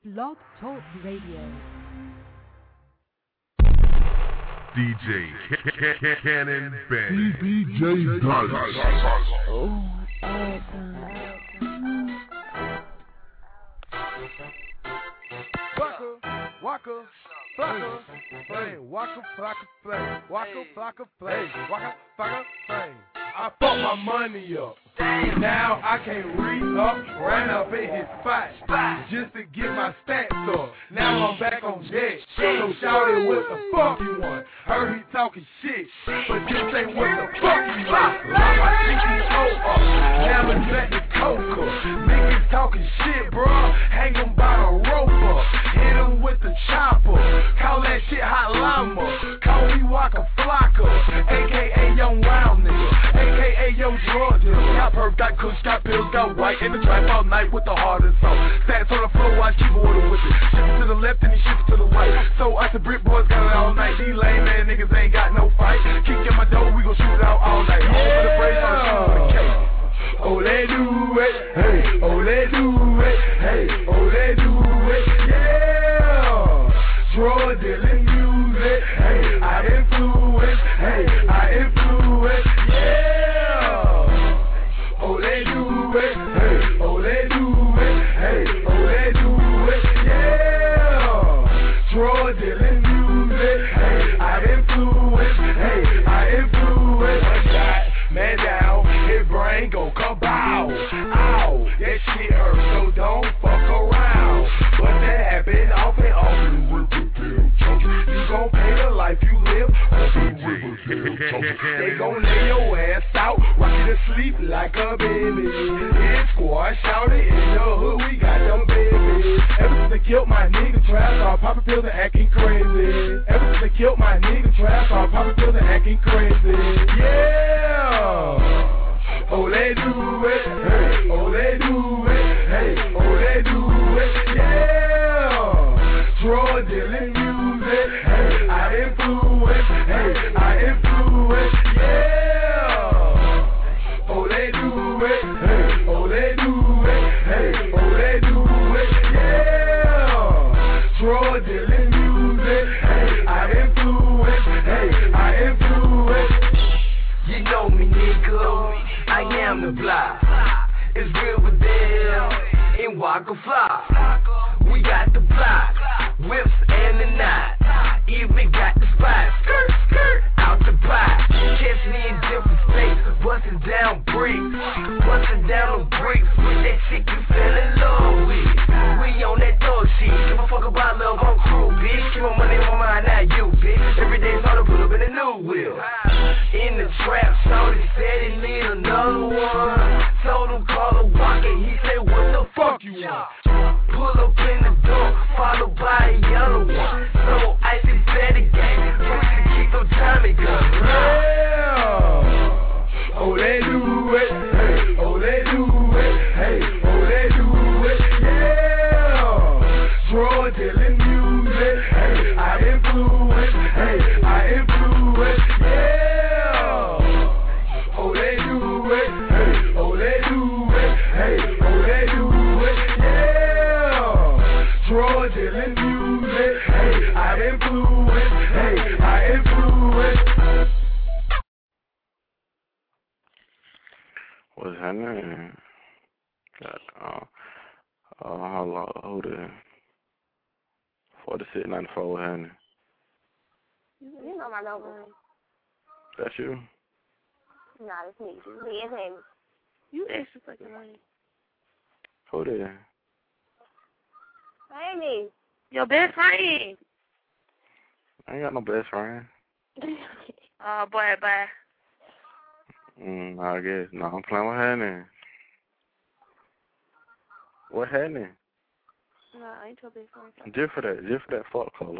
Blog Talk Radio. DJ Cannon Ben. DJ Dice. Oh, Waka, flocka, flame, waka, flocka, flame, waka, flocka, flame, waka, flocka, flame. I fucked my money up. Now I can't re-up, ran up in his spot just to get my stats up. Now I'm back on deck. So shouted what the fuck you want. Heard he talking shit, but this ain't what the fuck you want. Like my CEO up, now it's back to Coca. Niggas talking shit, bro. Hang them by the rope up. Hit them with the chopper. Call that shit hot llama. Call me Waka Flocka, a.k.a. Young Wild Nigga, a.k.a. Young Drug Dealer. Got perp, got kush, got pills, got white. In the trap all night with the hardest song. Stats on the floor, I keep order with it. Ship it to the left and he ship it to the right. So us the brick boys got it all night. These lame man niggas ain't got no fight. Kick in my door, we gon' shoot it out all night. Home for the brace, I'm shooting with a cake. Oh, they do it, hey, oh, they do it, hey, oh, they do it, yeah. Drug dealing music, hey, I influence, hey, I influence, yeah. Oh, they do it, hey, oh, they do it, hey, oh, they do it, yeah. Drug dealing music, hey, I influence, hey, I influence. One shot, man down, his brain go kabow, ow, that shit hurt, so don't fuck around. But that happened off and on. You gon' pay the life you live. They gon' lay your ass out, rock you to sleep like a baby. Hit squad, shout it in the hood, we got them babies. Ever since they killed my nigga Trap, I'm poppin' pills and acting crazy. Ever since they killed my nigga Trap, I'm poppin' pills and acting crazy. Yeah. Oh, they do it, hey, oh, they do it, hey, oh, they do it, yeah. Drug dealing music, hey, I influence, hey, I influence, yeah. Oh, they do it, hey, oh, they do it, hey, oh, they do it, yeah. Drug dealing music, hey, I influence, hey, I influence. You know me, nigga, I am the block. It's real with them in Waka Flocka. We got the block, whips and the knot. Even got the spot, skirt, skirt, out the pot. Catch me in different states, bustin' down bricks, bustin' down the bricks with that chick you fell in love with. We on that dog shit, give a fuck about love on crew, bitch. Keep my money on mine, not you, bitch. Every day's hard to pull up in a new wheel. In the trap, shorty said he need another one. Told him call a Waka, he said what the fuck you want? Pull up in the door, followed by a yellow one. So icy fatty gang, pussy to keep them Tommy guns. Yeah. Oh, they do it, hey, oh, they do it, hey, oh, they do it, yeah. Drug dealing music, hey, I influence, hey, I influence, yeah. Oh, they do it, hey, oh, they do it, hey, oh, they do it, yeah. Drug dealing music, hey, I influence, hey, I influence. What's happening? Got hold it. 4694, what's happening? You know my number. That's you? Nah, it's me. It's me and him. You extra fucking money. Who there? Amy. Your best friend. I ain't got no best friend. Oh, boy, bye. I guess. No, I'm playing with happening. What happening? No, I ain't your best friend. Just for that fuck color.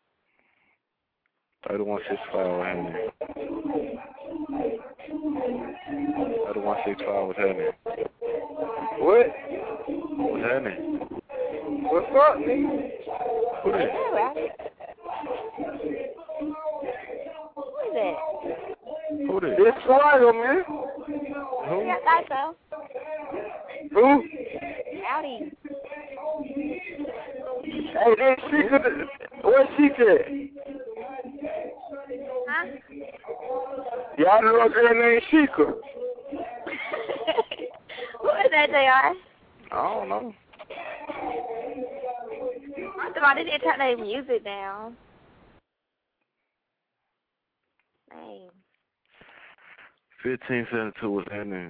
3165 was happening. 3165 was happening. What? What's happening? What's up, nigga? Who that? Who is that? Who that? It's Swagger, man. Who? Yeah, I thought so. Who? Howdy. Hey, then Sheikah, where's Sheikah at? Huh? Y'all know a girl named Sheikah? Who is that, JR? I don't know. First of all, they didn't turn their music down. Dang. 1572 was happening.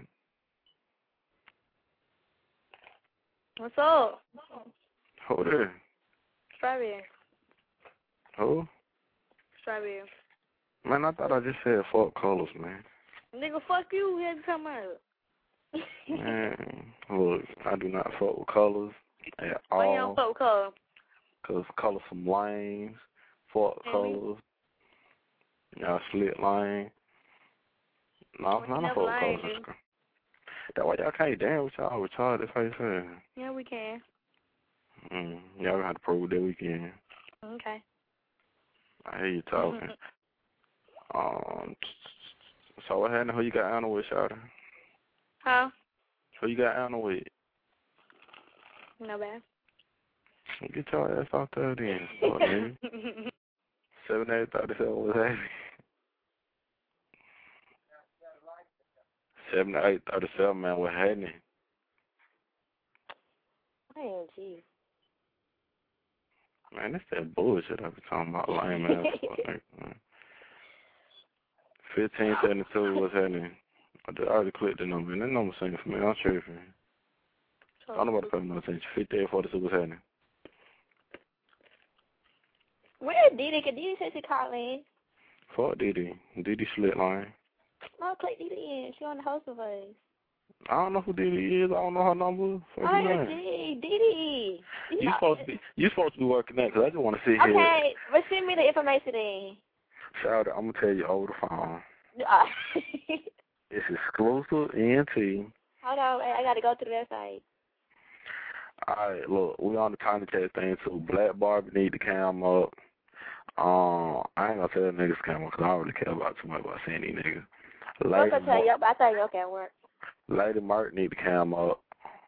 What's up? Who there? Strawberry. Who? Strawberry. Man, I thought I just said fuck colors, man. Nigga, fuck you. What you talking about? Man, look, I do not fuck with colors at all. Why you don't fuck with color? Cause colors some lames. Fuck colors. Y'all slit lane. No, I'm not a fuck colors. That's why y'all can't dance with y'all retarded. That's how you say. Yeah, we can. Y'all gonna have to prove that we can. Okay. I hear you talking. So what happened? Who you got Anna with, Shawty? Huh? Who you got Anna with? No bad. Get your ass out there then. Fuck, nigga. 7837 was happy. 7837, man, what happening? Man, geez. Man, that's that bullshit I be talking about, lame ass fuck nigga, man. 1572 was happening. I already clicked the number, and that number singing for me. I'm tripping. I don't know about the fucking number singing. 5842 was happening. Where is Didi? Cause Didi said she called in. Fuck Didi. Didi slit line. No, click Didi in. She on the host of us. I don't know who Didi is. I don't know her number. Didi. You supposed to be working that, because I just want to see here. Okay, but send me the information then. Shout out, I'm going to tell you over the phone. It's exclusive ENT. Hold on, I got to go to the website. Alright, look, we on the time to test thing too. Black Barbie need the cam up. I ain't gonna tell the niggas cam up because I don't really care about too much about seeing these niggas. I tell you, okay, work. Lady Mark need the cam up.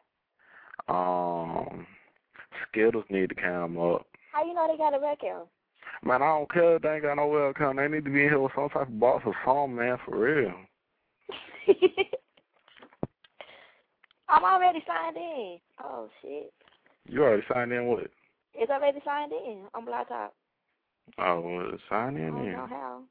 Skittles need the cam up. How you know they got a webcam? Man, I don't care if they ain't got no webcam. They need to be in here with some type of box or something, man, for real. I'm already signed in. Oh, shit. You already signed in with? It's already signed in on Blacktop. Oh, well, sign in I don't then. know how.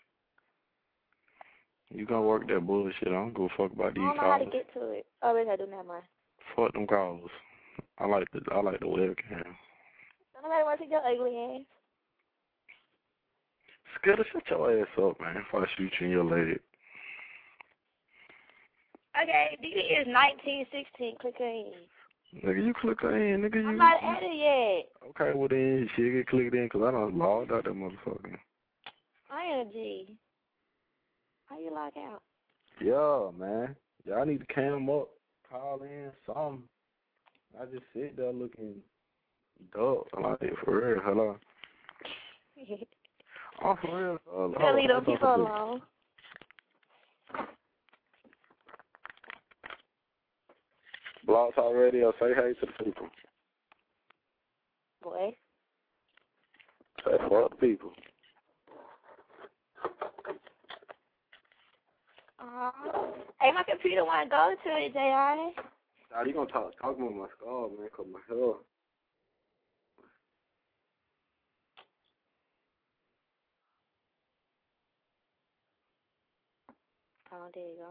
You gonna work that bullshit. I don't give a fuck about these I don't know how to get to it. Oh, wait, I do that much. Fuck them calls. I like the webcam. Nobody wants to see your ugly ass. Skittles, shut your ass up, man, before I shoot you in your leg. Okay, DD is 1916. Click in. Nigga, you click in, nigga. I'm not added yet. Okay, well then, shit get clicked in, because I done logged out that motherfucker. I am G. How you log out? Yeah, man. Y'all need to cam up, call in, something. I just sit there looking dope. I like it, for real. Hello. Oh, for real. Don't leave them people alone. Blog Talk Radio, say hey to the people. Boy. Say fuck the people. Hey, my computer want to go to it, JR. Nah, you gonna talk about my skull, man, cause my hair. Oh, there you go.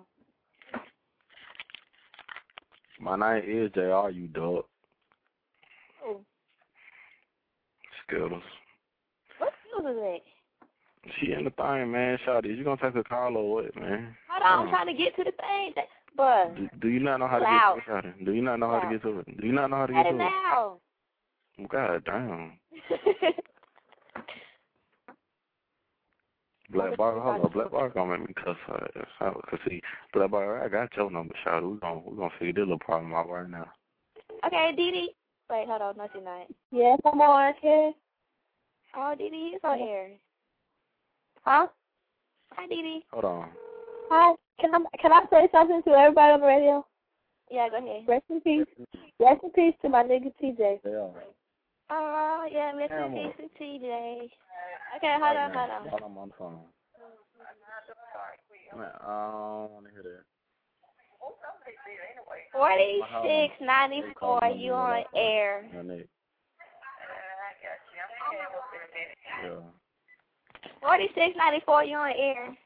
My name is JR, you dog. Oh. Skittles. What Skittles is that? She in the thing, man. Shawty, is you gonna take a call or what, man? Hold on, I'm trying to get to the thing. But do you not know how to get to it, Shawty? Do you not know how to get to it? Do you not know how to get to it? Now. God damn. Black Bar, hold on. Black Bar gonna make me cuss her ass out. Cause see, Black Bar, I got your number, Shawty. We gonna figure this little problem out right now. Okay, Didi. Wait, hold on, no, she's not. Yes, I'm on here. Oh, Didi is on here. Huh? Hi, Didi. Hold on. Hi. Can I say something to everybody on the radio? Yeah, go ahead. Rest in peace. Rest in peace to my nigga TJ. Yeah. Oh, yeah, Mr. Decent TJ. Okay, hold on. While I'm on the phone. Man, I don't want to hear that. 4694, you on air. Yeah. 4694, you on air.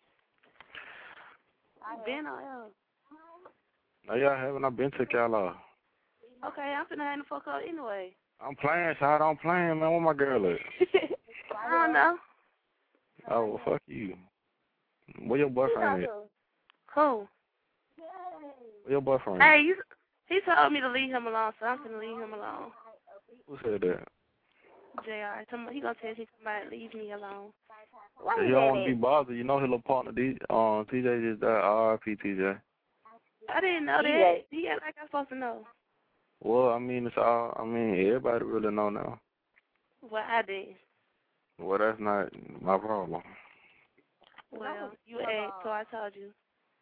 I've been on air. No, y'all haven't. I've been to y'all off. Okay, I'm finna hang the fuck up anyway. I'm playing, Shad. I'm playing, man. Where my girl at? I don't know. Oh, well, fuck you. Where your boyfriend at? Who? Where your boyfriend? Hey, he told me to leave him alone, so I'm finna leave him alone. Who said that? JR. He gonna tell somebody to leave me alone. He don't want to be bothered. You know his little partner, TJ, just died. R.I.P. TJ. I didn't know that. He act like I'm supposed to know. Well, I mean, everybody really know now. Well, I did. Well, that's not my problem. Well, you asked, so I told you.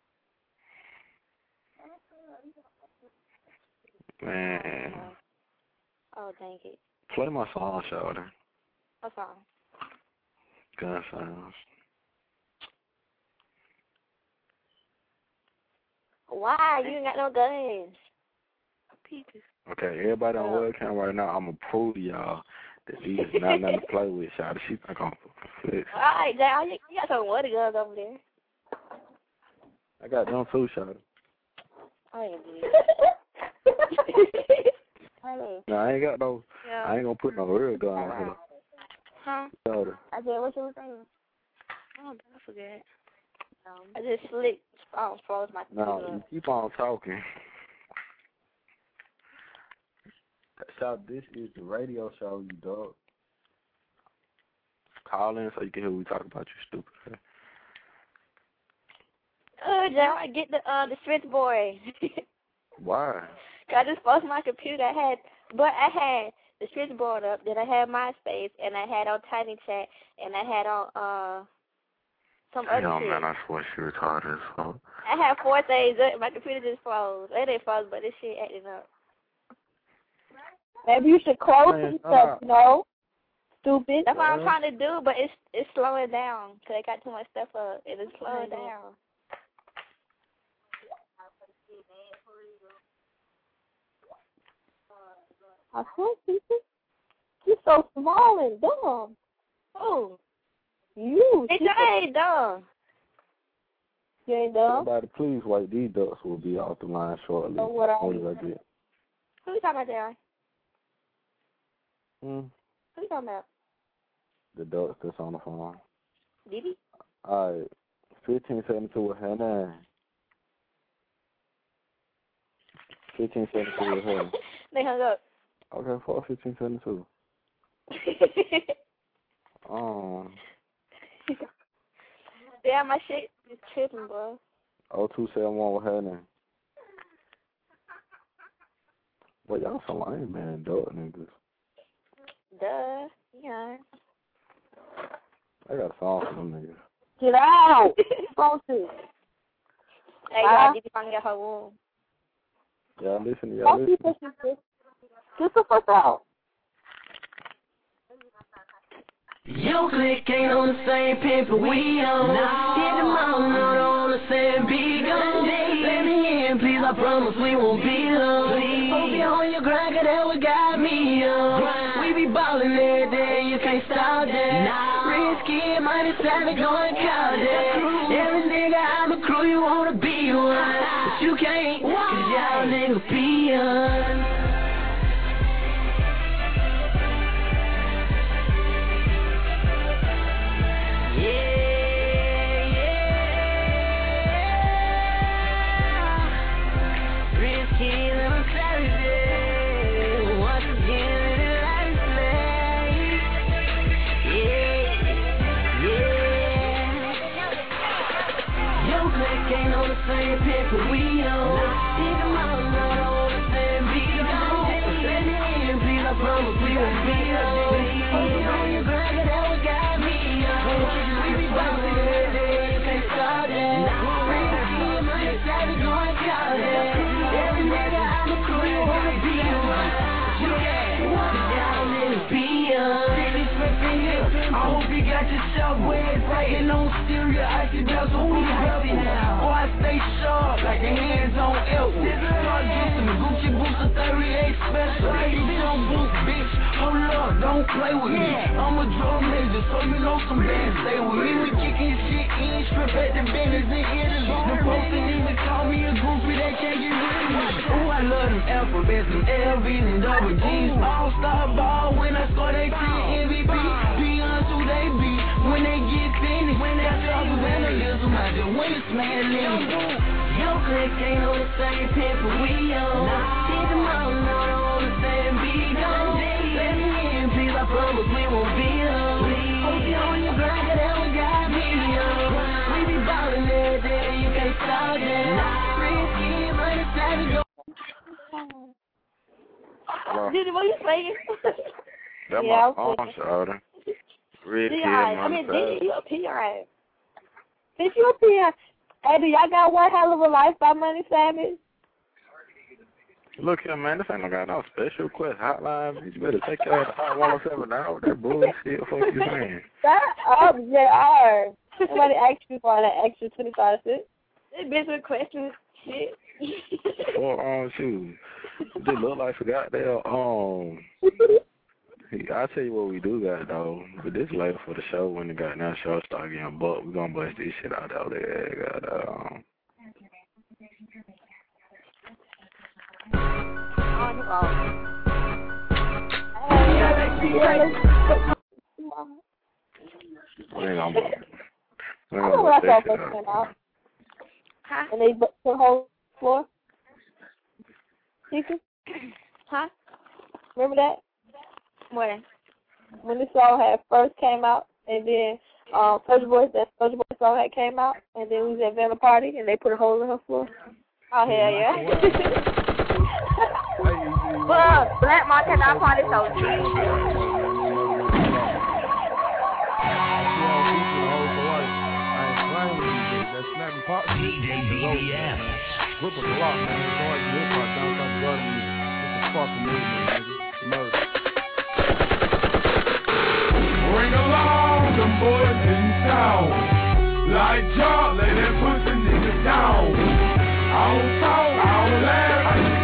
Man. Oh, dang it. Play my song, Shawty. What song? Gun sounds. Why? You ain't got no guns. Peaches. Okay, everybody on webcam right now, I'm going to prove to y'all that these is not nothing to play with, Shawty. She think I'm flex. All right, Dad, you got some water guns over there. I got them too, Shawty. I ain't No, I ain't got no, yeah. I ain't going to put no real gun on her. Huh? Shawty. I said, what you were saying? Oh, I forgot. I just froze my No, you keep on talking. Shout, this is the radio show, you dog. Call in so you can hear what we talk about, you stupid. Now I get the switchboard. Why? I just froze my computer. I had the switchboard up, then I had MySpace, and I had on Tiny Chat, and I had on some other shit. Man, I swear she retarded as fuck. I had 4 things up. My computer just froze. It ain't froze, but this shit acting up. Maybe you should close some stuff, no? Stupid. That's what I'm trying to do, but it's slowing down because I got too much stuff up, and it's slowing down. I swear, people, you're so small and dumb. Oh, you. Bitch, I ain't dumb. You ain't dumb? Somebody please wait. These ducks will be off the line shortly. Oh, what I get? Who you talking about there? Who you talking about? The ducks that's on the phone. Did he? All right. 1572 with her name. 1572 with her. They hung up. Okay, for 1572. Damn, my shit is tripping, bro. 0271 with her name. Well, y'all so lame, man. Duck niggas. Duh. Yeah. I got a song for them niggas. Get out! Supposed to. Hey, y'all, did you finally get her room? Y'all listen to y'all listen. Get the fuck out. Your clique ain't on the same pin, but we on. Get them all not on the same beat. Let me in, please, I promise we won't be long. Hope you're on your grind, cause that what got me on. We be ballin' every day, you can't stop that. Risky, mighty savage, going call that. Every nigga I'm a crew, you wanna be one. But you can't, cause y'all niggas be on. Same paper we on. Even my not on the same beat. Let me in, please, I promise we won't be alone. Hold on your grind, that what got me on. We be bouncing every day, you can't stop that. Risky, money, savage, going call that. Every nigga I'm a crew, you wanna be one. You can't, y'all niggas be got yourself wet, fighting on stereo, icy bells, so who you happy now? Boy, I stay sharp, like your hands on elk. Start juicing the Gucci boots, a 38 special. You don't boot, bitch, hold up, don't play with me. I'm a drug major, so you know some bands stay with me. We kicking shit in, strip at the business in Italy. The folks that even call me a groupie, they can't get rid of me. Ooh, I love them alphabets, them LVs and double G's. All-star ball, when I score, they see MVP. Beyond who they be, when they get finished. When they talk with vandalism, I just win this man limit. Your clique ain't on the same pin, but we on. Hit them all, not on the same beat. Let me in, please, I promise we won't be alone. Hope you on your grind, that we got me on. We be ballin' every day, you can't stop that. Risky, money, time to go. Did what you saying? That's Yeah, my phone, Shawty. Red kid, I mean, did you a PI? Did you a PI? Hey, do y'all got One Hell of a Life by Money Savage? Look here, man, this ain't no got no special request hotline. You better take care of the Hot 107 now with that bullshit. Fuck you saying? Shut up, JR. Somebody asked you for that extra 25 cents. This bitch requesting shit. Well, shoot. They look like forgot there. I'll tell you what we do got though. But this later for the show when the goddamn show start getting booked, we gonna bust this shit out there. Got we ain't gonna bust. I know when I saw first came out. Huh? And they put the whole floor. Chica? Huh? Remember that? What? When the song had first came out, and then Soulja Boy song had came out, and then we was at Vanilla Party, and they put a hole in her floor. Oh, hell yeah. Well, Black Market Out Party so DJ DBF. Group of block, man. It's hard to hip hop downtown Garden. It's a fucking movement, nigga. Murder. Bring along them boys in town. Like y'all, lay that pussy nigga down. I don't talk, I don't laugh,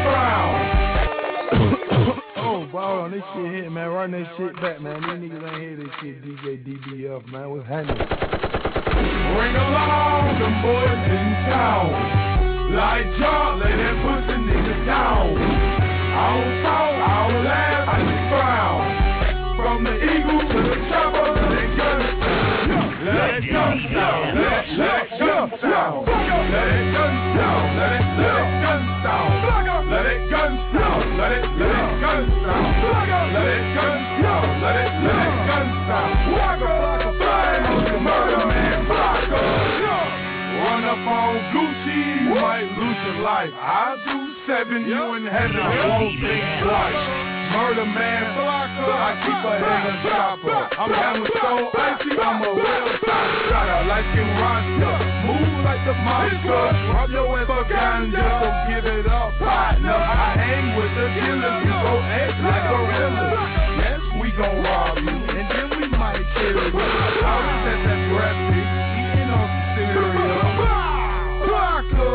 I just frown. Oh, ball on this shit hit, man. Run that shit back, man. These niggas ain't hear this shit. DJ DBF, man. What's happening? Bring along them boys in town. Like y'all, lay that pussy nigga down. I don't talk, I don't laugh, I just frown. From the eagle to the chopper, let it gun sound. Let it gun sound, let it gun sound. Let it gun sound, let it gun sound. Let it gun sound, let it gun sound. Let it gun sound, let it gun sound. Waka, flying on the murder man, Flocka. Run up on Gucci, you might lose your life. I do 7, you in heaven, I won't think twice. Murder man, Flocka, I keep a head of chopper. I'm having so icy, I'm a real top shotter. Like in Rasta, move like the monster. Rob your ass for ganja, so give it up, partner. I hang with the killers, you go act like gorillas. Yes, we gon' rob you, and then we might kill you. I'll set that breakfast, eating on some cereal. Flocka,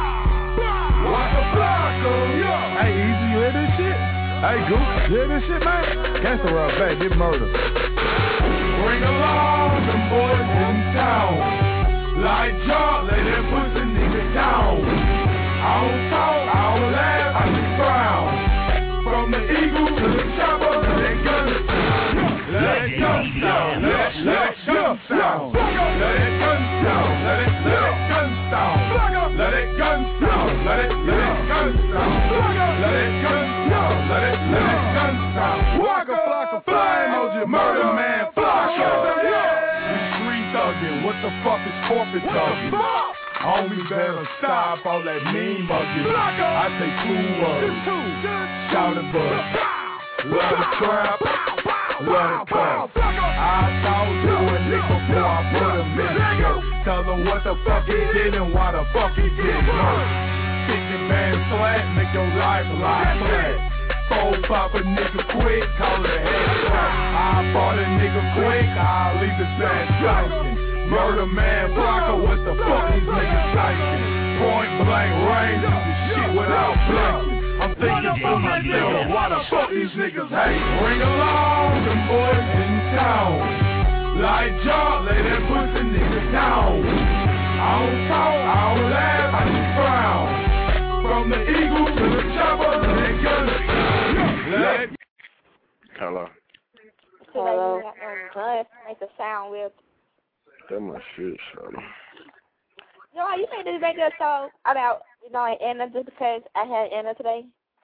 Waka Flocka. Hey, Easy, you hear this shit? Hey, Goose, you hear this shit, man? Gangsta Rock back, get murder. Bring along them boys in town. Like y'all, lay that pussy nigga down. I don't talk, I don't laugh, I just frown. From the eagle to the chopper, let it gun sound. Let it gun sound, let it gun sound. Let it gun sound, let it gun sound. Let it gun sound, let it gun sound. Let it gun sound, let it gun sound. Waka Flocka, fly emoji, murder man, Flocka. We street thuggin', what the fuck is corporate thuggin'? Homie better stop all that mean muggin'. I take cool words, shout it buzz. Love the trap, love the cuff. I talk to a nigga before I put him in the skirt. Tell him what the fuck he did and why the fuck he did hurt. 50 bands flat, make your life lie flat. Fold pop a nigga quick, call it a headshot. I bought a nigga quick, I'll leave the sand shining. Murder man blocker, what the fuck these niggas thinking? Point blank range, do this shit without blinking. I'm thinking to myself, why the fuck these niggas hate? Bring along them boys in town. Like John, lay that pussy nigga down. I don't talk, I don't laugh, I just frown. From the eagle to the chopper, they gonna Hello. Hello. Make the sound weird. That my shit, Charlotte. You know, you made this make a song about, Anna just because I had Anna today.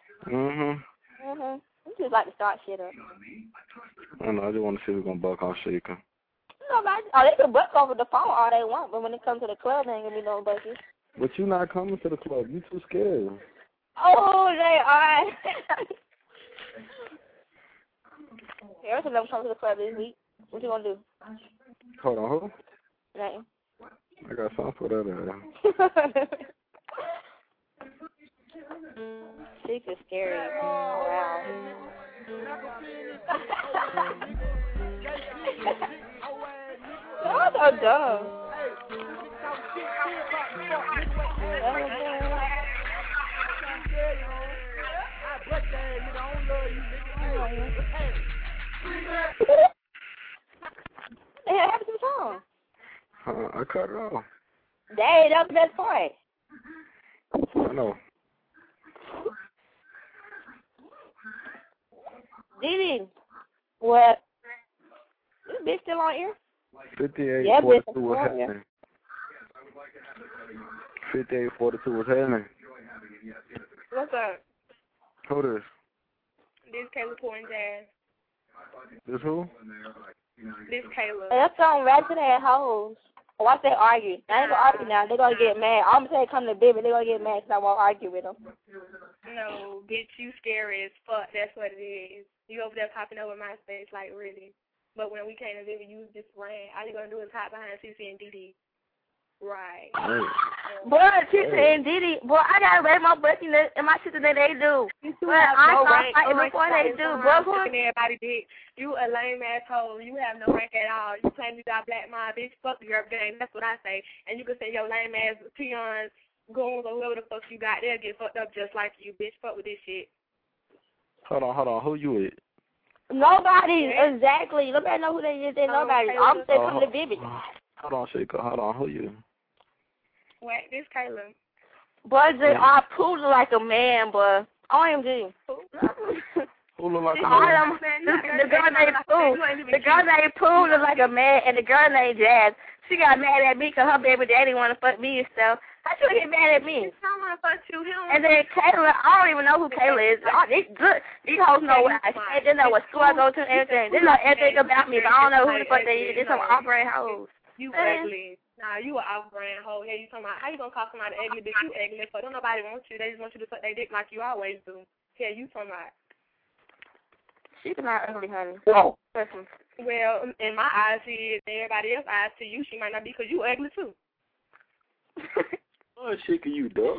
You just like to start shit up. I know, I just want to see if we're going to buck on Sheikah. They can buck over the phone all they want, but when it comes to the club, they ain't going to be no buckets. But you not coming to the club. You too scared. Oh, they are. Here's them come to the club this week. What you going to do? Hold on, who? Nothing. I got something for that. She's just scary. Wow. That was so dumb. Hey, what happened to the song? I cut it off. Dang, that was the best part. I know. Didi. What? This bitch still on here? 58-42 was happening. 58-42 was happening. What's up? Who this? This Kayla Poor and Jazz. This who? This Kayla. That's on ratchet ass hoes. Watch they argue. I ain't gonna argue now. They're gonna get mad. I'm gonna say come to Baby. They're gonna get mad because I won't argue with them. No, bitch, you scary as fuck. That's what it is. You over there popping over my space, like, really. But when we came to Baby, you just ran. All you gonna do is hide behind CC and Didi. Right. Boy, CC and Didi. Boy, I gotta rate my butt in my sister that they do. But I start fighting before they do. Boy, everybody dick. You a lame asshole. You have no rank at all. You claim you got black mom, bitch. Fuck your game. That's what I say. And you can send your lame ass peons, goons, or whoever the fuck you got. They'll get fucked up just like you, bitch. Fuck with this shit. Hold on. Who you with? Nobody. Exactly. Nobody know who they is. They nobody. I'm saying come to Baby. Hold on, Sheikah. Hold on. Who you? What? This Kayla. Boy, they are pooling like a man, boy. OMG. Who look like a man? The girl named Pooh. The girl named Pooh look like a man, and the girl named Jazz. She got mad at me because her baby daddy want to fuck me and stuff. How she get mad at me? I want to fuck you. And then Kayla, I don't even know who Kayla is. These hoes know what I say. They know what school I go to and everything. They know everything about me, but I don't know who the fuck they is. They're some off-brand hoes. You ugly. Nah, you an off-brand hoe. Yeah, you talking about, how you going to call somebody ugly, bitch? You ugly. So don't nobody want you. They just want you to suck their dick like you always do. Yeah, you talking about. She's not ugly, honey. No. Well, in my eyes, she is. In everybody else's eyes, to you, she might not be because you ugly, too. Oh, Sheikah, you dumb.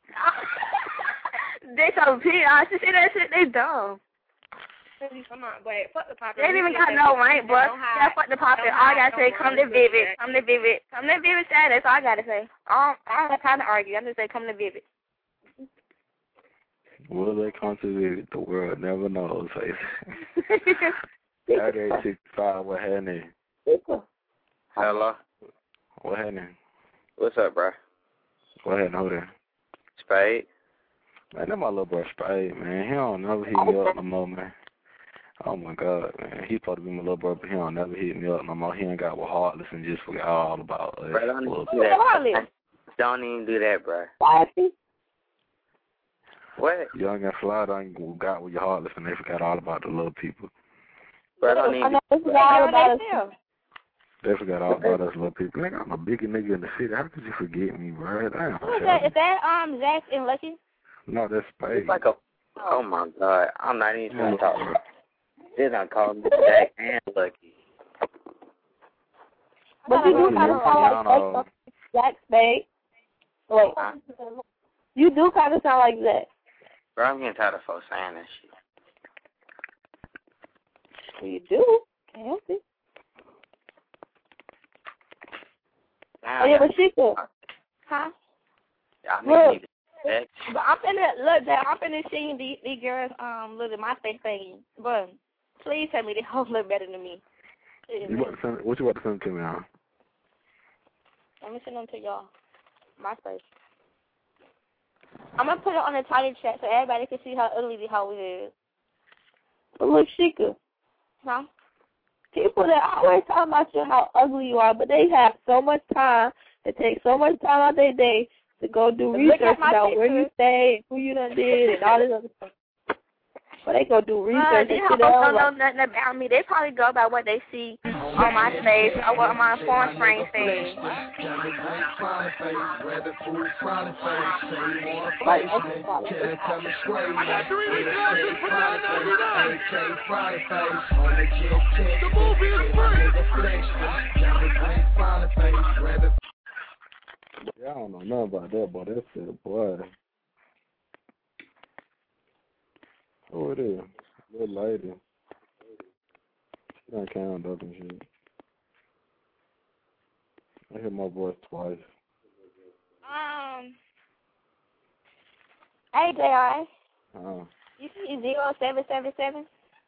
They so pig. She say that shit, they dumb. Come on, but fuck the pop. They ain't even got no rank, but yeah, fuck the pop. All I gotta say, come to Vivid. Come to Vivid. Come to Vivid Saturday. That's all I gotta say. I don't have time to argue. I'm just say, come to Vivid. Will they come to Vivid? The world never knows. Saturday 65, what happening? Hello. What happening? What's up, bro? What happening over there? Spade. Man, that my little boy Spade, man. He don't never hit me up no more, man. Oh, my God, man. He supposed to be my little brother, but he don't never hit me up no more. He ain't got with Heartless and just forgot all about it. Bro, don't even do that. Don't even do that, bro. What? Young and Fly done got with your Heartless and they forgot all about the little people. Bro, don't even They forgot all about us little people. Nigga, I'm a bigger nigga in the city. How could you forget me, bro? Damn. Who is that? Is that Zach and Lucky? No, that's Spade. It's like a... Oh, my God. I'm not even trying to talk. They're not calling me Zach and Lucky. But you do kind of sound like Zach Spade. Wait. You do kind of sound like Zach. Bro, I'm getting tired of folks saying that shit. You do? Can't help it. Rashika. Huh? Look, but I'm finna sing these girls little MySpace thing. But please tell me they all look better than me. What you about to send to me now? Let me send them to y'all. MySpace. I'm gonna put it on the tiny chat so everybody can see how ugly the hoe is. But look, Sheikah. Huh? People that always talk about you how ugly you are, but they have so much time. They take so much time out their day to go do research about where you stay, who you done did, and all this other stuff. But they go do research and shit. They don't know nothing about me. They probably go by what they see on my face or what my phone screen says. Yeah, I don't know nothing about that, but that's it, boy. Who it is? Little lady. She done count up and shit. I hear my voice twice. Hey, J.R. You see 0777?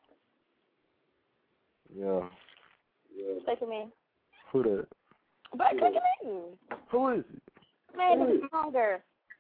Yeah. Take him in. Who that? But take him in. Who is it? Man, this is my girl.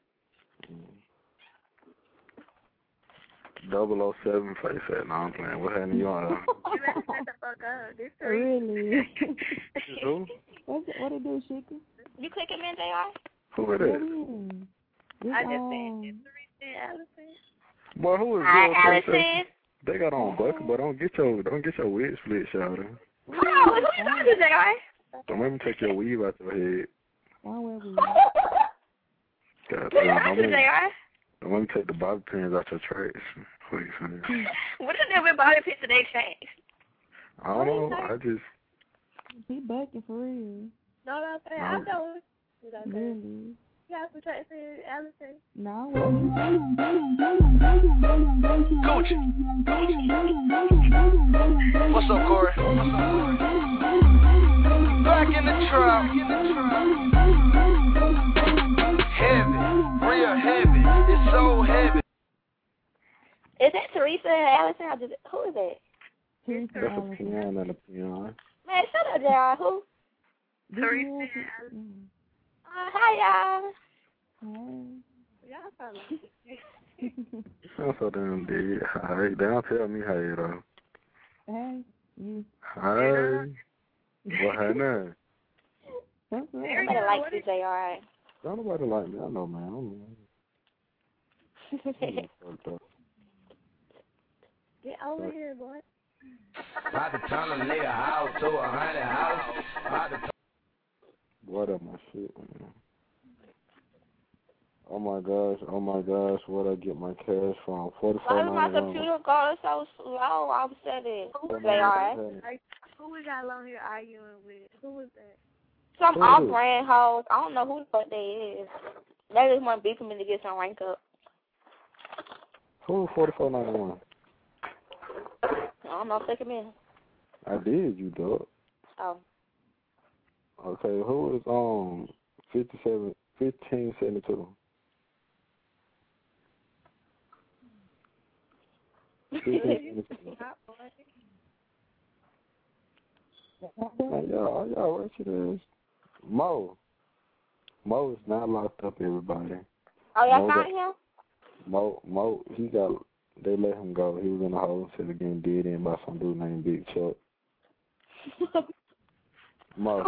007 face that. No, I'm playing. What happened to you on? Shut the fuck up. This Really? Who? What it do, Sheikah? You click him in, J.R.? Who is that? I just said it's Teresa Allison. Boy, who is Hi, 007? Allison. They got on bucket, but don't get your wig split, shawty. Who you talking to, J.R.? Don't let me take your weave out your head. Why wear weave? God Who you damn, talking to, J.R.? don't let me take the bobby pins out your trash. What you saying? What is that with body pins today change? I don't know. I just. He bucking for real. No, I know. Really? You have to try to say Allison. No. Gucci. What's up, Corey? Back in the trap. Heavy. Real heavy. It's so heavy. Is that Teresa Allison? Who is that? Teresa That's a peon and a peon. Man, shut up, J.R. Who? Teresa Allison. Hi, y'all. Y'all sound like I'm so damn dead. Hi. They don't tell me hey, though. Hey, you. Hi. What happened? Nobody likes you, J.R. Don't nobody like me. I know, man. Get over here, boy. About to turn a nigga house to a 100 house. What up, my shit, man? Oh my gosh, where'd I get my cash from? $44.91. Why did my computer go so slow? I'm upset. J.R. Who we got along here arguing with? Who was that? Some off-brand hoes. I don't know who the fuck they is. They just want to beat me to get some rank up. Who $44.91? I don't know. Take him in. I did, you dog. Oh. Okay, who is 1572? Y'all, what it is? Mo is not locked up, everybody. Oh, y'all found him? Mo, they let him go. He was in the hole instead of getting dead in by some dude named Big Chuck. Mo.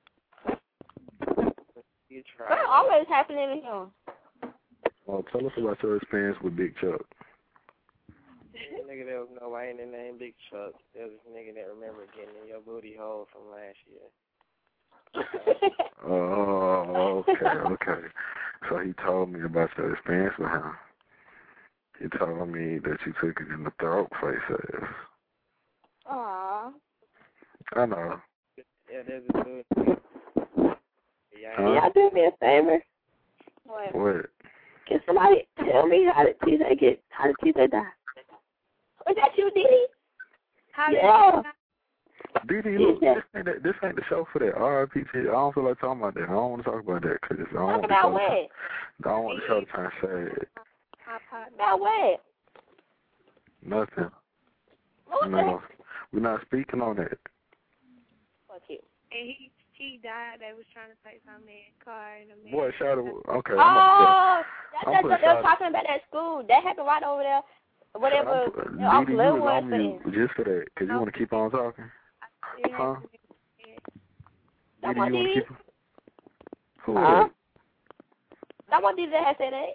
What's always happening to him? Oh, tell us about your experience with Big Chuck. Nigga, there was no white nigga named Big Chuck. There was a nigga that remember getting in your booty hole from last year. Oh, okay. So he told me about your experience with him. He told me that you took it in the throat, face ass. Aww. I know. Yeah, there's a dude. Can y'all do me a favor? What? Can somebody tell me how did TJ die? Was that you, Diddy? How did Didi, look, this ain't the show for that. RIPT, I don't feel like talking about that. I don't want to talk about that because I don't want the show to turn sad. About what? Nothing. No, we're not speaking on that. Fuck you. And he died. They was trying to say something in the car. Boy, shout out. Okay. Oh, that's what they were talking about at school. That happened right over there. Whatever. Didi, you was on mute just for that because you want to keep on talking. Huh? Didi, you want to keep... Who is it? Someone did that said that.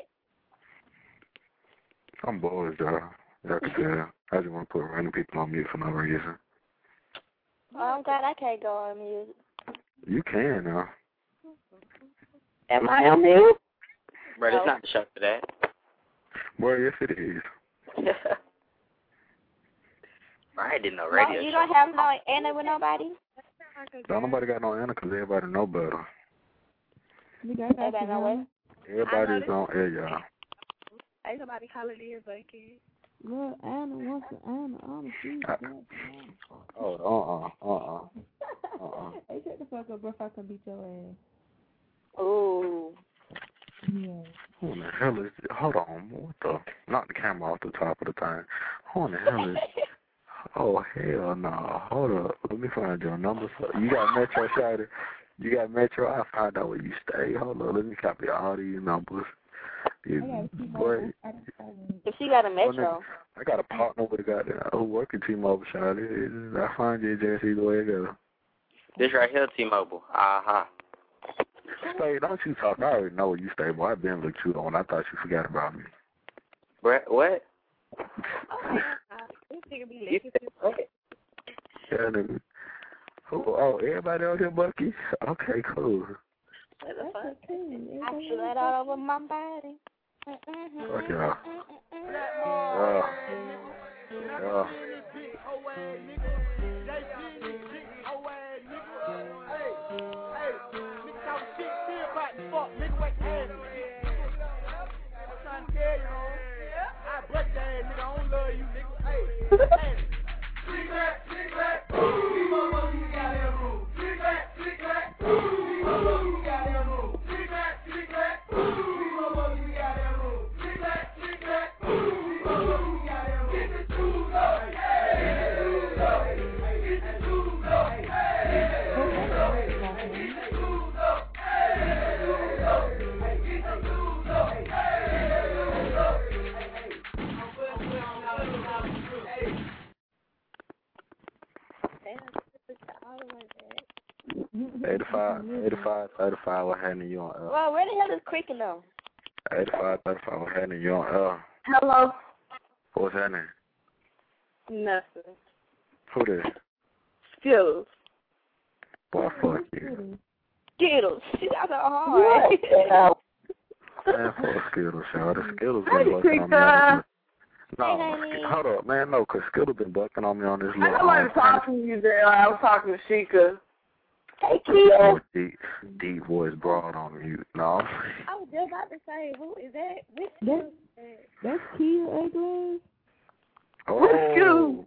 I'm bored, y'all. Y'all can tell. I just want to put random people on mute for no reason. Oh, I'm glad I can't go on mute. You can now. Am I on mute? But it's not the show for that. Well, yes, it is. I didn't know radio. You don't have no Anna with nobody? Don't nobody got no Anna because everybody know better. Everybody know what? Everybody's on air, y'all. Ain't nobody calling in, Bucky. Look, Anna wants to Anna. Hey, shut the fuck up, bro, if I can beat your ass. Ooh. Yeah. Who in the hell is it? Hold on. What the? Knock the camera off the top of the thing. Who in the hell is Oh, hell no. Hold up. Let me find your number. You got Metro, Shawty? You got Metro? I'll find out where you stay. Hold on. Let me copy all these numbers. Boy. If she got a Metro. I got a partner with a guy who work at T-Mobile, Shawty. I find you just either way it goes. This right here, T-Mobile. Aha. Stay, don't you talk. I already know where you stay, boy. I've been looked you on. I thought you forgot about me. What? Yeah, nigga. Oh, everybody out here, Bucky? Okay, cool. What the fuck? I feel that all over my body. Fuck y'all. Yeah. $85, what happened you on L? Well, where the hell is Cricket though? $85, what happened you on L? Hello. What's happening? Nothing. Who this? Skittles. Boy, fuck you. Skittles. She got her hard. Man, fuck Skittles, y'all. The Skittles been bucking on me. No, hold up, man. No, because Skittles been bucking on me on this little... I don't want to talk to you there. I was talking to Sheikah. Hey, Kia. Deep voice broad on mute. No. I was just about to say, who is that? That's Kia, A-Glass? Oh.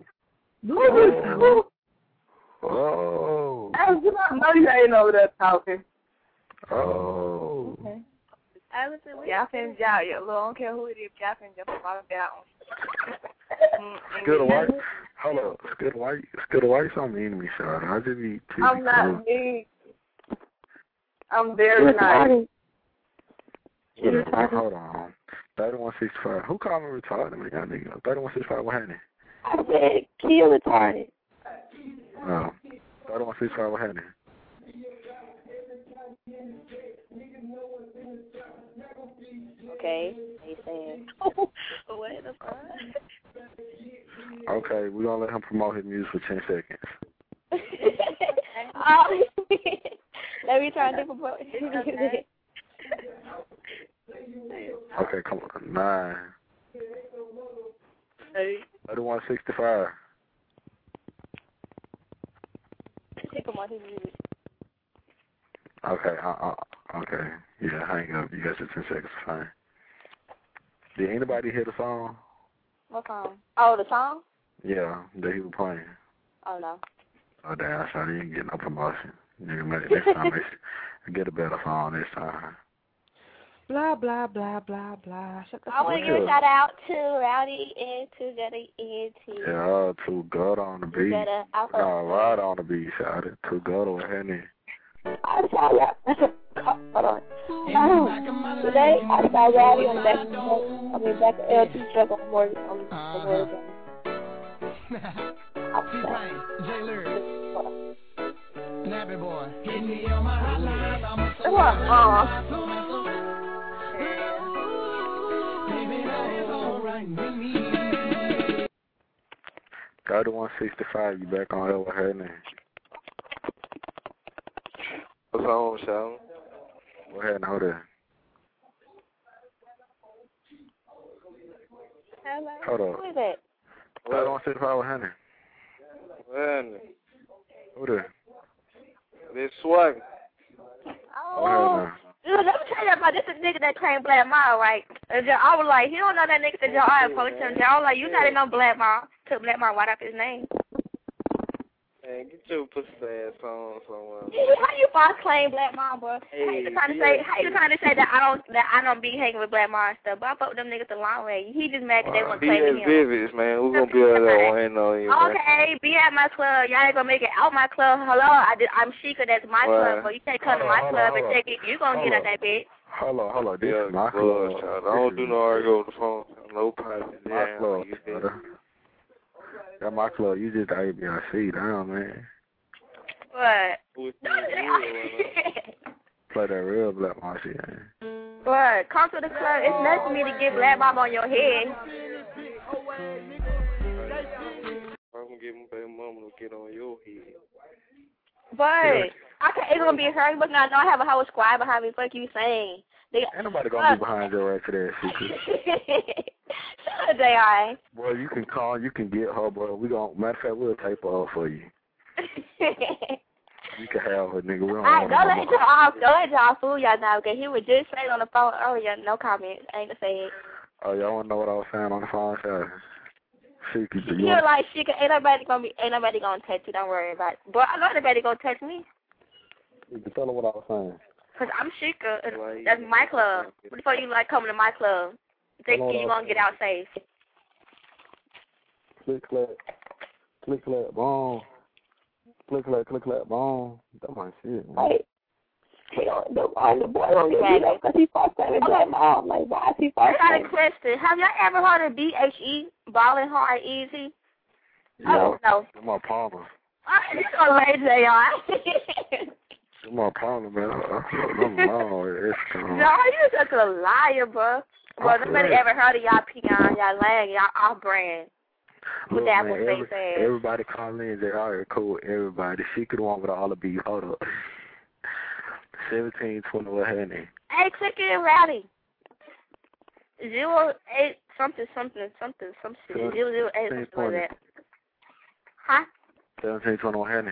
Oh. I know you ain't over there talking. Oh. Okay. Y'all can y'all. I don't care who it is. Y'all can jump about that one. Skittle White. Hold up. Skittle White's on me enemy side. I just be too. I'm not mean. I'm very nice. Hold on. 3165. Who called me retarded? Man, y'all nigga. 3165. What happened? I said Kia retarded. Oh. 3165. What happened? Okay, he said. What the fuck? Okay, we're going to let him promote his music for 10 seconds. Let me try to promote his music. Okay, come on. 9. 3165. Promote his music. Okay, okay. Yeah, hang up. You got your 10 seconds. Fine. Did anybody hear the song? What song? Oh, the song? Yeah, that he was playing. Oh, no. Oh, damn, so you didn't get no promotion. Nigga, next time they get a better phone this time. Blah, blah, blah, blah, blah. Shut the I want to give a shout out to Rowdy and to Jetty and to... Yeah, to God on the beat. No, right on the beat, shout it. To God on Henny. I saw that. Hold on. Today, I saw Rowdy on the back of the back of LT truck on Morgan. Nappy boy. Hit me on my hotline. Go to 165, you back on L with her name. What's on, Sean? Go ahead and hold it. Hold up. Who is that? Go to 165 with Henny. Who there? This swag. Oh. Dude, let me tell you about this nigga that claimed Black Mile, right? I was like, he don't know that nigga that y'all are posting. I was like, you not know Black Mile. Took Black Mile right off his name. Man, get your pussy ass on somewhere. How you boss claim Black Mile, bro? Hey, how you trying to say that I don't be hanging with Black Mile and stuff? But I fuck with them niggas the long way. He just mad 'cause they want to play with him. Vivis, man. We're gonna be out there waiting on you. Okay, be at my club. Y'all ain't gonna make it out my club. Hello, I'm Sheikah. That's my club. But you can't come to my club and take it. You gonna get at that bitch. Hold on. This is my club. I don't do no argue over the phone. No problem. My club, brother. That's my club. You just out here being a seat down, man. What? Play that real Black Mile shit, man. What? Come to the club. It's nothing for me to get Black Mile on your head. I'm gonna get my baby mama to get on your head. But it's gonna be her. But now I know I have a whole squad behind me. Fuck you saying? Ain't nobody gonna be behind your ass for that shit. Shut up, J.I. Boy, you can call, you can get her, boy. Matter of fact, we'll tape her up for you. You can have her, nigga. We don't don't let y'all fool y'all now, because he was just saying on the phone earlier, no comments. I ain't gonna say it. Oh, y'all wanna know what I was saying on the phone? You're like, Sheikah, ain't nobody gonna touch you, don't worry about it. But I know nobody gonna touch me. You can tell her what I was saying. Because I'm Sheikah, that's my club. Before you like coming to my club, think you gonna get out safe. Click, clap, boom. Click, clap, boom. That's my shit, man. Wait. The boy don't get mad because he fought that Black Mile. Like, why is he fought that? I got a question. Have y'all ever heard of BHE, Ballin' Hard Easy? No. My partner. You gonna lay J.R. My partner, man. No, you're such a liar, bro. Well, nobody ever heard of y'all peon, y'all laying, y'all off-brand. With that one face ass. Everybody calling in, they are cool. Everybody. She could want with all the beef. Hold up. 1720 with her name. Hey, click it, Rowdy. 08 something, some shit. 008 something like that. Huh? 1720 with her name.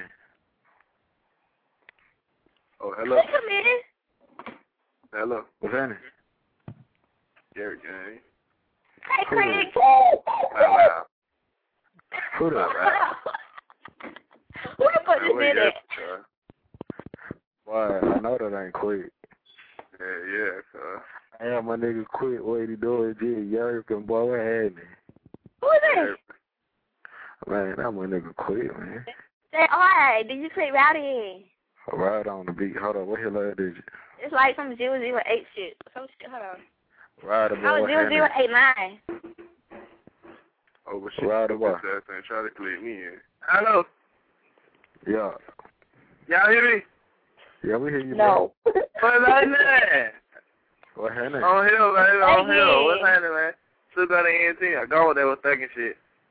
Oh, hello. Click him in. Hello. What's her name? Gary Gang. Hey, Craig. Wow. Who the Who you put this in it? Why? I know that ain't quick. Yeah, cuz. I am my nigga quick. What he doing? G. Yerkin, boy, what happened? Who is that? Man, that my nigga quick, man. Say, alright, did you click Rowdy? Right on the beat. Hold on, what hell did you? It's like some 008 shit. Some shit, hold on. Right about what 0089. Oh, but shit. Right about. Try to click me in. Hello. Yeah. Y'all hear me? Yeah, we hear you. No. What's happening? What happening? On hill, man. On hill. What's happening, man? Still got an ENT. I gone with that was thinking shit.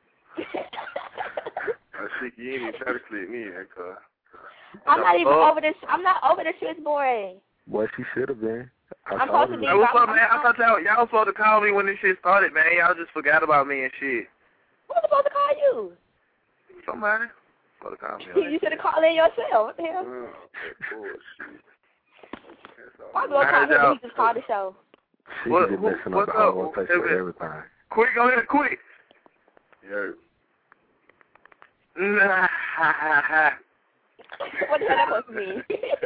Shit, you ain't even try to click me in, cuz. I'm not even over this. I'm not over the switchboard. Boy, she should have been. I'm supposed to be. What's up, man? I thought y'all was supposed to call me when this shit started, man. Y'all just forgot about me and shit. Who's supposed to call you? Somebody. Supposed to call me. You should have called in yourself. What the hell? I'm going to call him and he just called the show. She what's up? Everything. Quick, go ahead, quick. Yeah. What the hell that supposed to mean?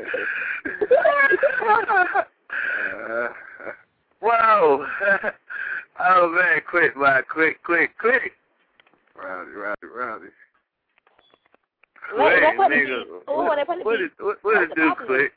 Whoa. Oh, man, quick. Rowdy. Quick, nigga. What it do, quick?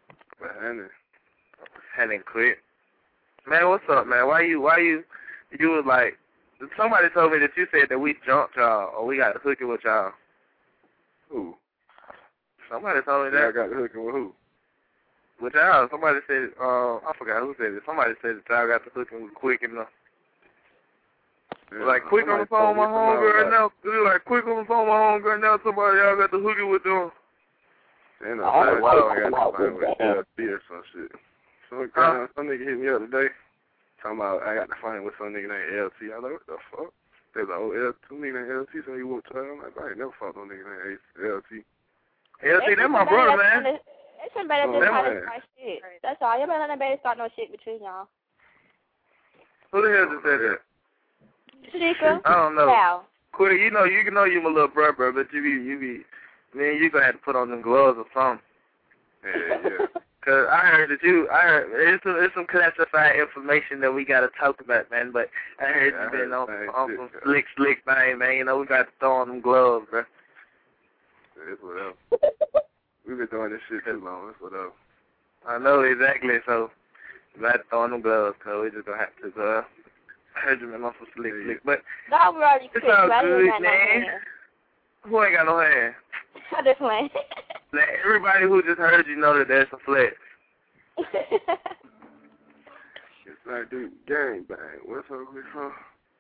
Henning, quick. Man, what's up, man? Why you was like, somebody told me that you said that we jumped y'all, or we got to hook it with y'all. Who? Somebody told me that. I got to hook it with who? With y'all. Somebody said, I forgot who said it. Somebody said that y'all got to hook it with Quick and like, Quick on the phone with my homegirl now. Like, Quick on the phone with my homegirl now. Somebody, y'all got to hook it with them. I got to find with LT or some shit. Some nigga hit me up today. Talking about I got to find with some nigga named LT. I was like, what the fuck? There's an old two nigga named LT, so he whooped her. I'm like, I ain't never fought no nigga named LT. LT, that's my brother, man. It's been better than how to start shit. That's all. You better let nobody start no shit between y'all. Who the hell just said that? Sheikah. I don't know. Wow. Quick, you know you my little brother, but you be, man, you gonna have to put on them gloves or something. Yeah. Cause I heard it's some classified information that we gotta talk about, man. But I heard you been on some slick thing, man. You know we got to throw on them gloves, bro. It's whatever. We've been doing this shit too long. It's whatever. I know exactly. So we got to throw on them gloves, cause we just gonna have to heard you been on some slick. But don't worry, it's all good, man. Who ain't got no hand? I'm just playing. Let everybody who just heard you know that there's a flex. It's like, dude, gang bang. What's up with her?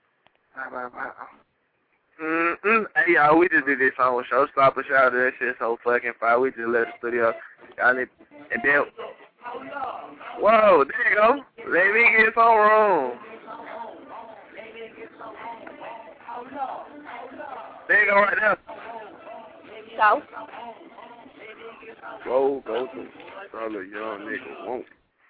Hey, y'all, we just did this song with Showstopper. Shout out to that shit so fucking fire. We just left the studio. Y'all need, and then, whoa, there you go. Let me get some room. There you go right now. So? Whoa, go to all the young nigga won't.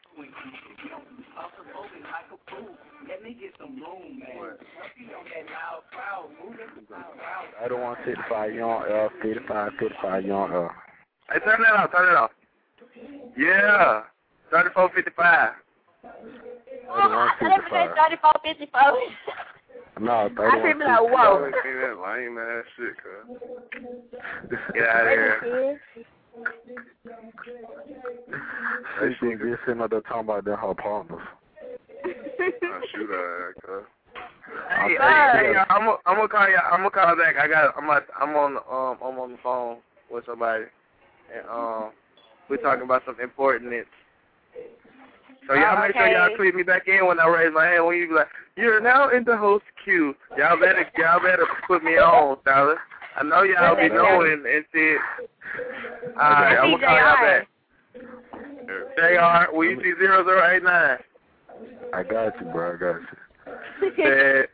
I don't want 55 young 55 young Hey, turn that off. Yeah. 3455. I never said 3455. No, I feel like, whoa. That lame ass shit, cuz. Get out of here. She should be sitting up there talking about them her partners. I shoot her ass, cuz. Hey, I'm gonna call you. I'm gonna call back. I'm on the phone with somebody, and we're talking about something important. So y'all make sure y'all tweet me back in when I raise my hand. When you be like, you're now in the host queue. Y'all better put me on, fellas. I know y'all be knowing and shit. Alright, I'm gonna call y'all back. JR, will you see 0089? I got you, bro. I got you. JR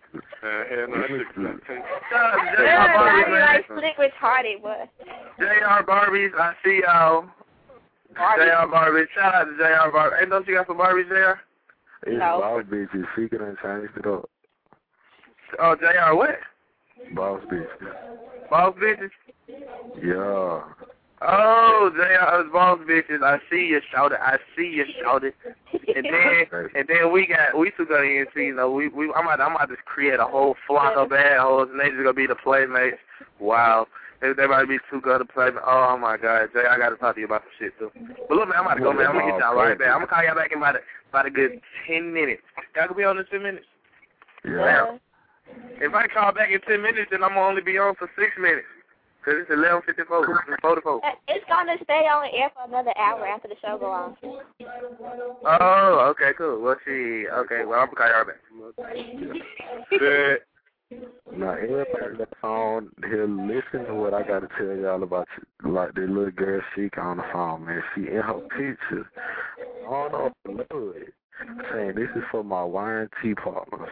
Barbies, I see y'all. JR Barbies, shout out to JR Barbies. Hey, don't you got some Barbies, JR? It's Boss Bitches. She can change it up. Oh, JR, what? Boss Bitches. Boss Bitches? Yeah. Oh, JR, Boss Bitches. I see you, shout it. And then we two got in, you know, I'm about to create a whole flock of bad hoes, and they just gonna be the playmates. Wow. They might be too good to play. Oh my God, Jay, I gotta talk to you about some shit too. But look, man, I'm about to go, man. I'm gonna get y'all right back. I'm gonna call y'all back in about a good 10 minutes. Y'all can be on in 10 minutes. Yeah. If I call back in 10 minutes, then I'm gonna only be on for 6 minutes. Cause it's 11:54. It's gonna stay on air for another hour after the show go on. Oh, okay, cool. Well, I'm gonna call y'all back. Good. Now, everybody that's on here, listen to what I got to tell y'all about, like, the little girl Sheikah on the phone, man. She in her pictures, on her blood, saying, this is for my wine tea partner.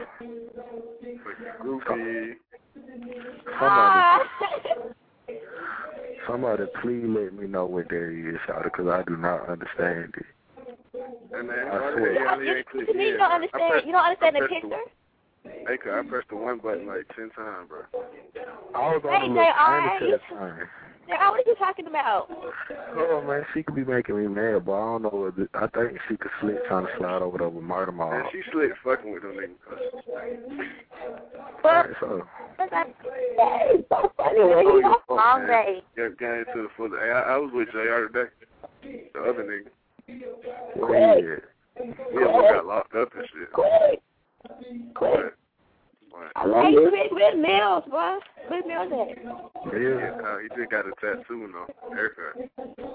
Goofy. Somebody please let me know what that is, y'all, because I do not understand it. And then, you don't understand the picture? Hey, cuz I pressed the one button like 10 times, bro. I was on Hey, the J.R., what are you talking about? Oh, man, she could be making me mad, but I don't know what I think she could slip trying to slide over there with Murder Mall. Man, she slick fucking with them niggas. But, so. It's so funny when you off all day. Got into the full. I was with JR today. The other nigga. Quick. We almost got locked up and shit. Quick. Hey, Quick, where's Mills, boy? Where's Mills at? Yeah, he just got a tattoo and a haircut.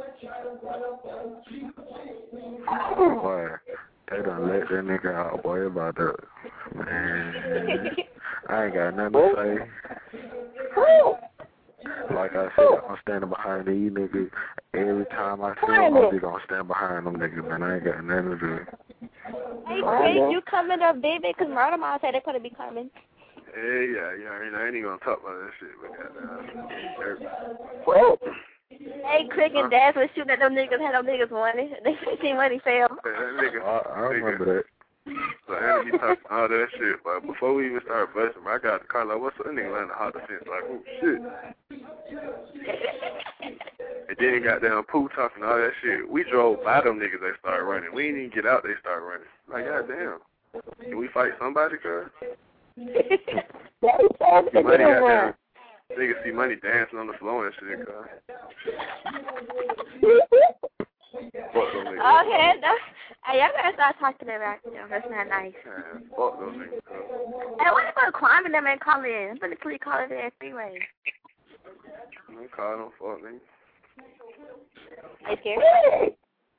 Boy, they done let that nigga out, boy, about that. Man, I ain't got nothing to say. Like I said, I'm standing behind these niggas. Every time I see them, I'm just gonna stand behind them niggas, man. I ain't got nothing to do. Hey, Quick, you coming up, baby? Because Murder Mom said they couldn't be coming. Hey, yeah, I ain't even gonna talk about that shit, but Hey, Quick and Daz was shooting at them niggas, had them niggas money. They 15 money fell. I remember that. So Anna be talking all that shit, but before we even started busting, I got the car like, what's up? That nigga landed hot defense, like, oh shit. And then goddamn Pooh talking all that shit. We drove by them niggas, they started running. We didn't even get out, they started running. Like, goddamn. Can we fight somebody, cuz? Money goddamn. Niggas see Money dancing on the floor and shit, cuz. Fuck those niggas. Okay, hey, y'all gotta start talking about them. That's not nice. Man, fuck those niggas, cuz. Hey, what about climbing them and call in? I'm gonna please call it that freeway. I'm calling them fuck niggas. Hey, scared?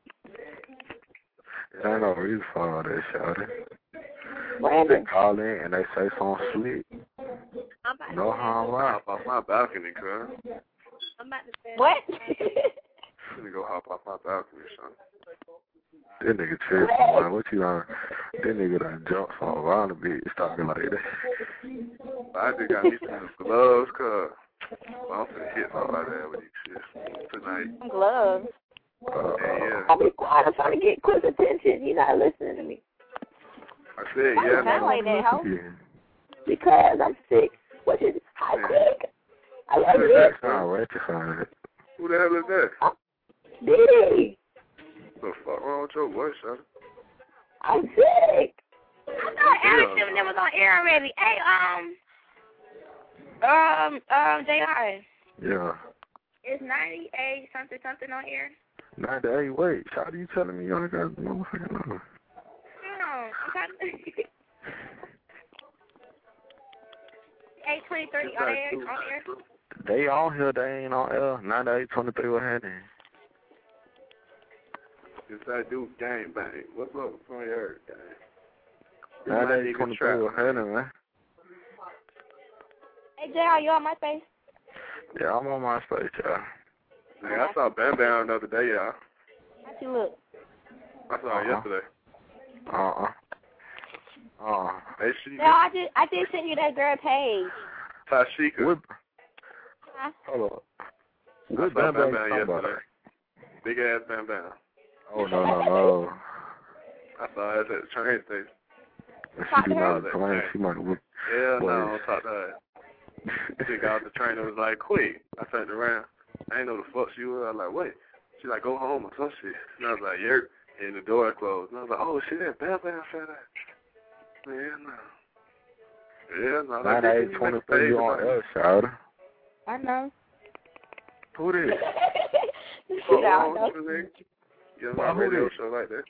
There ain't no reason for all that, shawty. Brandon. They call in and they say something slick. No harm, right? Hop off my balcony, cuz. I'm about to say what? Let me go hop off my balcony, son. That nigga tripping, man. What you on? That nigga done jumped from around a bit, talking like that. I just got me some gloves, cuz. I'm finna hit somebody there with these shit tonight. Gloves. Yeah. I'll be quiet. I'm trying to get Quick's attention. He's not listening to me. I said, yeah. Sound like that, ho? Because I'm sick. What is hi, Quick? I love you. That's not rectifying it. Who the hell is that? Diddy. What the fuck wrong with your voice, son? I'm sick. I thought Alex was on air already. Hey, JR. Yeah. Is 98 something on air? 98, wait. How are you telling me you only got motherfucking number? No, I'm trying to... 823 on air? They on here, they ain't on air. 9823, what happened? It's that dude gang bang. What's up from your gang? 9823, what happened, man? Hey, JR, you on MySpace? Yeah, I'm on MySpace, y'all. Nigga, I saw Bam Bam the other day, y'all. How she look? I saw her yesterday. Hey, she. No, I did send you that girl page. Tashika. Huh? Hold on. I saw Bam Bam yesterday. Big ass Bam Bam. Oh, no. I saw her at the train station. She do not claim she might whip. Yeah, no, don't talk to her. She got off the train and was like, quick. I turned around. I didn't know the fuck she was. I was like, wait. She's like, go home or some shit. And I was like, yeah. And the door closed. And I was like, oh, shit, that Bam Bam said that. Yeah, no. Yeah, no. 9823, you on air, shout. I know. Who this? Oh, I know. You know, my radio show like that.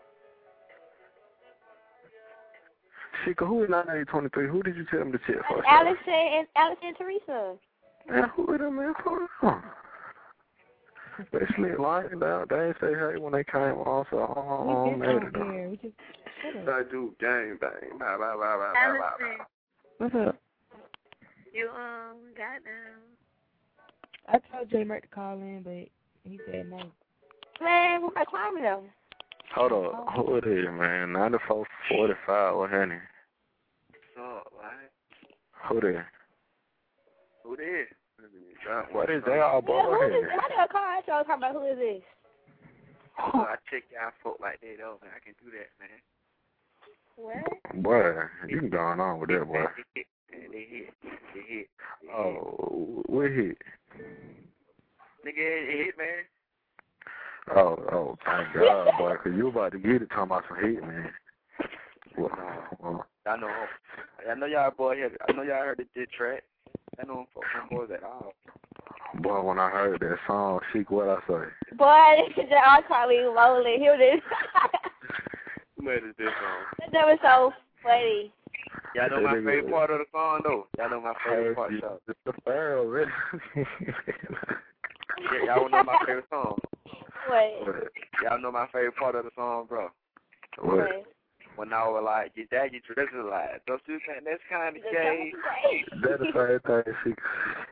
Shika, who is 9823? Who did you tell him to check for? Alex and Teresa. Man, who is them, man? Hold on. They slid lying down. They ain't say hey when they came on, so I'm mad at them. I do gang bang. Bye, bye, bye, bye, bye, bye. What's up? You got them. I told J Merck to call in, but he said no. Man, who got climbing them? Hold on. Who it is, man? 9445. What happened? What's up, right? Who there? Who there? What is that all about? Who is this? How did I call? I told her about who is this? Oh, I check y'all folk like that over. I can do that, man. What? Boy, you can go on with that, boy. And they hit. Oh, what hit? Nigga, it hit, man. Oh, thank God, boy, because you about to get it talking about some hit, man. Well, I know y'all boy here. I know y'all heard the diss track. I know them boys at all. Boy, when I heard that song, Sheik, what I say? Boy, I call him rolling. Hear this? Who made this song? That was so funny. Y'all know my favorite part of the song, though. Y'all know my favorite part, y'all. It's the Pharaoh, really. Yeah, y'all know my favorite song. What? Y'all know my favorite part of the song, bro. What? When I was like, your dad, you dress like, don't you think that's kind of gay? That's the same thing, Sheik.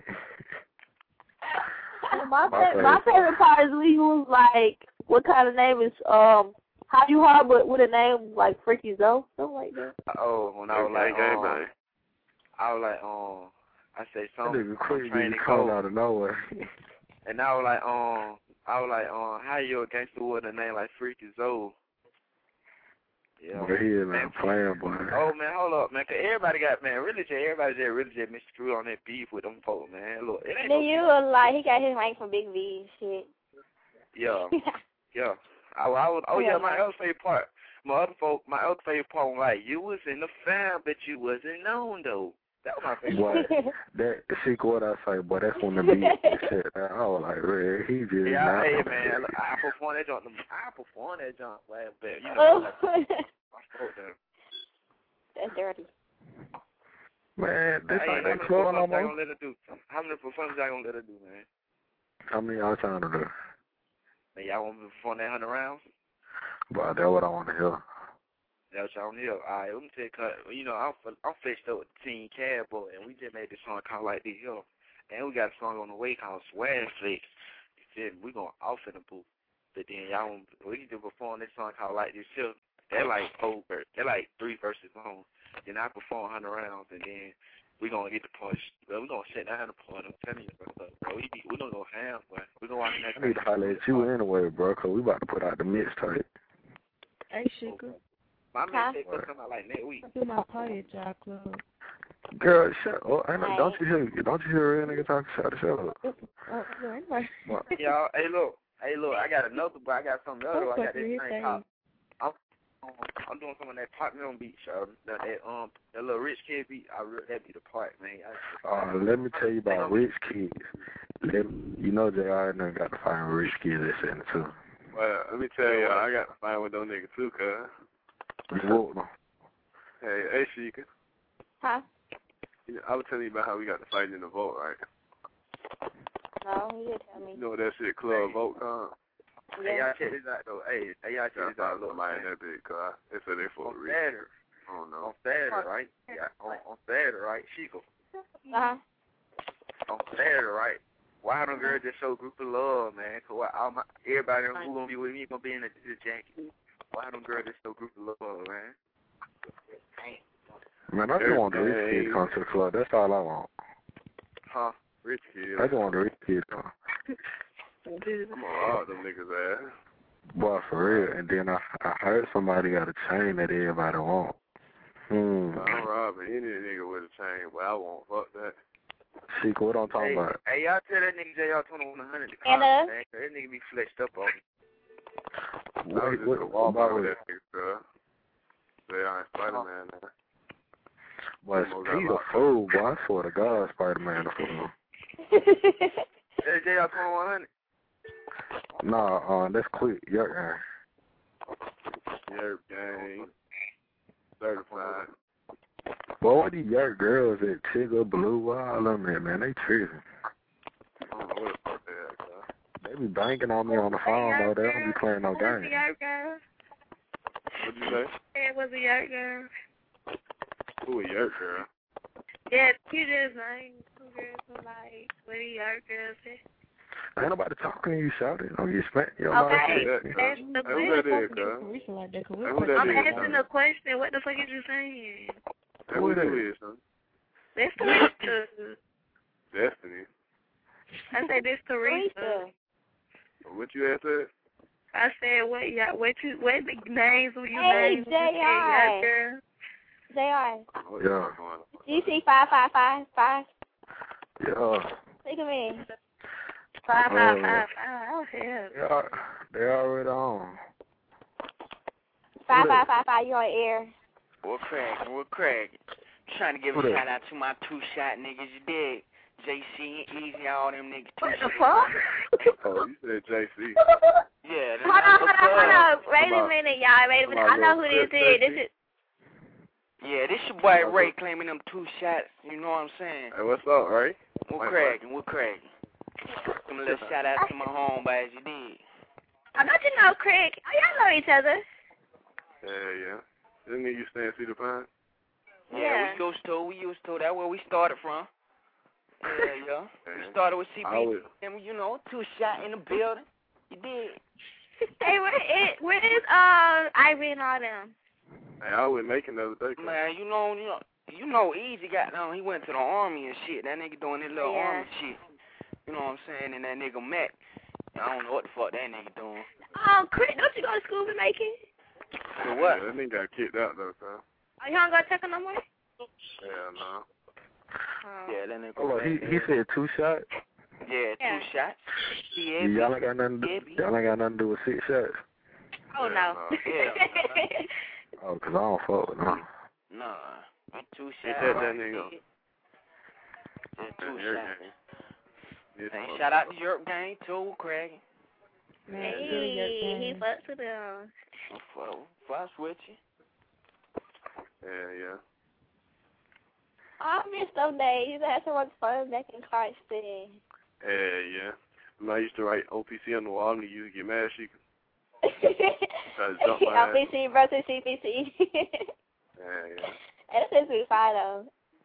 My favorite part is when he was like, what kind of name is How You Hard, but with a name like Freaky Zoe, something like that. Oh, when I was like, I say something. That coming out of nowhere. And I was like, how you a gangster with a name like Freaky Zoe? Yeah. But he is man playing, boy. Oh man, hold up, man. Cause everybody just misconstrued on that beef with them folks, man. Look, it ain't. Then you were like, he got his rank from Big V and shit. Yeah, yeah. I was. Oh yeah, my other favorite part. My other favorite part was like, you was in the fam, but you wasn't known though. That was my favorite. Boy, that Sheik, what I say, boy, that's when the beat shit. I was like, man, he just. Yeah, hey man, look, I perform that jump, well, but you know. That's dirty. Man, this ain't that club club no more. How many performances y'all gonna let her do, man? How many y'all trying to do? Man, y'all want me to perform that 100 rounds? But that's what I want to hear. That's what y'all want to hear. All right, let me tell you, cause, you know, I'm fetched up with Team Cowboy, and we just made this song called Like This Hill. And we got a song on the way called Swag Flex. We going off in the booth. But then we need to perform this song called Like This Hill. They're like 3 verses long. Then I perform 100 rounds, and then we gonna get the push. Well, we gonna sit down the point. I'm telling you, bro. We gonna go ham, boy. We gonna watch that. I need to holler at you anyway, bro, cause we about to put out the mixtape. Hey, Sugar. My mixtape will come out like next week. I do my party at y'all club. Girl, shut up. Don't you hear a real nigga talking? Shut up. Y'all, hey look, I got another, but I got something else. I got this thing called. I'm doing some of that Pop Milton beat, that little Rich Kid beat. That be the part, man. Let me tell you about Rich Kids. You know JR done got to find Rich Kids that's in it too. Well, let me tell you, I got to find with those niggas too, cuz. You won't know. Hey, Sheikah. Huh? I was telling you about how we got to fight in the vote, right? No, you didn't tell me. You know what that shit club vote, huh? Hey, y'all check this out, though. Hey, y'all check this out, though. Man, that big, cuz. They said they for real. Saturday. Oh, no. On Saturday, right? Yeah, on Saturday, right? Chico. Uh-huh. On Saturday, right? Why don't girls just show group of love, man? Cause everybody who gonna be with me gonna be in the jacket. Why don't girls just show group of love, man? Man, I just want the Rich Kid to come to the club. That's all I want. Huh? Rich Kid. I just want the Rich Kid to come. I'm gonna rob them niggas' ass. Boy, for real. And then I heard somebody got a chain that everybody want. I'm robbing any nigga with a chain, but I won't. Fuck that. Sheik, what I'm talking about? Hey, y'all tell that nigga JR 2100 to call me, man. That nigga be flexed up on me. What about with that nigga, bro? JR and Spider-Man, man. Boy, he's a fool, boy. I swear to God, Spider-Man a fool. That's JR 2100. Nah, that's quick. Yerk gang. Certified. Boy, what these Yerk girls at Tigger, Blue, all them there, man, they tripping. I don't know what the fuck they at, bro. They be banking on me on the phone, though. They don't be playing no games. What'd you say? It was a Yerk girl. Who a Yerk girl? Yeah, you just like two girls were like, what a Yerk girl say? Ain't nobody talking to you, shout it. Don't get spanked. Okay, that's the question. I'm asking a question. What the fuck is you saying? Who that is, son? That's Teresa. Destiny. I said this Teresa. What you had said? I said what the names were you named? Hey, girl. JR. Oh, yeah. GC 5555. Yeah. Look at me. 5555. Oh, hell. They already on. 5555, you on air. We're cracking. Trying to give a shout out to my 2-shot niggas, you dig? JC and Easy, all them niggas. What the fuck? Oh, you said JC. Yeah. Hold on. Wait a minute, y'all. Wait a minute. I know who this is. This is. Yeah, this your boy Ray claiming them 2 shots. You know what I'm saying? Hey, what's up, Ray? We're cracking. Give a little shout out to my homeboys, you dig? I don't you know Craig. Oh, y'all know each other. Yeah. Didn't you stay in Cedar Pine? Yeah, we used to. That's where we started from. Yeah. We started with CP, and you know, 2-shot in the building. You did. Hey, where is Ivy and all them? Hey, I was making the other day. Man, you know, Easy got down. He went to the army and shit. That nigga doing his little army shit. You know what I'm saying? And that nigga Mac. I don't know what the fuck that nigga doing. Chris, don't you go to school with Macon? For what? Yeah, that nigga got kicked out though, son. You don't go check on no more? Yeah, no. Yeah, that nigga. Hold on, he said 2 shots? Yeah, 2 shots. Y'all ain't got nothing to do with 6 shots? Oh, no. Yeah. Oh, because I don't fuck with them. Nah. 2 shots. He said that nigga. 2 shots. Hey, shout out to Europe gang too, Craig. Hey, he fucks with them. Fuck with you. Yeah. I miss those days. I had so much fun back in Clarkston. Yeah. When I used to write OPC on the wall, and you used to get mad, she could. OPC versus CPC. Yeah. That's just be fine though.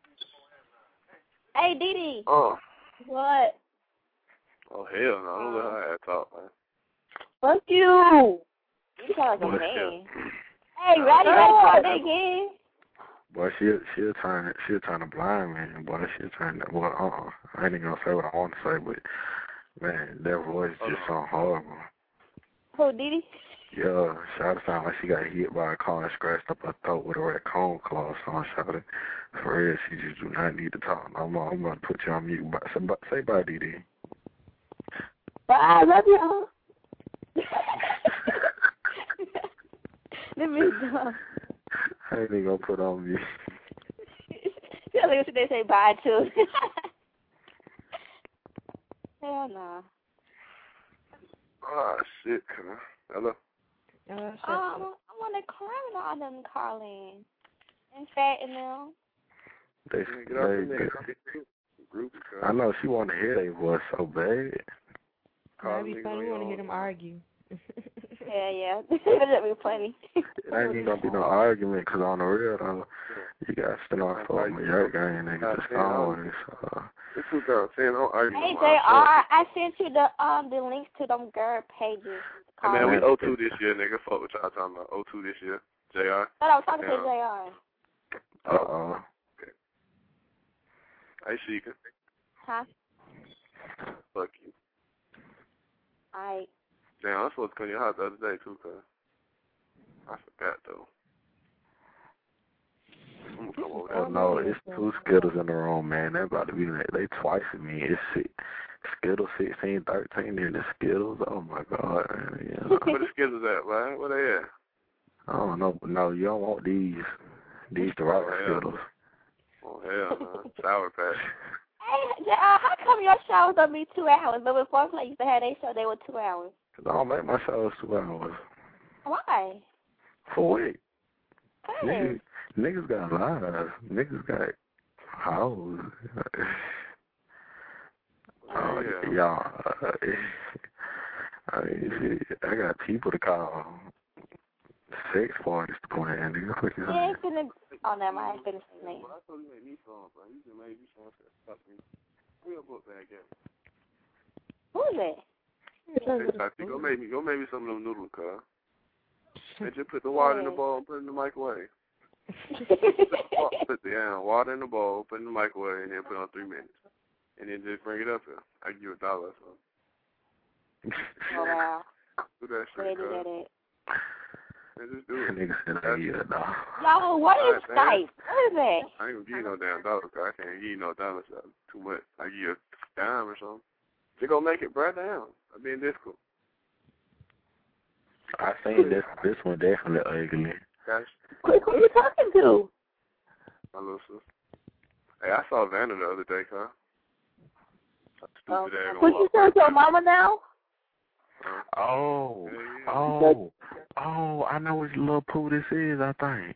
Hey, Didi. Oh. What? Oh, hell no. Don't let her talk, man. Fuck you. You sound like a man. Hey, ready to talk again? Boy, she'll turn to blind, man. Boy, she'll turn to, I ain't even gonna say what I want to say, but, man, that voice just sound horrible. Who, Didi? Yeah, Shawty sound like she got hit by a car and scratched up her throat with a raccoon claw. So Shawty, for real, she just do not need to talk. I'm about to put you on mute. Say bye, Didi. Bye, I love you. Let me go. I ain't even gonna put on mute. Tell me what they say bye to. Hell no. Oh, shit, huh? Hello? I want to cry on them calling. And fat and them. I know she want to hear their voice so bad. That'd be funny. We want to hear them argue. Yeah. That'd be funny. It ain't even gonna be no argument, because on the real, though, you got to stand off for me. Your game, nigga, just always. This is what I'm saying. Don't argue. Hey, JR, I sent you the links to them girl pages. Hey, man, we 0-2 this year, nigga. Fuck what y'all talking about. 0-2 this year. JR. But I was talking to JR. Uh-oh. Okay. Hey, Sheikah. Huh? Fuck you. Alright. Damn, I was supposed to come to your house the other day, too, cuz. I forgot, though. I'm gonna come over there. Oh, no, it's 2 Skittles in the room, man. They're about to be like, they twice at me. It's Skittles 16, 13, and the Skittles. Oh, my God, man. Yeah. Where the Skittles at, man? Where they at? I don't know, but no, you don't want these. These the rock Skittles. Oh, hell, man. Sour Patch. Hey, how come your shows don't be 2 hours? But before I used to have their show, they were 2 hours. Because I don't make my shows 2 hours. Why? For what? Hey. Niggas got lives. Niggas got hoes. Oh, yeah. Y'all. I mean, shit, I got people to call. Sex parties to plan, nigga. Yeah, it's finna. Oh, never mind. I finished his name. I told you make me fun, bro. You just made me fun. Fuck me. Real book bag, yeah. Who is it? Go make me some of them noodles, cuz. And just put the water in the bowl and put it in the microwave. Put the water in the bowl, put it in the microwave, and then put it on 3 minutes. And then just bring it up here. I give you $1 or something. Oh, wow. Do that shit, cuz. Just do it. Nigga said I get a dollar. Yo, what is Skype? What is that? I ain't gonna give you no damn dollar, cause I can't give you no dollars too much. I give you a dime or something. Just go make it, bro, down. I'm being difficult. I seen this one definitely ugly. Gosh. Quick, who you talking to? My little sister. Hey, I saw Vanna the other day, huh? Stupid ass. What you say to your mama now? Oh, I know which little poo this is, I think.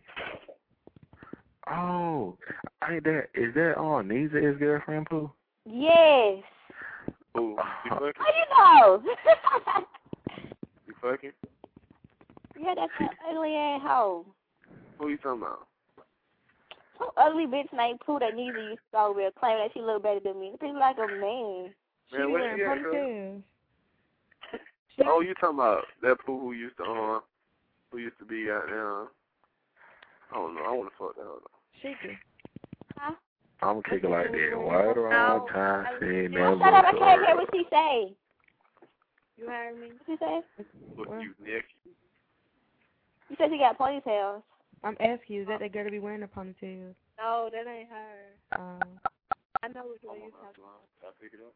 Oh, is that Nisa, his girlfriend, Pooh? Yes. Ooh, you fucking? How you know? You fucking? Yeah, that's an ugly ass hoe. Who you talking about? Some ugly bitch named Pooh that Nisa used to go with, claiming that she look better than me. She like a man. She be wearing ponytails. Oh, you talking about that Pooh who used to be out there? I don't know. I want to fuck that up. Shaky. Huh? I'm gonna kick it like that. Why the wrong time saying that? Shut up! I can't hear what she say. You heard me? What she say? Look, you Nick. You said she got ponytails. I'm asking you, is that girl to be wearing a ponytail? No, that ain't her. I know which one you talking about. Can I pick it up?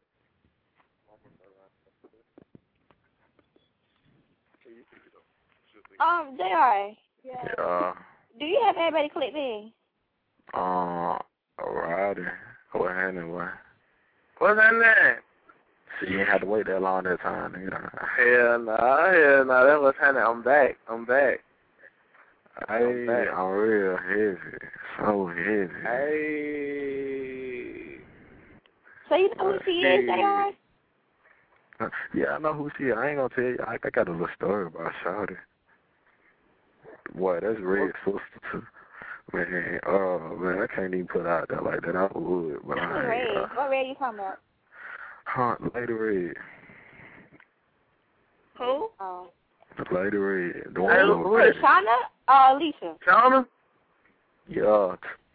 JR. Yeah. Do you have everybody clicked in? Alrighty. What happened, boy? What's that name? So you ain't had to wait that long that time, nigga. Hell nah. That's what's happening. I'm back. Hey, I'm real heavy. So heavy. Hey. So you know who she is, JR? Yeah, I know who she is. I ain't gonna tell you. I got a little story about Shawty. Boy, that's Red's sister too. Man, I can't even put out there like that. I would, but I ain't. What Red you talking about? Lady Red. Who? Oh. Lady Red. The one who Shauna? Alicia. Shauna? Yeah.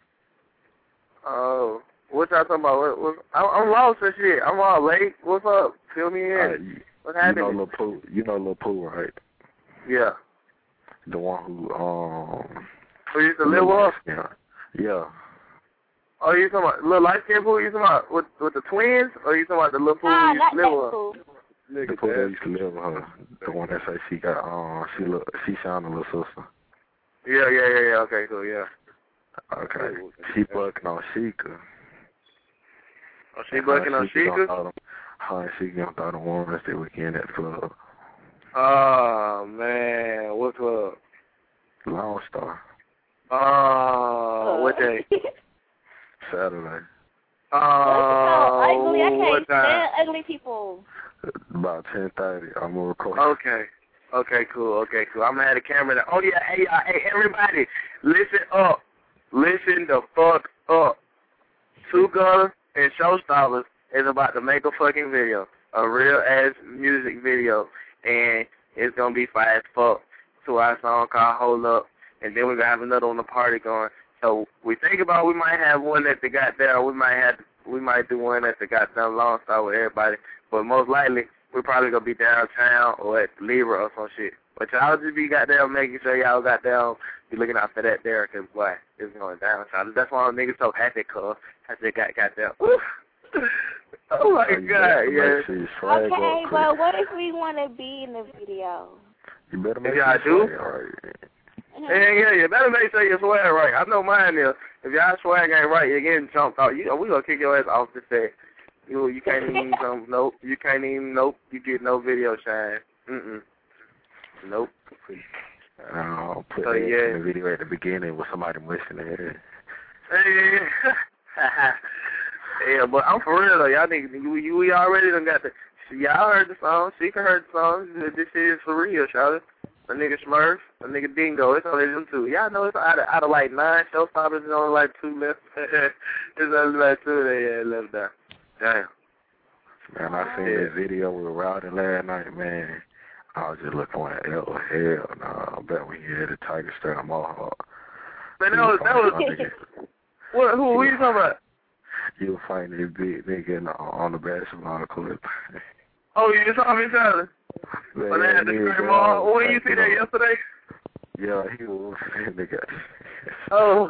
Oh. What y'all talking about? I'm lost and shit. I'm all late. What's up? Fill me in. What happened? You know Lil Pooh, right? Yeah. The one who Who used to live up? Yeah. Oh, you talking about little light skin Pooh? You talking about with the twins? Or you talking about the little Pooh who used to live up? The Pooh that used to live with her. The one that say she got she Shauna's little sister. Yeah. Okay, cool, yeah. Okay. She bucking on Sheikah. Oh, she bucking on Sheikah? Her and Sheikah gonna throw the warmest that weekend at the club. Oh, man. What club? Lone Star. Oh, what day? Saturday. Oh, ugly. I can't what time? stand ugly people. About 10:30. I'm gonna record. Okay, cool. I'm gonna have the camera there. Oh yeah, hey, everybody, listen up. Listen the fuck up. Two Guns and Showstoppers is about to make a fucking video, a real ass music video, and it's gonna be fire as fuck. To our song called Hold Up, and then we're gonna have another on the party going. So we think about we might have one at the goddamn, we might do one at the goddamn Lone Star with everybody, but most likely we're probably gonna be downtown or at Libra or some shit. But y'all just be goddamn making sure y'all goddamn be looking out for that there, cause boy, it's going down. So that's why I'm niggas so happy, cuz I just got goddamn. Oh my god, yeah. Okay, but what if we want to be in the video? You better make sure you swag right. Yeah, you better make sure you swag right. I know mine is. If y'all swag ain't right, you're getting jumped out. We gonna kick your ass off the set. You can't even you get no video shine. Nope. I'll put that in the video at the beginning with somebody mushing their head. Yeah, but I'm for real though. Y'all niggas, we already done got the. Y'all heard the song. She can heard the song. This shit is for real, y'all. A nigga Smurf, a nigga Dingo. It's only them two. Y'all know it's out of like 9 showstoppers, there's only like 2 left. There's only like 2 that left there. Damn. Man, I seen that video with Rowdy last night, man. I was just looking like, hell no. I bet when you had a tiger strap mohawk. Man, that was who are you talking about? You were fighting this big nigga on the basketball court. Oh, you saw me, Tyler? When they had the scream on. When you see that yesterday? Yeah, he was nigga. Oh.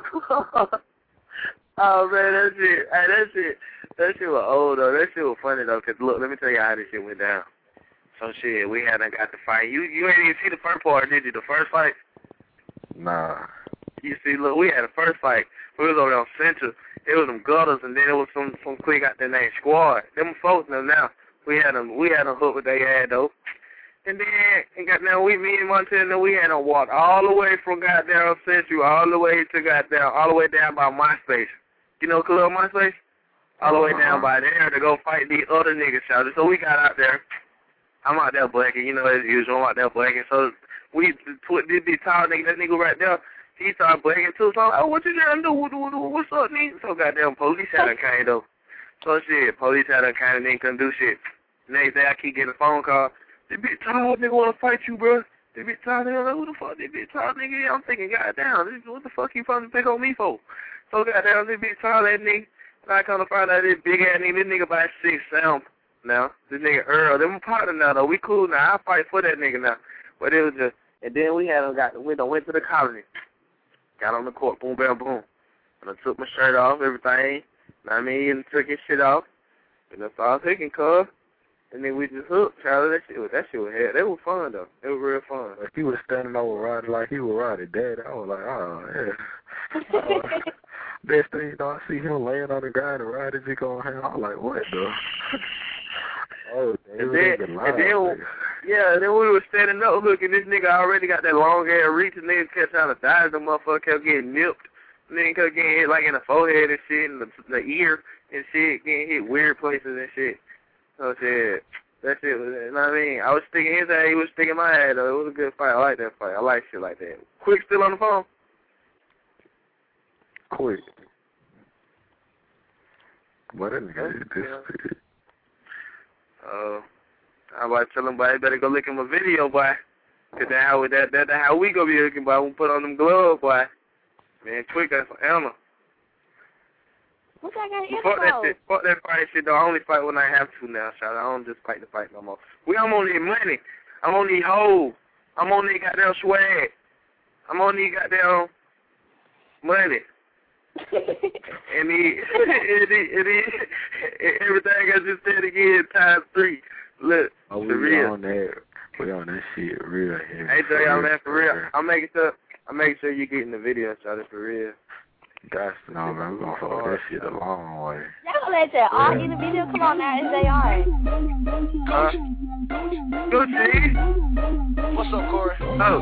Oh man, that shit. Hey, that shit was old though. That shit was funny though. Cause look, let me tell you how this shit went down. So shit, we hadn't got the fight. You ain't even see the first part, did you? The first fight? Nah. You see, look, we had the first fight. We was over there on Central. It was them gutters, and then it was some quick out there named Squad. Them folks now. We had them hook with their head though. And then me and Montana, we had them walk all the way from goddamn Central, all the way down by MySpace. You know Club MySpace? All the way down by there to go fight these other niggas out there. So we got out there. I'm out there blacking, you know, as usual. I'm out there blacking. So we put this big tall nigga, that nigga right there, he started blacking too. So I'm like, oh, what you trying to do? What's up, nigga? So goddamn police had done came though. So shit, police had done came and nigga couldn't do shit. Next day I keep getting a phone call. This big tall nigga want to fight you, bro. This big tall nigga, like, who the fuck this big tall nigga? I'm thinking, goddamn, what the fuck you fucking pick on me for? So goddamn, this big tall ass nigga, and I come to find out this big ass nigga, this nigga about 6'7" now. This nigga Earl, them partner now though. We cool now. I fight for that nigga now. But it was just, and then we had went to the colony, got on the court, boom, bam, boom, and I took my shirt off, everything. I mean, and took his shit off, and I started taking cuz. And then we just hooked, Charlie. That shit was hell. That was fun though. It was real fun. If he was standing over riding like he was riding Dad, I was like, oh yeah. Next thing you know, I see him laying on the ground and riding his on him. I was like, what the? And then we were standing up hooking. This nigga already got that long ass reach, and nigga kept trying to die. The motherfucker kept getting nipped. Nigga kept getting hit like in the forehead and shit, and the ear and shit, getting hit weird places and shit. So shit, that shit was, you know what I mean? I was sticking his head, he was sticking my head, though. It was a good fight. I like that fight. I like shit like that. Quick still on the phone? Quick. What a nigga this. I'm about to tell him, boy, you better go look at my video, boy. Cause that's how we gonna be looking, boy. We put on them gloves, boy. Man, Quick, that's for Anna. What I got Fuck that shit. Fuck that fight shit, though. I only fight when I have to now, Charlotte. I don't just fight the fight no more. I'm on need money. I'm on need hoes. I'm on need goddamn swag. I'm on need goddamn money. and everything I just said again times 3. Look, we real. On that. We on that shit real heavy. Hey, Jay, I'm man, for real. I'm making sure you get in the video, Charlotte, for real. That's no, man. We're gonna follow that shit a long way. Y'all gonna let that all in the video? Come on now, it's JR. Gucci. What's up, Corey?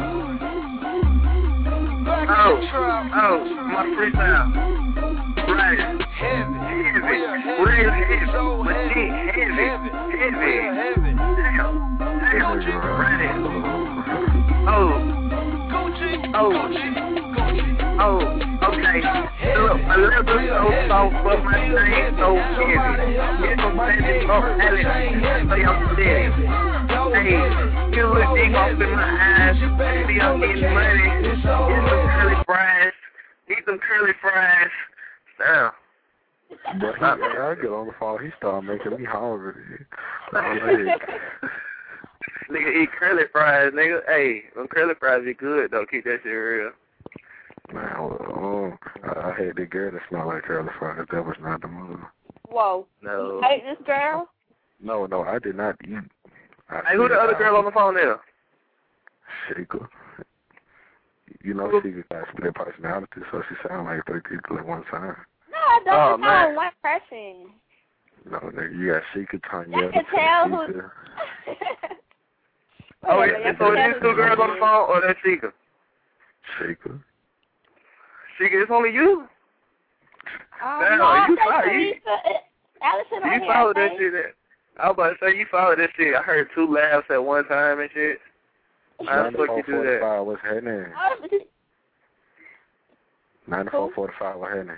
My freestyle. Right. Heavy. Okay. Look, a little bit so soft, but my thing so heavy. It's a baby from Alex, so y'all steady. Hey, you look deep off in my eyes. Baby, I'm getting money. Eat some curly fries. Damn. But I get on the phone, he started making me hungry. Nigga eat curly fries, nigga. Hey, them curly fries be good, though. Keep that shit real. Man, I had the girl that smelled like curly fries. That was not the move. Whoa. No. You hate this girl? No, I did not eat. Hey, who the other girl on the phone there? Sheikah. You know, Sheikah got split personality, so she sound like 3 people at one time. No, I don't. It's all one person. No, nigga, you got Sheikah, Tanya. You can tell who. Oh, yeah, so are these 2 girls on the phone, or that's Sheikah? Sheikah. Sheikah, it's only you? Damn, no, you followed that shit. I was about to say, you followed that shit. I heard 2 laughs at one time and shit. How the fuck you do that? What's her name? 9445, what's her name?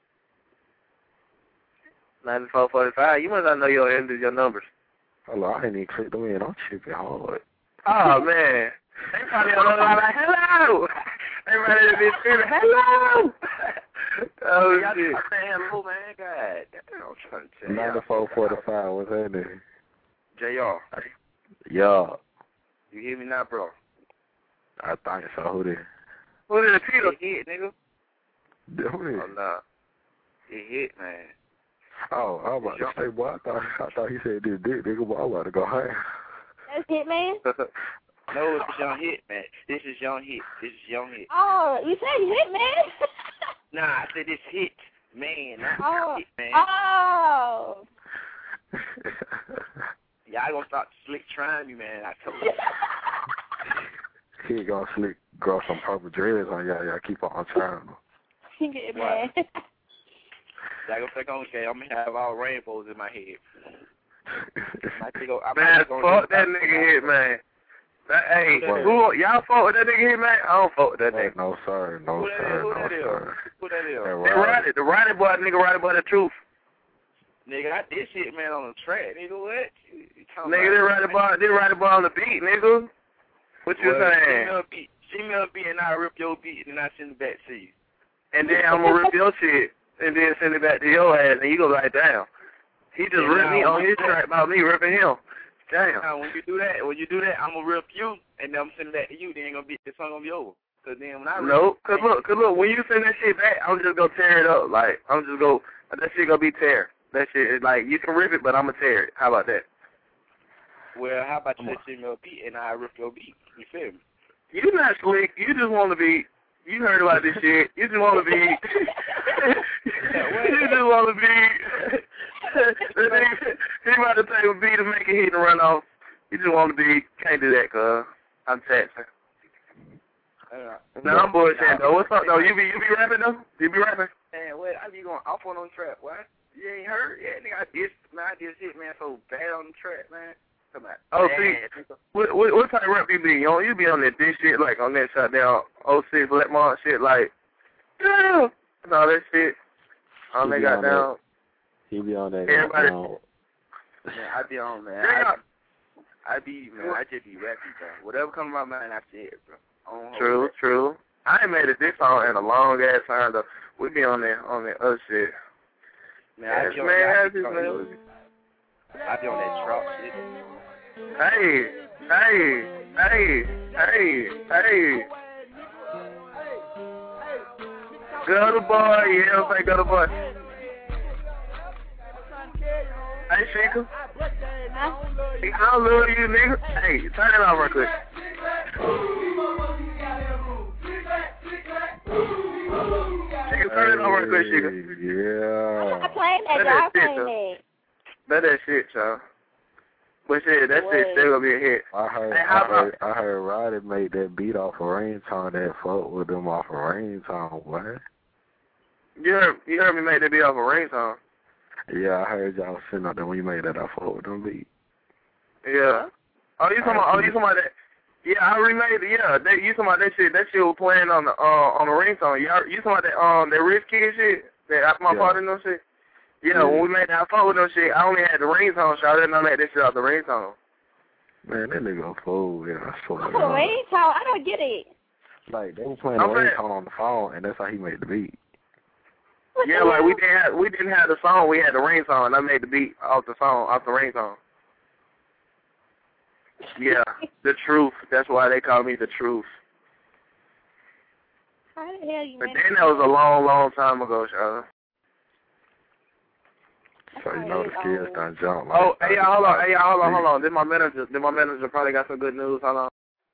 9445. You must not know your numbers. Hello, I ain't even click them in. I'm tripping hard. Oh, man. They probably don't know like, hello. Everybody be screaming, hello. Oh, shit. I say hello, man. God damn, I'm trying to tell you. 9445, what's her name? JR. Yeah. You hear me now, bro? I think so. Who there? Who did the Peter? It hit, nigga. Who did? Oh, no. It hit, man. Oh, I was about to say, boy, I thought he said this dick, nigga, but I was about to go home. That's Hitman? No, it's Young Hit, man. This is Young Hit. This is Young Hit. Oh, you said Hitman? Nah, I said this Hit, man, not Hit, man. Oh. Y'all gonna stop slick trying me, man. I told you. He ain't gonna slick grow some purple dreads on y'all. Y'all keep on trying. He get mad. Y'all gonna think, okay, I'm gonna have all rainbows in my head. Man, fuck that nigga Hit, man. Hey, y'all fuck with that nigga Hit, man? I don't fuck with that nigga. No, sir. No, sir. Who No, that is? sir. Who that is? The Roddy boy, nigga, Roddy boy, the truth. Nigga, I did shit, man, on the track. Nigga, what? Nigga, they Roddy boy on the beat, nigga. What you saying? Send me a beat and I'll rip your beat and I send it back to you. And then I'm gonna rip your shit and then send it back to your ass and you go right down. He just ripped me on his track about me ripping him. Damn. Now, when you do that, I'm gonna rip you and then I'm sending it back to you. Then the song gonna be over. Cause then when I rip no, cause look, when you send that shit back, I'm just gonna tear it up. Like that shit gonna be tear. That shit is like you can rip it, but I'm gonna tear it. How about that? Well, how about you send me a beat and I rip your beat? You feel me? You not slick. You just want to be. You heard about this shit. You just want to be. You just want to be. He about to take a beat and make a hit and run off. You just want to be. Can't do that, cuz. I'm texting. No, I'm bullshitting though. What's up though? You be rapping though? You be rapping? Man, what? I be going off on track. What? You ain't heard? Yeah, nigga. I did shit, man, so bad on the track, man. Oh, see, what type of rap you be? You be on that this shit, like on that shot down 06 Let Mom shit, like, yeah, and all that shit. All they got down. He be on that. Everybody. Man, I be on, man. I just be rapping, bro. Whatever comes to my mind, I say it, bro. True. I ain't made a diss song in a long ass time, though. We be on that other shit. Man, I be on that trap shit. Hey. Gutter boy, yeah, say gutter boy. Hey, Sheikah. I love you, nigga. Hey, turn it off real quick. Sheikah, turn it off real quick, Sheikah. Yeah. I'm not playing that, y'all playing that. That shit, y'all. But shit, that shit still gonna be a hit. I heard Roddy made that beat off of Rain Time that fuck with them off of Rain Time, what? You heard me make that beat off of Rain Time. Yeah, I heard y'all sitting out there when you made that. I fuck with them beat. Yeah. Oh, you talking about that? Yeah, I remade it. Yeah, you talking about that shit? That shit was playing on the ringtone. You talking about that Rich Kid shit? That my part in them shit? Yeah, when we made that, I fuck with them shit. I only had the ringtone, so I didn't know that shit off the ringtone. Man, that nigga a fool. Yeah, I swear. Ringtone? I don't get it. Like they were playing the ringtone on the phone, and that's how he made the beat. Yeah, like we didn't have the song, we had the ringtone, and I made the beat off the song, off the ringtone. Yeah, the truth. That's why they call me the truth. How the hell you? But then that was a long time ago, Charlotte. So you know the kids done jump. Like, oh, hey, y'all, hold on. Then my manager probably got some good news. Hold on.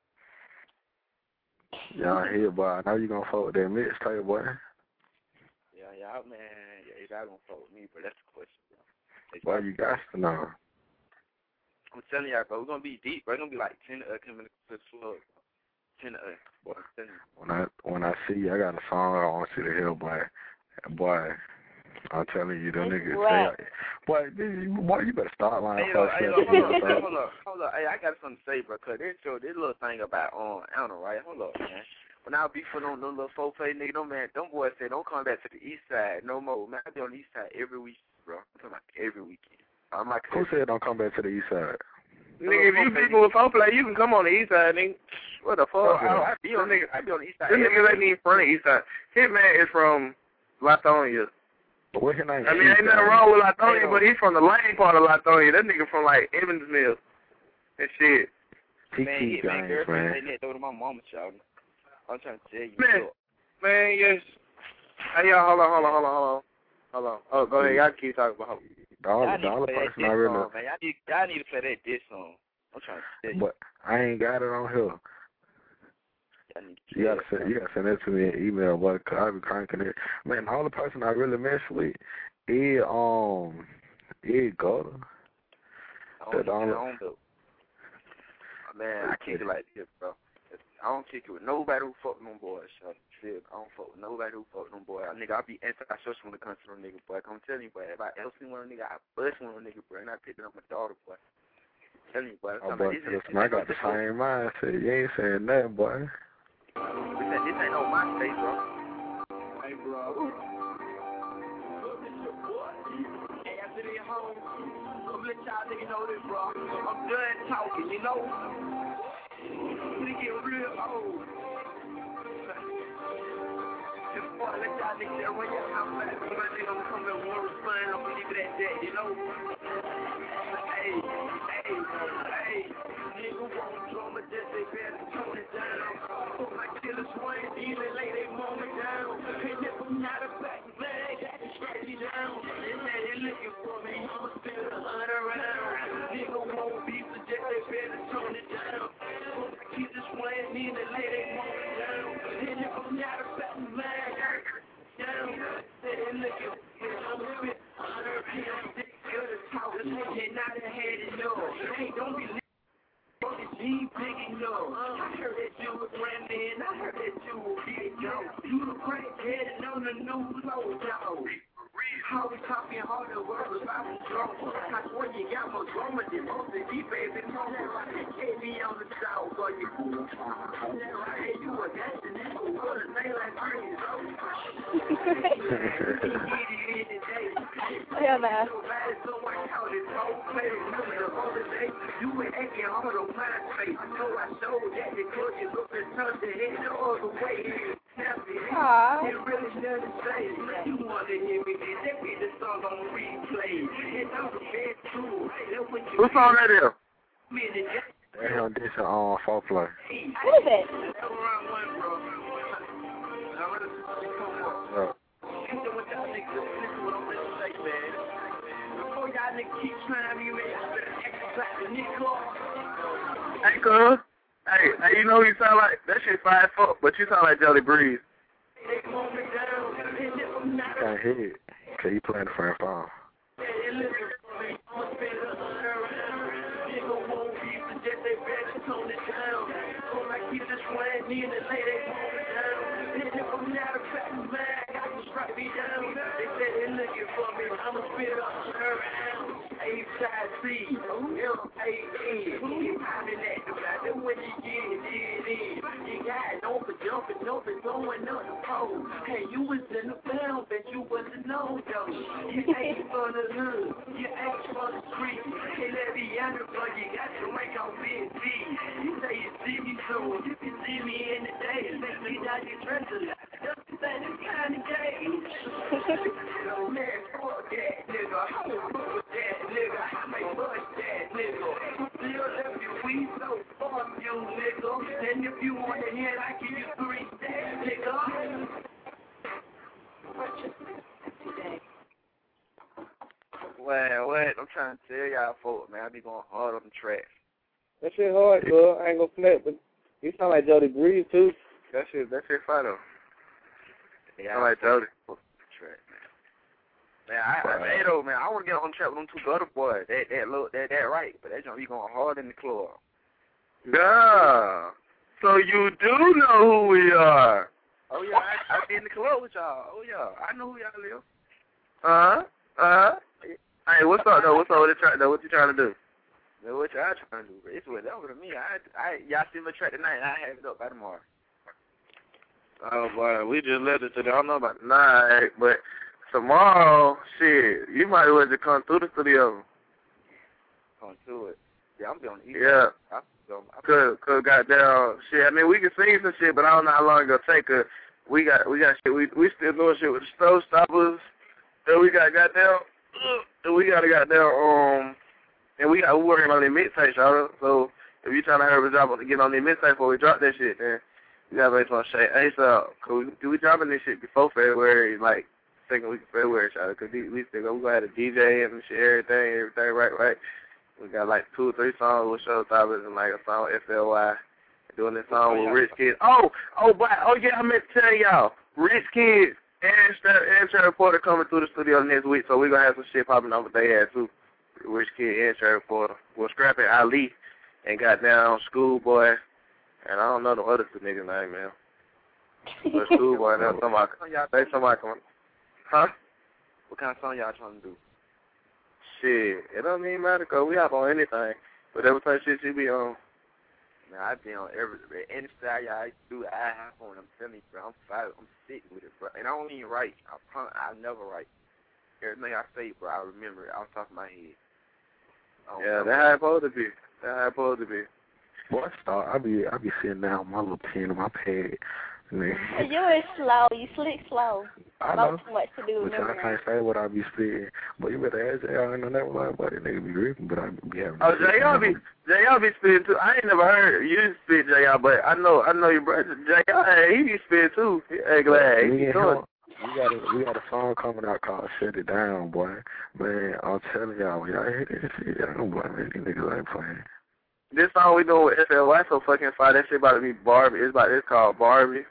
Y'all here, boy. I know you gonna fuck with that mixtape, boy. Yeah, man. Yeah, y'all gonna fuck with me, but that's the question, bro. Why you got to know? I'm telling y'all, bro, we're gonna be deep, bro. It's gonna be like 10 coming to the slug. 10 boy. When I see you, I got a song I want you to hear, boy. Boy, I'm telling you, them niggas say, boy, you better start lying. Hold up. Hey, I got something to say, bro, cause this little thing about I don't know, right? Hold up, man. When I be putting on them little 4-play nigga, them boys say don't come back to the east side no more. Man, I be on the east side every week, bro. I'm talking about every weekend. Who said don't come back to the east side? Nigga, if you people with 4-play, you can come on the east side, nigga. What the fuck? I be on the east side. This nigga ain't even from the east side. Hitman is from Latonia. What's your name? I mean, ain't nothing wrong with Latonia, but he's from the lane part of Latonia. That nigga from like Evans Mills and shit. Man, girlfriend say that though to my mama, child. I'm trying to tell you. Man, yes. Hey, y'all, hold on. Oh, go ahead. Y'all keep talking about the only person I really... Man, y'all need to play that diss song. I'm trying to tell you. But I ain't got it on here. You gotta send it to me in email, but I be cranking it. Man, the only person I really mess with is Gutter. Man, I kick it like this, bro. I don't kick it with nobody who fuck them boys. I don't fuck with nobody who fuck them boys. Nigga, I be anti-social when it comes to them nigga, boy. I'm telling you, boy. If I ever see one of them nigga, I bust one of them nigga, bro, and I picked up my daughter, boy. I'm telling you, boy. I got the same mindset. You ain't saying nothing, boy. This ain't no my face, bro. Hey, bro. Hey, after they home, I'm let y'all niggas know this, bro. I'm done talking, you know? We get real old. Just boy, let y'all niggas know when y'all come back. My nigga, I'm coming with one respond. I'm gonna leave it at that, you know? Hey. Nigga won't drama, just they better tone it down. My killers swing, even lay they moment down. And if I'm not a back man, that can strike me down. And now they looking for me, I'ma spin 100 rounds. Nigga won't be so just they better tone it down. My killers swing, even lay they moment down. And if I'm not a back man, that can down. They looking for me, I'ma spin 100 rounds. Good talk, and now they had it low. Hey, don't be G big enough. I heard that you was Brandon. I heard that you was Big Joe. You the crackhead and on the news, low dog. How we talking all the world about the drama. I swear you got more drama than most of these baby mama. Get me on the south, boy, you fool. Hey, you a gangster, nigga. What a thing like crazy, bro. Yeah, man. You were acting hard on my face. So I showed that because you looked at something in the other way. Aww. It really doesn't say. You want to hear me, they get the song on replay. It's on the bed too. Who song that is? They on this on Foreplay. What is it? Yeah. Before y'all niggas keep trying me, man, I better exercise the nigga. Hey, cuz. Hey, you know who you sound like? That shit fire fuck, but you sound like Jelly Breeze. Can't hear it, cause you playing the front phone. Hey, you was in the film, but you wasn't known though. You ain't for the hood, you ain't for the street. Hey, let me under, but you got to rank on BNB. You say you see me soon, you can see me in the day. Make me not get dressed a lot. Just say this kind of game. No man, fuck that nigga. I will fuck that nigga. I may bust that nigga. Still left you weak, so fuck you nigga. And if you want to hear, I give you 3 stacks, nigga. Well, what? I'm trying to tell y'all folks, man, I be going hard on the tracks. That shit hard, girl. I ain't gonna snap, but you sound like Jody Breeze too. That shit fine though. Yeah, sound like Jody. Man, hey though, man, I wanna get on track with them 2 gutter boys. That right, but they gonna be going hard in the club. Yeah. So you do know who we are. Oh yeah, I be in the club with y'all. Oh yeah, I know who y'all live. Hey, what's up though? What's up with the track though? What you trying to do? Man, what y'all trying to do? It's whatever to me. Y'all see my track tonight, and I have it up by tomorrow. Oh boy, we just left it today. I don't know about tonight, but tomorrow, shit, you might as well just come through the studio. Come through it. Yeah, I'm going to eat. Yeah. Cause goddamn shit. I mean, we can sing some shit, but I don't know how long it's gonna take. Cause we got shit. We still doing shit with the stove stoppers. Then we got goddamn. Then we got goddamn and we working on the mixtape, y'all. So if you trying to hurry up and get on the mixtape before we drop that shit, then We gotta make some shit. Hey, so, do we dropping this shit before February, like, second week of February, child? Because we gonna have a DJ and shit, everything, right? We got like 2 or 3 songs with Showstoppers and like a song with FLY. Doing this song with Rich Kids. Oh yeah, I meant to tell y'all. Rich Kids and Trey Porter coming through the studio next week, so we're gonna have some shit popping up with their ass too. Rich Kid and Trey Porter. We're scrapping Ali and got down Schoolboy, and I don't know the other 2 niggas' name, man. But Schoolboy, that's somebody coming. Huh? What kind of song y'all trying to do? Shit, it don't even matter, cause we hop on anything. Whatever type shit you be on. Man, I be on any style y'all do, I hop on. I'm telling you, bro. I'm sick with it, bro. And I don't even write. I never write. Everything I say, bro, I remember it off the top of my head. Yeah, that's how it's supposed to be. Boy, I be sitting down with my little pen and my pad. You is slow. You slick slow. I know. Not too much to do. But I can't say what I be spitting. But you better ask JR and that like, boy, that nigga be ripping, but I be having. Oh, JR be spitting too. I ain't never heard you spit JR, but I know your brother JR. He be spitting too. Hey, glad he be doing. We got a song coming out called "Shut It Down," boy. Man, I'm telling y'all, y'all hear this shit? Y'all don't blame me. These niggas ain't playing. This song we doing with FLY so fucking fire. That shit about to be Barbie. It's called Barbie.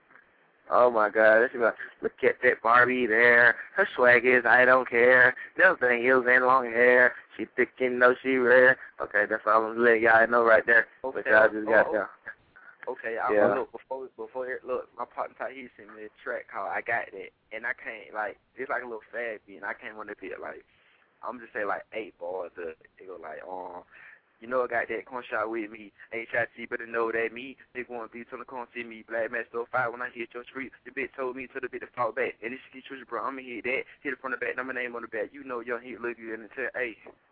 Oh my God, that shit about, look at that Barbie there. Her swag is I don't care. Those thing heels and long hair. She thick and know she rare. Okay, that's all I'm letting y'all know right there. Okay. But y'all just got there. Okay, look, before look, my partner he sent me a track called I Got That, and I can't, like, it's like a little fad beat, and I can't want to be like, I'm just say like 8 bars, it go like, you know I got that, come shot with me, HIT, better know that me, they want to be till the come see me, black man still fire when I hit your street, the bitch told me to the bit to fall back, and this shit get bro, I'ma hit that, hit it from the back, now my name on the back, you know young hit look good and tell, hey.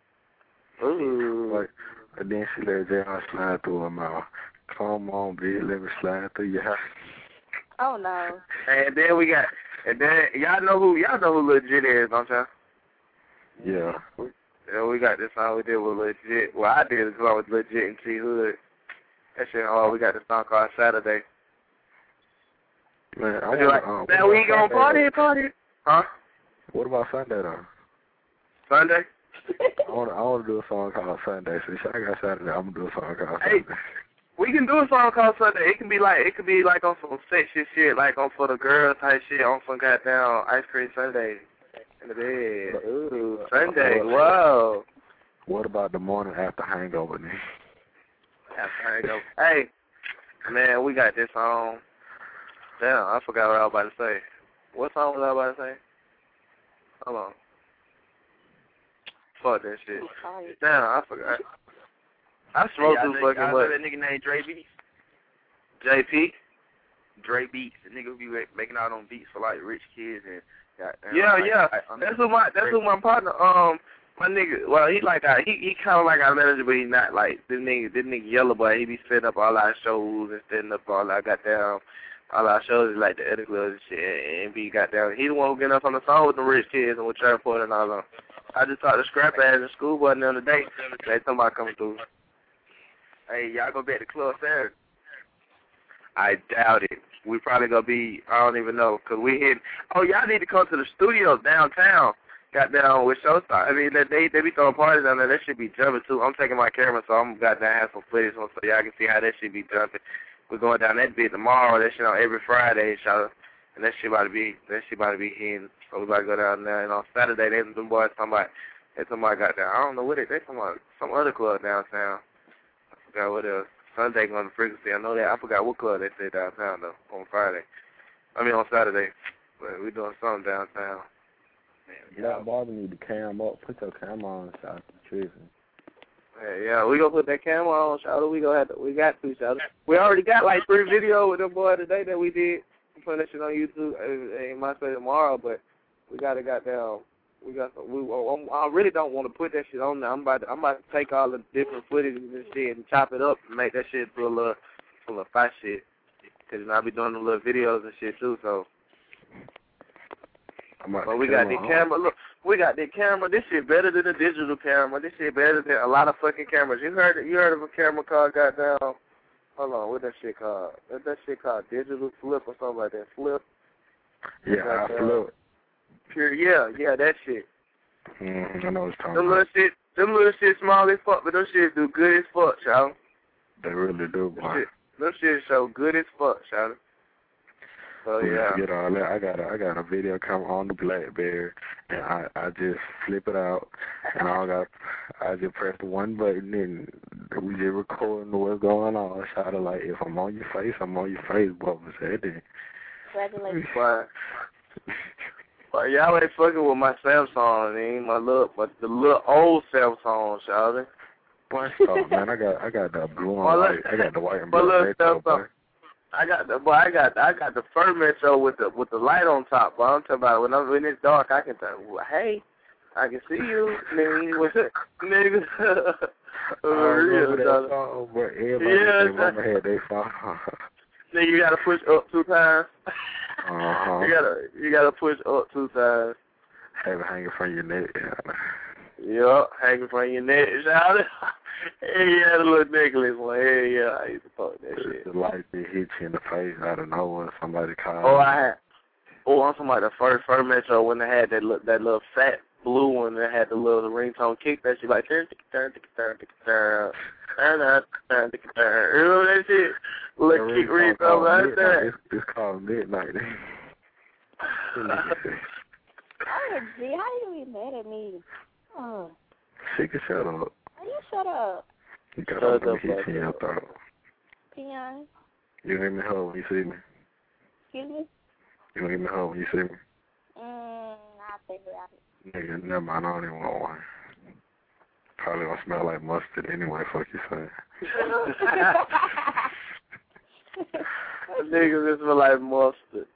Ooh. Like, and then she let JR slide through her mouth. Come on, bitch, let me slide through your house. Oh no. And then y'all know who Legit is, don't y'all? Yeah. Yeah, we got this song we did with Legit. Well, I did this song with Legit and T Hood. That shit, we got this song called Saturday. Man, now we gonna party. Huh? What about Sunday though? Sunday? I want to do a song called Sunday. Since I got Saturday, I'm gonna do a song called Sunday. We can do a song called Sunday. It can be like on some sexy shit, like on for the girls type shit, on some goddamn Ice Cream Sunday in the bed. Ooh, Sunday. Whoa. What about the morning after hangover, nigga? After hangover. Hey, man, we got this song. Damn, I forgot what I was about to say. What song was I about to say? Hold on. Fuck that shit. Damn, I forgot. I smoked too fucking much. That nigga named Dre Beats. JP? Dre Beats. The nigga be making out on beats for like rich kids and. Yeah. That's who my partner. My nigga. Well, he kind of like our manager, but he not like this nigga Yellow Boy. He be setting up all our shows and setting up all our goddamn. All our shows is like the Eddie Clubs and shit, and be goddamn. He the one who getting us on the song with the rich kids and with Trey Porter and all them. I just talked to Scrap Ass and Schoolboy the other day. They talking about coming through. Hey, y'all go back to Club Saturday? I doubt it. We probably gonna be, I don't even know, cause we hit. Oh, y'all need to come to the studio downtown. Goddamn with Showstop. I mean, they be throwing parties down there. That should be jumping too. I'm taking my camera, so I'm goddamn have some footage so y'all can see how that should be jumping. We're going down that bit tomorrow. That shit on every Friday, and that shit about to be hitting. So we about to go down there. And on Saturday, them boys talking about goddamn. I don't know what they talking about. Some other club downtown. I forgot what else. Sunday going to Frequency. I know that. I forgot what club they said downtown though. On Saturday. But we doing something downtown. Black Barbie need to cam up. Put your camera on, shout the tripping. Yeah, we gonna put that camera on, shout. We got to, shout. We already got like 3 videos with them boys today that we did. I'm putting that shit on YouTube. It might say tomorrow, but we got it down. I really don't want to put that shit on there. I'm about to take all the different footage and shit and chop it up and make that shit to a little fight shit. Cause I'll be doing the little videos and shit too. So, but we got the camera. Look, we got the camera. This shit better than a digital camera. This shit better than a lot of fucking cameras. You heard of a camera called goddamn Hold on, what that shit called? What's that shit called? Digital Flip or something like that? Flip? Yeah, I Flip. Pure, yeah, that shit. I know what it's talking Them about. little shit small as fuck, but those shit do good as fuck, y'all. They really do, boy. Them shit so good as fuck, y'all. So yeah. Forget all that. I got a video camera on the BlackBerry, and I just flip it out, and I just press the one button, and we just recording what's going on. Shout out like, if I'm on your face, I'm on your face, boy. Say that. Congratulations. Well, y'all ain't fucking with my Samsung, man. The little old Samsung, shawty. Boy, stop, man. I got the blue and white. I got the white and blue Metro, boy. I got the fur Metro with the light on top, but I'm talking about when it's dark, I can tell. Hey, I can see you, nigga. I remember that song, but everybody mama had their phone. Nigga, you gotta push up 2 times. You gotta push up 2 times. Have it hanging from your neck. Yup, hanging from your neck. Shout it. Hey, you had a little necklace one. Hey, yeah, I used to fuck that shit. The light that hit you in the face out of nowhere. Somebody called. I'm talking about the first Metro when they had that little fat blue one that had the little ringtone kick. That shit like turn. Remember that shit? Little kick ringtone like that. It's called Midnight. G, how you be mad at me? Oh. She can shut up. You shut up. You got up and hit in your throat. Peon. You give me a hug when you see me. Excuse me? You gonna give me a hug when you see me? I'll figure it out. Nigga, never mind, I don't even want one. Probably gonna smell like mustard anyway, fuck you saying. Niggas just smell like mustard.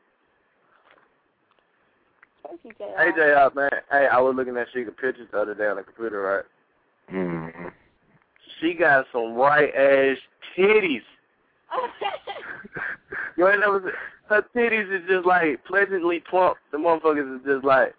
Hey, J.R., man. Hey, I was looking at Sheikah pictures the other day on the computer, right? Mm-hmm. She got some right-ass titties. You ain't never seen... Her titties is just, like, pleasantly plump. The motherfuckers is just, like...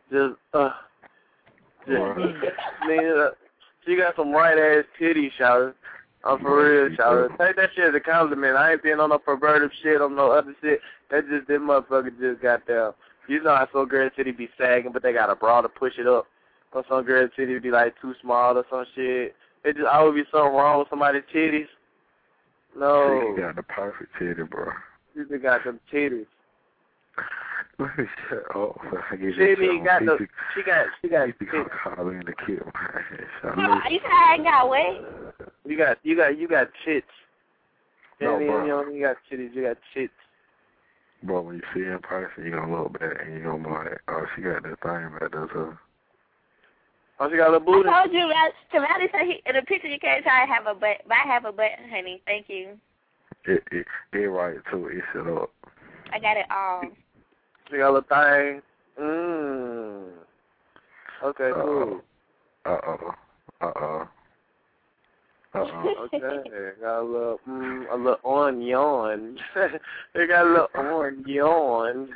She got some right-ass titties, shout. I'm for real, shout. Take that shit as a compliment. I ain't being on no perverted shit, on no other shit. That motherfucker just got down. You know how some girls' titty be sagging, but they got a bra to push it up. Or some girls' titty be like too small or some shit. It just always be something wrong with somebody's titties. No. She got the perfect titty, bro. She just got them titties. Let me shut up. She got titties. Call in the kid. You said I ain't got what? You got tits. No, bro. You got titties. You got tits. Bro, when you see her in person, you're going to look back and you're going to be like, oh, she got that thing back there, too. Oh, she got a little booty? I told you, Tamale said in the picture you can't try to have a butt, but I have a butt, honey. Thank you. It right, too. It set up. I got it all. She got a little thing. Okay, cool. Okay, got a little onion. They got a little onion.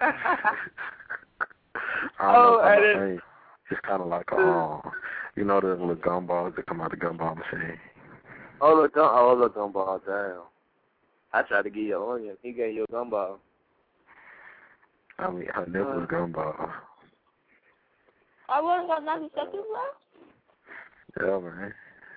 It's kind of like you know the little gumballs that come out the gumball machine. Oh, the gumball, damn. I tried to give you an onion. He gave you a gumball. I mean, her nipple was gumball. I wasn't got 90 seconds left? Yeah, man.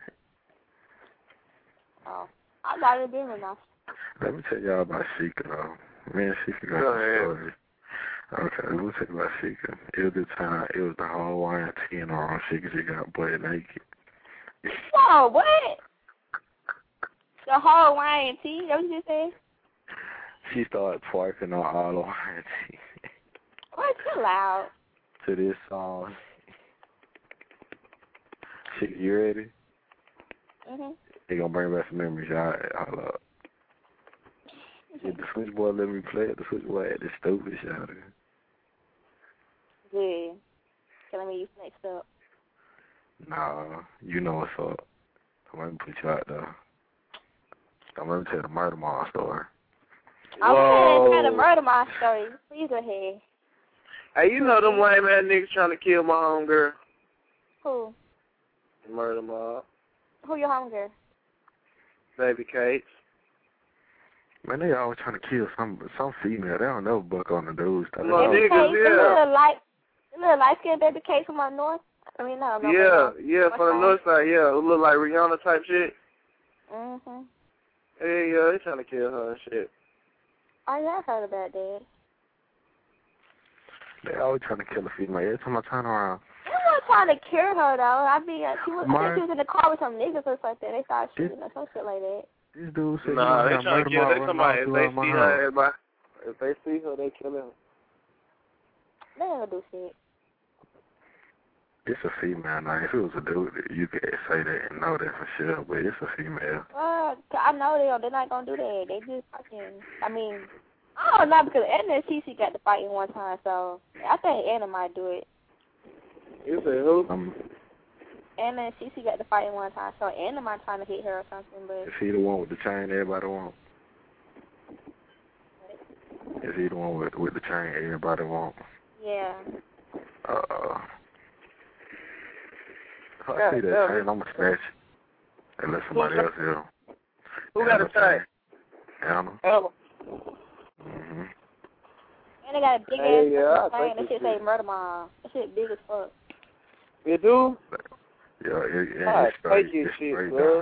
Oh, I got it in enough. Let me tell y'all about Sheikah, though. Me and Sheikah got some stories. Okay, let me tell you about Sheikah. It was the time, it was the Hawaiian teen on Sheikah. She got butt naked. Whoa, what? The Hawaiian tea? That what you said? She started twerking on all the Hawaiian tea. What? Too loud. To this song. Sheikah, you ready? Mm-hmm. They gonna bring back some memories, y'all. Hold up. If the switchboard let me play it, the switchboard had this stupid shot. Good. Telling me you next up. Nah, you know what's up. Don't let me put you out there. Don't let me tell the Murder Mall story. I'm trying to murder my story. Please go ahead. Hey, you know them lame ass niggas trying to kill my homegirl? Who? Murder Mob. Who your homegirl? Baby Kate. Man, they always trying to kill some female. They don't never buck on the dudes. The little light-skinned baby K from up north. I mean, no. Yeah, from the north side. Yeah, it look like Rihanna type shit. Mhm. Yeah, they trying to kill her and shit. Oh, yeah, I heard about that. They always trying to kill a female. Every time I turn around. They weren't trying to kill her, though. I mean, she was in the car with some niggas or something. They started shooting or some shit like that. This dude said they trying to kill her. Somebody, if they see her, everybody, if they see her, they kill her. They ain't gonna do shit. It's a female now. If it was a dude, you could say that and know that for sure, but it's a female. I know they're not gonna do that. They just fucking, I mean, I don't know, because Anna and Cece got to fight in one time, so I think Anna might do it. You say who? Anna and Cece got to fight in one time, so Anna might trying to hit her or something, but... Is he the one with the chain everybody wants? Is he the one with the chain everybody wants? Yeah. If I see that chain, I'm going to snatch it and let somebody else hit him. Who got a chain? Anna. Mm-hmm. And they got a big ass chain. That shit say Murder Mom. That shit big as fuck. You do? Yeah, it's straight down.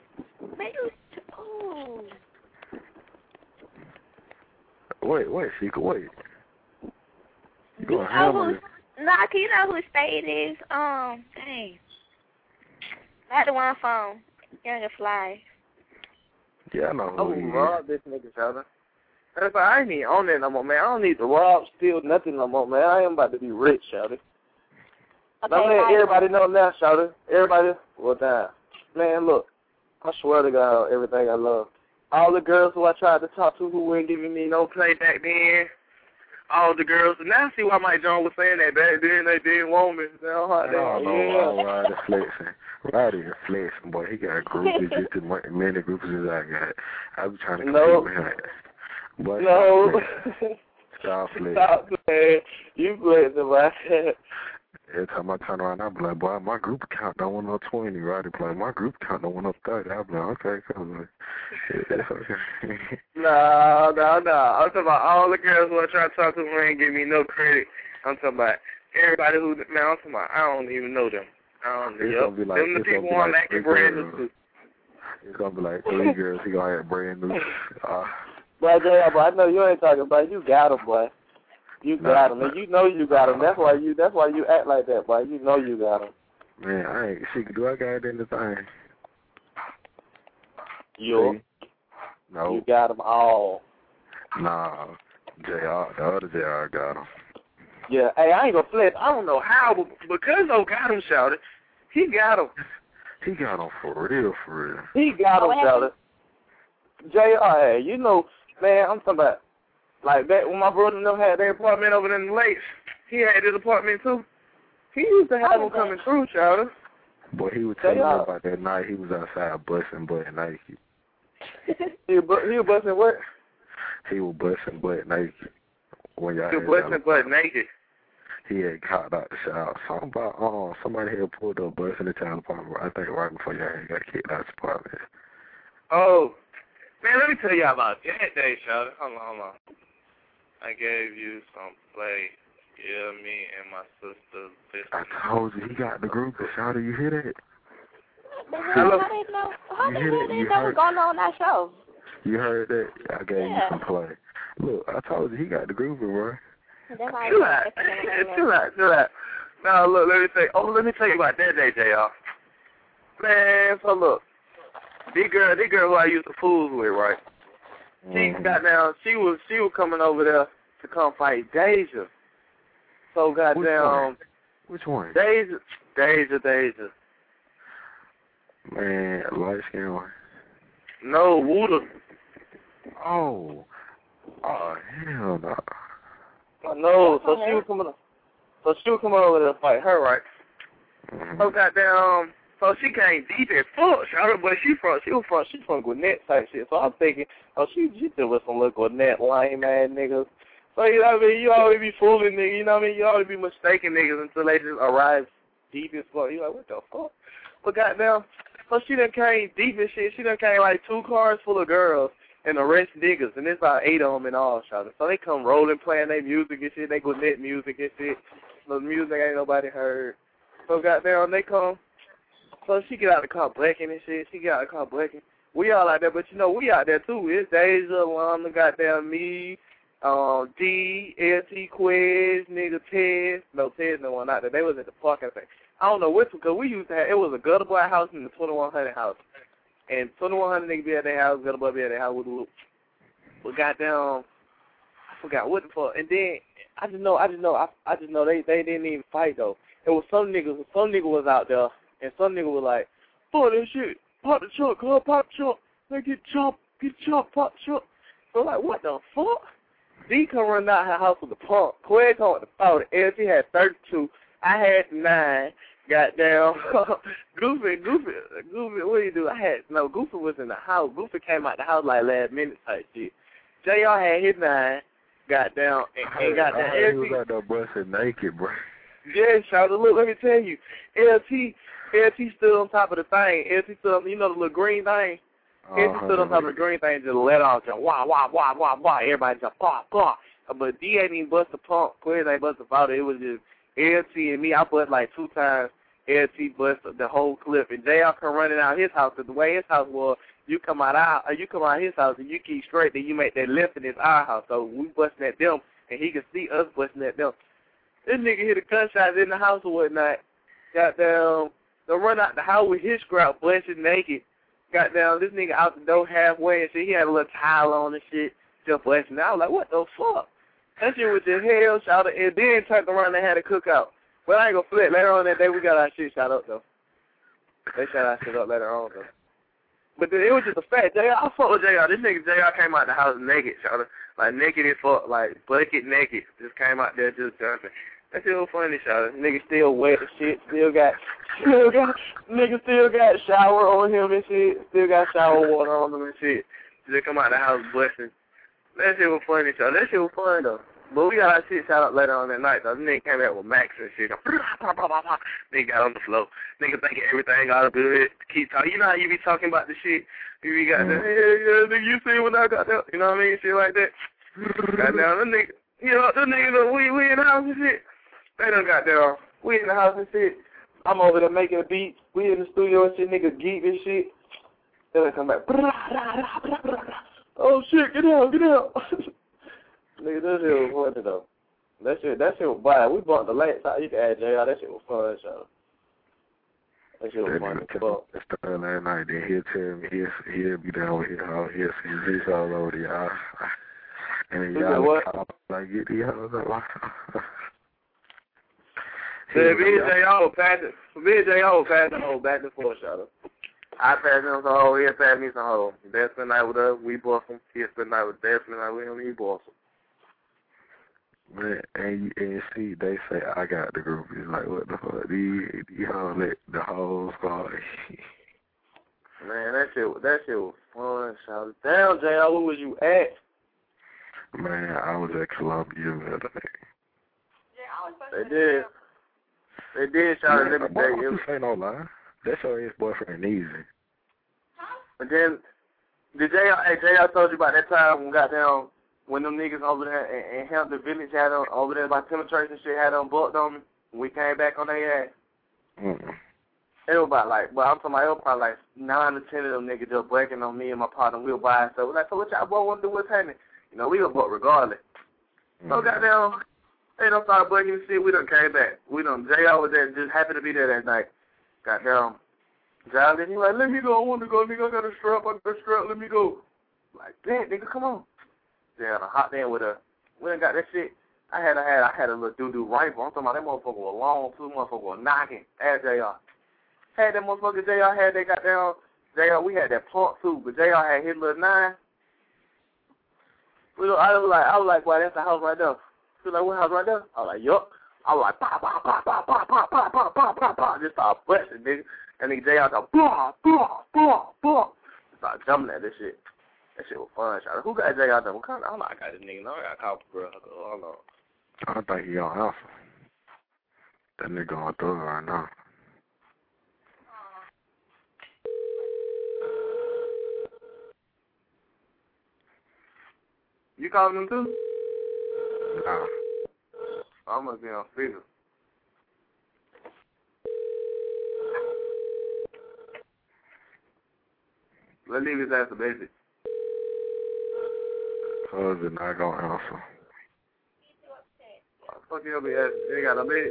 Wait, Sheikah, wait. You going hammer this? Nah, can you know who Spade is? Dang. Not the one from Young and Fly. Yeah, I know who he is. Rob this nigga, Sheldon. That's like, I ain't even on that no more, man. I don't need to rob, steal nothing no more, man. I am about to be rich, Sheldon. Okay, I'm letting everybody know now, Sheldon. Everybody, well, down. Man, look, I swear to God, everything I love. All the girls who I tried to talk to who weren't giving me no play back then, all the girls, and now I see why Mike Jones was saying that back then they didn't want me. Roddy flexing, boy. He got groupies just as many groupies as I got. I was trying to compete with him. But stop flexing. Stop playing. You flexing, boy. Every time I turn around, I be like, boy, my group account don't want no 20. Roddy be like, my group account don't want no 30. I be like, okay, come on. No. I'm talking about all the girls who I try to talk to who ain't give me no credit. I'm talking about everybody who, man, I'm talking about, I don't even know them. It's them the people I'm acting brand new to. It's going to be like 3 girls he going to have brand new. Boy, Jay, I know you ain't talking about you got them, boy. You got him, and you know you got him. That's why you act like that, boy. You know you got him. Man, I ain't. Do I got it in the thing? No. You got them all. Nah, JR, the other JR got him. Yeah, hey, I ain't gonna flex. I don't know how, but because got him, shouted. He got him. He got him for real. He got him, shouted. JR, hey, you know, man, I'm talking about. Like that, when my brother and them had their apartment over in the lakes, he had his apartment too. He used to have them coming through, child. Boy, he was telling me about that night he was outside busting butt naked. He was busting what? He was busting butt naked. When y'all he was busting butt naked. He had caught out the shower. Something about somebody had pulled up busting the child apartment. I think right before y'all got kicked out the apartment. Oh, man, let me tell y'all about that day, child. Hold on. I gave you some play. Yeah, me and my sister. I told you he got the group. How do you hear that? How they know what's going on that show? You heard that? I gave you some play. Look, I told you he got the group, bro. Chill out. Now look, let me tell you about that day, JR. Man, so look, this girl who I used to fool with, right? She got down. She was coming over there to come fight Deja. So goddamn. Which one? Deja. Man, light skin one. No, Wooda. Oh hell no. No, so she was coming over there to fight her, right? So goddamn. So she came deep as fuck, but she from Gwinnett type shit. So I'm thinking, she deal with some little Gwinnett lame ass niggas. So you know what I mean? You always be fooling niggas. You know what I mean? You always be mistaking niggas until they just arrive deep as fuck. You like, what the fuck? But goddamn, so she done came deep as shit. She done came like 2 cars full of girls, and arrest niggas, and there's about 8 of them in all, shawty. So they come rolling, playing their music and shit. They go net music and shit. The music ain't nobody heard. So goddamn, they come. So she get out the car blacking and shit. She get out the car blacking. We all out there, but you know, we out there too. It's Deja, Wanda, goddamn me, D, LT, Quiz, nigga, Ted. No, Ted's no one out there. They was at the park, I think. I don't know which one, because we used to have, it was a Gutter Boy house and the 2100 house. And 2100 niggas be at their house, Gutter Boy be at their house with the loop. But goddamn, I forgot what the fuck. And then, I just know they didn't even fight, though. It was some nigga was out there, and some nigga was like, fuck this shit. Pop the truck, pop the truck. They get chopped, pop the truck. So like, what the fuck? D come run out her house with the pump. Quay come with the 40. LT had 32. I had 9. Goddamn. Goofy, what do you do? Goofy was in the house. Goofy came out the house like last minute type shit. JR had his 9. Goddamn. And goddamn. He was out there busting naked, bro. Yeah, shout out. Look, let me tell you. LT stood on top of the thing. LT stood on, you know, the little green thing? LT stood on top of the green thing and just let off. Just wah, wah, wah, wah, wah. Everybody just pop, pop. But D ain't even bust the pump. Quiz ain't bust the powder. It was just LT and me. I bust like 2 times. LT bust the whole clip. And JR come running out his house. Because the way his house was, you come out his house and you keep straight, then you make that left and it's our house. So we busting at them and he can see us busting at them. This nigga hit a gunshot in the house or whatnot. Goddamn. They run out the house with his scrap, busting naked. Goddamn, this nigga out the door halfway and shit. He had a little towel on and shit, just busting. I was like, what the fuck? That shit was just hell, shout out. And then turned around and had a cookout. But I ain't gonna flip. Later on that day, we got our shit shot up, though. They shot our shit up later on, though. But it was just a fact. I fuck with JR. This nigga JR came out the house naked, shout out. Like, naked as fuck, like, bucket naked. Just came out there just jumping. That shit was funny, shout out. Nigga still wet and shit. Nigga still got shower on him and shit. Still got shower water on him and shit. Just come out the house busting. That shit was funny, shout out. That shit was fun, though. But we got our shit shot up later on that night, though. Nigga came out with Max and shit. Nigga got on the floor. Nigga thinking everything all good. Keep talking. You know how you be talking about the shit? You be got that, yeah, nigga, you see when I got that? You know what I mean? Shit like that. Goddamn, the nigga, you know, the nigga, we in the house and shit. They done got there. We in the house and shit. I'm over there making a beat. We in the studio and shit, nigga geek and shit. Then they come back. Oh shit, get out. Nigga, that shit was funny though. That shit was bad. We bumped the late time. You can add JR. That shit was fun, so. That shit was funny. It's the last night. Then he'll tell me he'll be down with his house. He'll see this all over the y'all. And then y'all like get the house up. Me and JR will pass the whole back and forth, shout out. I pass him some hoe, he'll pass me some hoe. They spend the night with us, we bust him. He'll spend the night with them, spend the night with him, he bust him. Man, and see, they say I got the group. It's like, what the fuck? These hoes let the whole squad. Man, that shit was fun, shout out. Damn, JR, where was you at? Man, I was at Columbia the other day. They did, shout out, let me tell you. Say no lie. That's your ex-boyfriend easy. But then, JR told you about that time when goddamn, when them niggas over there in Hampton Village had on, over there by Timothy and shit, had on bucked on me, when we came back on their ass. It was about like, well, I'm talking about, it was probably like 9 to 10 of them niggas just breaking on me and my partner, we were by ourselves. Like, so what y'all boy want to do, what's happening? You know, we were buck regardless. So goddamn, they done started breaking and shit, we done came back. JR was there, just happy to be there that night. Goddamn. John, then he like, let me go, I want to go, nigga, I got a strap, let me go. Like, damn, nigga, come on. Yeah, I hopped in with a, we done got that shit. I had a little doo-doo rifle. I'm talking about that motherfucker was long, too, motherfucker was knocking at JR. Had that motherfucker JR, had that goddamn, JR, we had that pump too, but JR had his little 9. I was like, well, that's the house right there. She was like, what house right there? I was like, yup. I was like, pop, pop, pop, pop, pop, pop, pop, pop, pop, pop, pop. Just started busting, nigga. And nigga JR started, blah, blah, blah, blah. Started jumping at this shit. That shit was fun, shot. Who got JR done? I don't know, I got this nigga. No, I got a couple girl. Hold on. I think he on Alpha. That nigga on through right now. You calling them too? Nah. I must be on speaker. Let's leave his ass a basic. Cuz is not gonna answer. Fuck you, be asking. You ain't got no bed.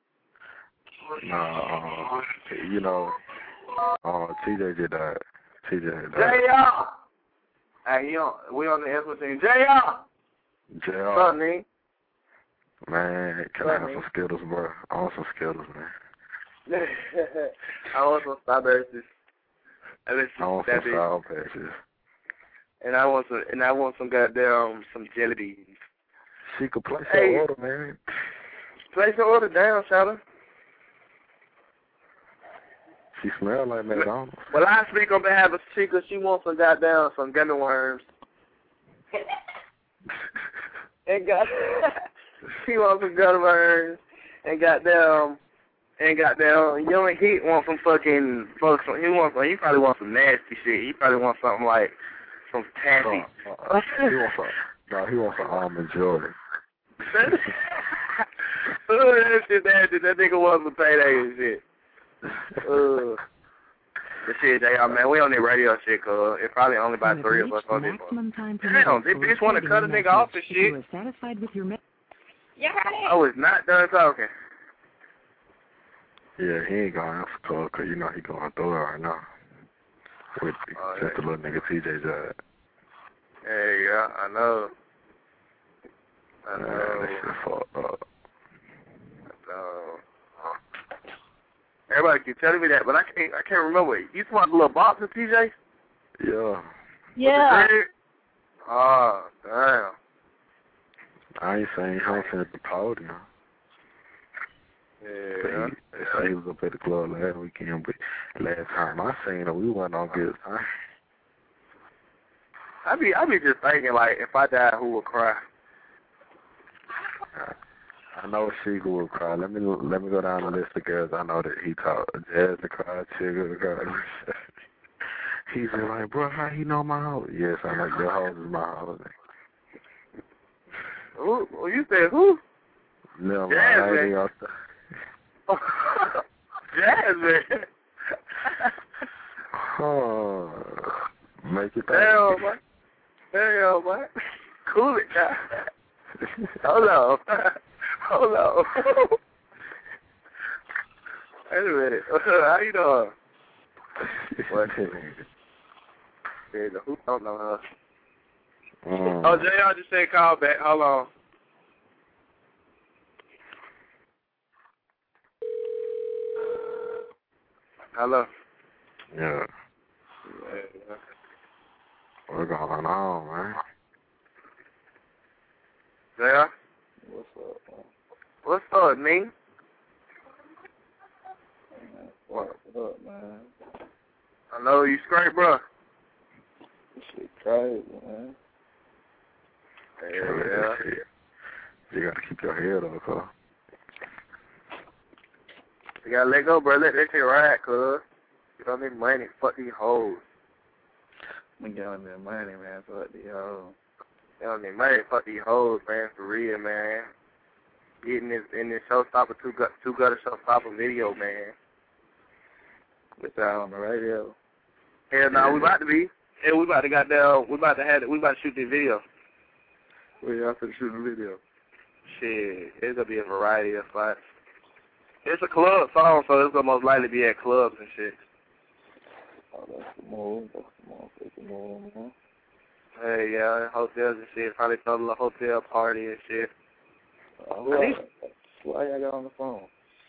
Nah, you know, TJ just died. TJ had died. JR! Hey, we on the S team. JR! JR. What's up, nigga? Man, can I have some Skittles, bro? I want some Skittles, man. I want some strawberries. I want some Sour Patches. And I want some goddamn some jelly beans. She could place her order, man. Place your order down, Shadow. She smell like McDonald's. Well, I speak on behalf of Chica. She wants some goddamn some gummy worms. and she wants some gummy worms. And goddamn Young Heat wants some fucking he probably wants some nasty shit. He probably wants something like some taffy. He wants some almond joy. That shit nasty. That nigga wants some payday and shit. The shit, JR, man, we on the radio shit, cuz it's probably only about 3 of us on this one. Damn, this bitch want to cut a nigga off and shit. I was not done talking. Yeah, he ain't gonna answer call because you know he going through it right now. With just the little nigga TJ died. Yeah, I know. Man, that shit fucked up. Everybody keep telling me that, but I can't remember. You talking about the little boxer, TJ? Yeah. Yeah. Oh, damn. I ain't saying how to the podium. Yeah. They say he was up at the club last weekend, but last time I seen him, we wasn't on good time. I be just thinking, like, if I died, who would cry? I know Sheikah would cry. Let me go down the list of girls I know that he taught. Jazz to cry, Chigga to cry. He's like, bro, how he know my house? Yes, I know your house is my house. Who? Well, you said who? No, Jasmine. Jasmine. Oh, make it Hell, man. Cool it, guy. Hold on. Wait a minute. How you doing? What? Who don't know her? Oh, JR just said call back. Hold on. Hello. Yeah. What's going on, man? JR? What's up, man? What's up, man? I know you straight, bro. This shit crazy, man. Yeah. You gotta keep your head up, huh? You gotta let go, bro. Let that shit ride, cuz. You don't need money. Fuck these hoes. We got that money, man. Fuck these hoes. You don't need money. Fuck these hoes, man. For real, man. Getting in this showstopper, two gutter showstopper video, man. With that on the radio. Hell no, we about to be. Yeah, we about to shoot this video. Where y'all finna shoot the video? Shit, it's gonna be a variety of spots. It's a club song, so it's gonna most likely be at clubs and shit. Oh, that's the move. That's the move, man. Hey, yeah, hotels and shit. Probably throw a little hotel party and shit. Why y'all got on the phone?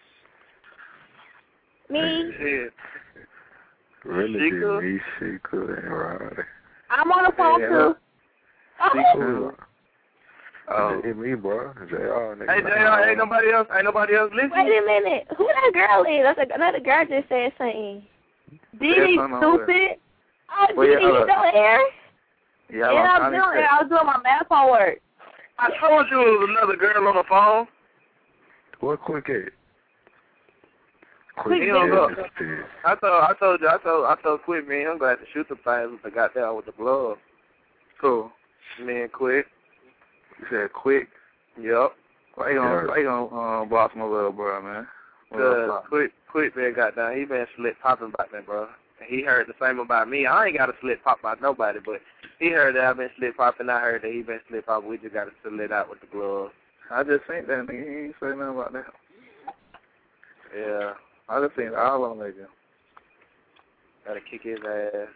Me. Shit. Really, me, Sheikah, and Roddy. I'm on the phone too. Sheikah. Oh, it's me, bro. JR. Hey, JR, ain't nobody else listening. Wait a minute. Who that girl is? That's another girl just said something. Didi, stupid. Oh, Didi, you still here? Yeah, I'm doing it. I was doing my math homework. I told you it was another girl on the phone. What quick it? Quick I told Quick, man, I'm glad to shoot the things with the goddamn with the glove. Cool. Man, Quick. said quick. Yep. Why you gonna boss my little bro, man? Quick man got down. He been slick popping about that, bro. And he heard the same about me. I ain't got a slick pop about nobody, but he heard that I've been slick popping. I heard that he been slick popping. We just got to fill it out with the gloves. I just seen that nigga. He ain't say nothing about that. Yeah. I just seen all on nigga. Gotta kick his ass.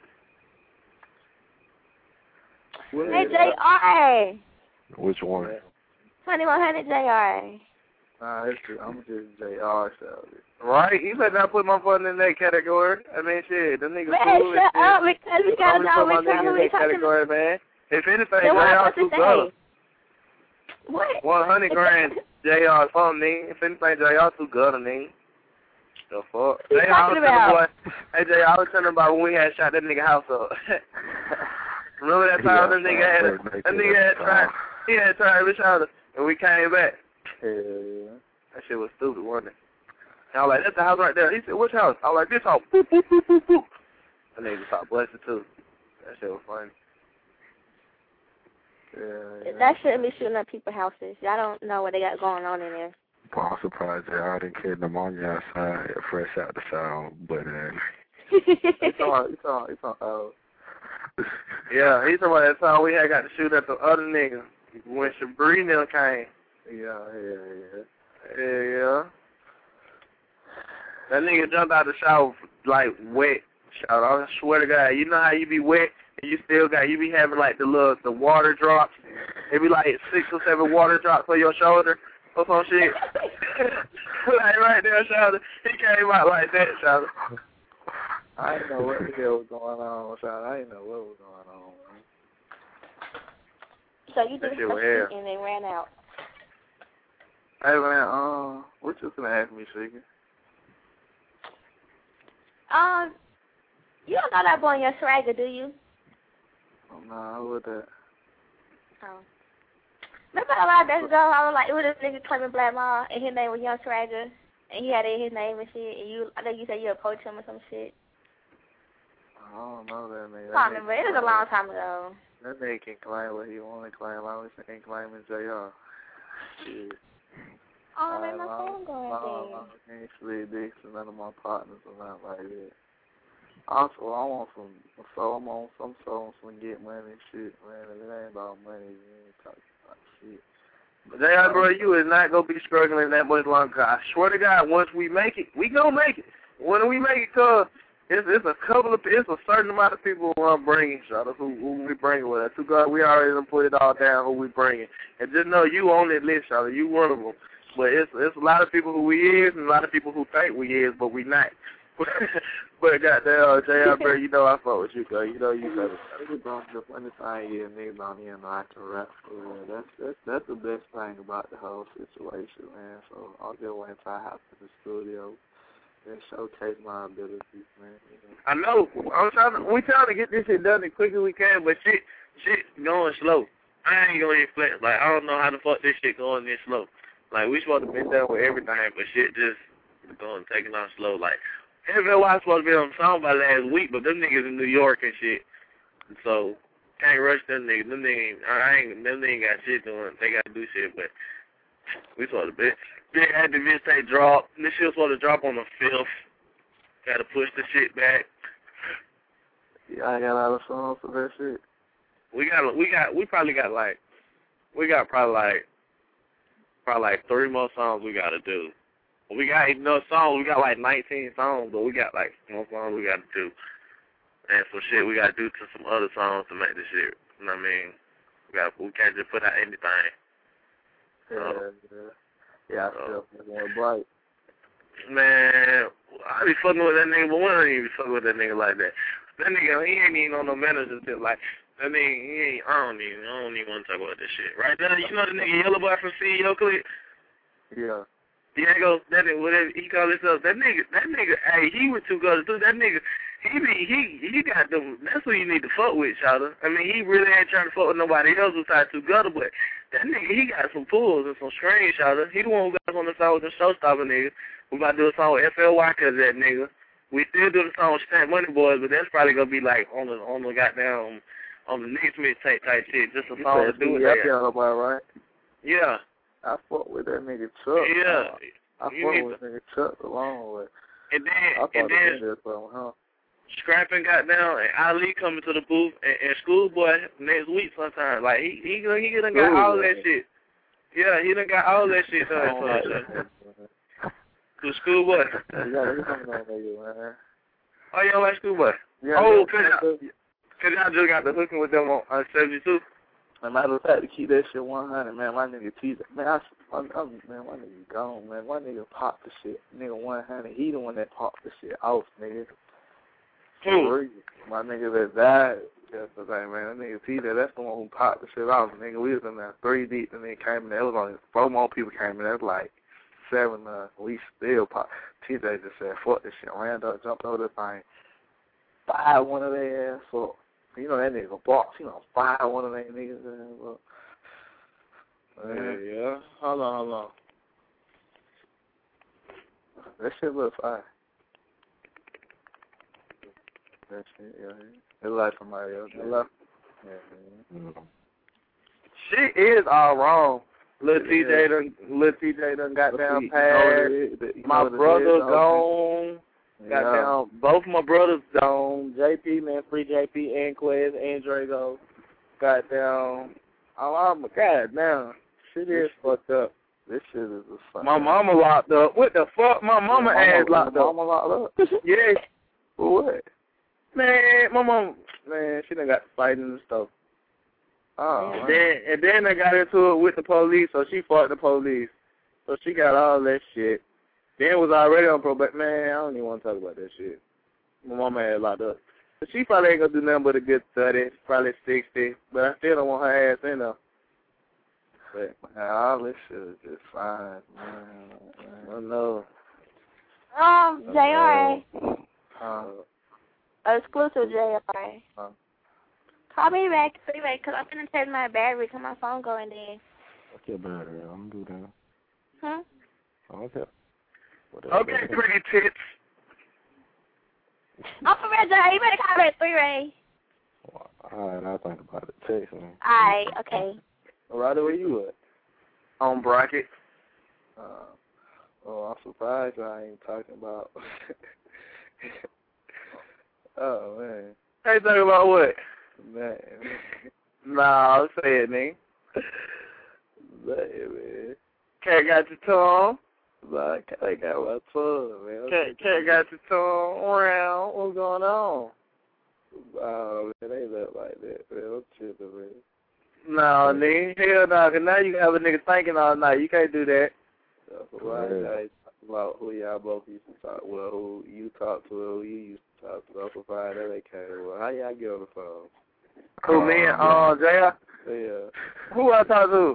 Hey, J.R. Which one? 2100 J.R. Nah, it's true. I'm just J.R. Right? You better not put my phone in that category. I mean, shit, the nigga cool. Shut up, because we gotta know which one we talking about. Man. If anything, J.R. too gutter. What? 100 grand, J.R. something, nigga. If anything, J.R. too gutter, nigga. The fuck? What you talking about? Hey, J.R., I was telling about when we had shot that nigga house up. Remember that time that nigga had tried every shot and we came back? Yeah. That shit was stupid, wasn't it? And I was like, that's the house right there. He said, which house? I was like, this house. Boop, boop, boop, boop, boop. That nigga started busting too. That shit was funny. Yeah. That shouldn't be shooting up people's houses. Y'all don't know what they got going on in there. I'm surprised that I didn't kill pneumonia outside, fresh out the sound, but It's on yeah, he's talking about that time we had got to shoot at the other nigga when Sabrina came. Yeah. That nigga jumped out the shower like wet. I swear to God, you know how you be wet and you be having like the water drops. It be like 6 or 7 water drops on your shoulder or some shit. Like right there, shoulder. He came out like that, shoulder. I didn't know what the hell was going on, child. I didn't know what was going on, man. So you did something and they ran out. Hey, man, what you gonna ask me, Sheikah? You don't know that boy in your swagger, do you? Oh, nah, who was that? Oh. Remember a lot of days ago, I was like, it was this nigga claiming Black Ma, and his name was Young Swagger, and he had his name and shit, and I think you said you approached him or some shit. I don't know that nigga. I remember. It was a long time ago. That nigga can claim what he want to claim. I was ain't claiming J.R. Shit. Oh, man, my phone going I can't sleep dicks to none of my partners or nothing like that. Also, I want some get money and shit, man. If it ain't about money, you ain't talking about shit. But J.R., bro, you is not going to be struggling that much longer. I swear to God, once we make it, we going to make it. When we make it, cuz, it's a certain amount of people who I'm bringing, Shawty, who we bringing with us. To God, we already done put it all down who we bringing. And just know you on that list, Shawty. You one of them. But it's a lot of people who we is and a lot of people who think we is, but we not. But goddamn, J.R., bro, you know I fuck with you, cuz. You know you better. The funny thing is, niggas don't even know I can rap for real. That's the best thing about the whole situation, man. So I'll just wait until I hop to the studio and showcase my abilities, man. You know? I know. We trying to get this shit done as quick as we can, but shit going slow. I ain't gonna even flex. Like, I don't know how the fuck this shit going this slow. Like, we supposed to be done with everything, but shit just taking off slow. Like, everybody supposed to be on the song by last week, but them niggas in New York and shit. So, can't rush them niggas. Them niggas ain't got shit doing. They got to do shit, but we supposed to be. They had the mixtape drop. This shit was supposed to drop on the 5th. Got to push the shit back. Yeah, I got a lot of songs for that shit. We probably got like 3 more songs we got to do. We got enough songs. We got like 19 songs, but we got like more songs we got to do. And some shit we got to do to some other songs to make this shit. You know what I mean? We can't just put out anything. Yeah, I feel more bright. Man, I be fucking with that nigga, but we don't even be fucking with that nigga like that. That nigga, he ain't even on no manager shit. Like, that nigga, I don't even want to talk about this shit. Right there, you know the nigga Yellow Boy from CEO Click? Yeah. Yeah, that nigga, whatever he call himself, that nigga, hey, he was too good too. That nigga, he got them. That's who you need to fuck with, Shawty. I mean, he really ain't trying to fuck with nobody else besides Too Gutter, but that nigga, he got some pulls and some strings, Shawty. He the one who got us on the song with the Showstopper nigga. We about to do a song with FLY cause that nigga. We still do the song with Stamp Money Boys, but that's probably gonna be like on the goddamn on the next mixtape type shit. Just a song to do with that. FLY, right? Yeah. I fuck with that nigga Chuck. Yeah. I fuck with nigga Chuck a long way. And then Scrapping got down, and Ali coming to the booth, and Schoolboy next week sometime. Like he done got all that shit. Yeah, he done got all that shit done. To Schoolboy. Yeah, he's coming on nigga, man. Oh, you don't like Schoolboy? Yeah. Oh, cause y'all just got the hooking with them on 72. And matter of fact, to keep that shit 100, man, my nigga teaser. Man, my nigga gone, man. My nigga popped the shit. Nigga 100, he the one that popped the shit off, nigga. Who? My nigga that died yesterday, man. That nigga teaser, that's the one who popped the shit off. Nigga, we was in there 3 deep, and then came in there. It was only 4 more people came in there. It was like 7, we still popped. TJ just said, fuck this shit. Ran up, jumped over the thing. Fired one of their ass up. You know that nigga box. You know, fire one of them niggas. Yeah. Hold on. That shit look fire. That shit, yeah. It like somebody else. Hello? Yeah. She is all wrong. Lil TJ done got down past. My brother gone. Got down. Both my brothers gone. JP, man, free JP, and Quez, and Drago. Got down. Oh my God, now shit is fucked up. This shit is a fuck. My mama locked up. What the fuck? My mama ass locked up. Mama locked up? Yeah. For what? Man, my mom, man, she done got fighting and stuff. Oh. And then I got into it with the police, so she fought the police. So she got all that shit. Dan was already on probation. Man, I don't even want to talk about that shit. My mama had locked up. But she probably ain't going to do nothing but a good 30, probably 60. But I still don't want her ass in there. But, man, all this shit is just fine, man. I know. JRA. Exclusive JRA. Call me back, because I'm going to take my battery because my phone going dead. What's your battery? I'm going to do that. Huh? Okay. Okay, pretty tits. I'm for real, Jay. You better call me at 3-Ray. Alright, I'll think about it. Text me. Alright, okay. Ryder, where you at? On bracket. I'm surprised I ain't talking about. Oh, man. Hey, talking about what? Man. Nah, say it, nigga. Man. Cat got your tongue. Nah, Cat got my tongue, man. Cat got your tongue around. What's going on? Oh, man, they look like that, man. I'm chilling, man. No, nigga. Hell no, because now you have a nigga thinking all night. You can't do that. Why I talk about who y'all both used to talk, well, who you talk to, who you used to talk to. I'm surprised that they came. Well, how y'all get on the phone? Who, me and Jaya? Yeah. Who I talk to?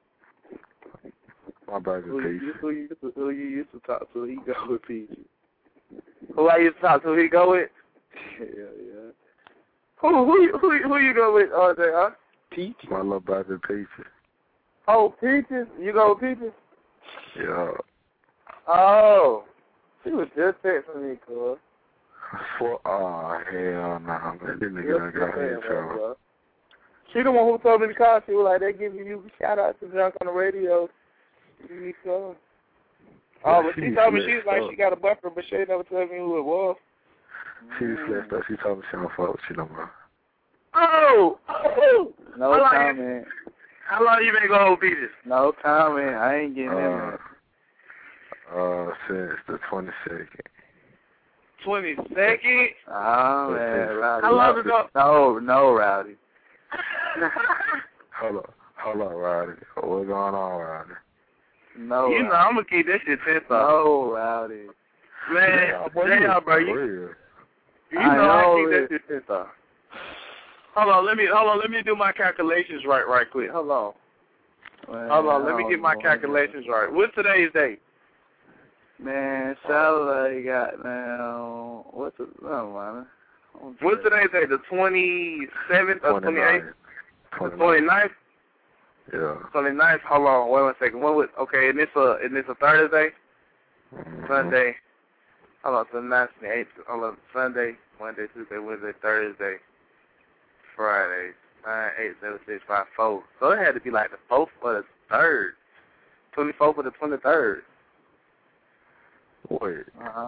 My brother Peach. Who you used to talk to, he go with Peach. Who I used to talk to, he go with? Yeah. Who you go with, Jaya? Peach. My little brother Peach. Oh, Peaches? You go with Peaches? Yeah. Oh. She was just texting me, cuz. Hell no, man. This nigga done got her in trouble. She the one who told me to call. She was like, they giving you shout out to Junk on the radio. You need to. Oh, but she told me she was like she got a buffer, but she ain't never told me who it was. She slipped up. She told me she don't fuck with you no more. Oh! No comment. How long you been going with Peaches? No comment. I ain't getting in. Since the 22nd. 22nd? Oh, man, Rowdy. How long ago? No, Rowdy. Hold on, Rowdy. What's going on, Rowdy? No, you know I'm going to keep that shit tense off. No, Rowdy. Man, bro. You know I keep that shit tense off. Hold on, let me do my calculations right quick. Hold on. Man, hold on, let me get my calculations right. What's today's date? Man, Saturday got now. What's today's date? The 27th or 28th? The 29th? Yeah. 29th. Hold on, wait 1 second. Okay, and it's a Thursday? Sunday. Hold on, so 9th, 8th. Hold on, Sunday, Monday, Tuesday, Wednesday, Thursday, Friday, 987-654. So it had to be like the 4th or the 3rd. 24th or the 23rd. Wait.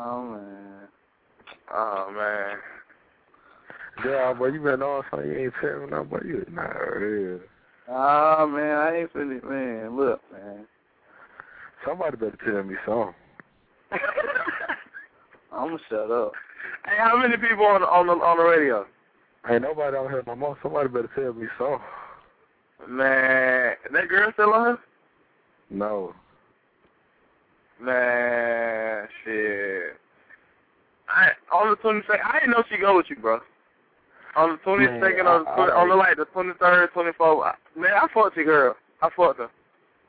Oh, man. Yeah, but you been on something you ain't telling me nothing, but you not real. Oh, man, I ain't finna, man. Look, man. Somebody better tell me something. I'm gonna shut up. Hey, how many people on the radio? Ain't nobody on here no more. Somebody better tell me something. Man, that girl still on here? No. Man, shit. On the 22nd, I didn't know she go with you, bro. On the 22nd, on the like the 23rd, 24th. Man, I fucked your girl. I fucked her.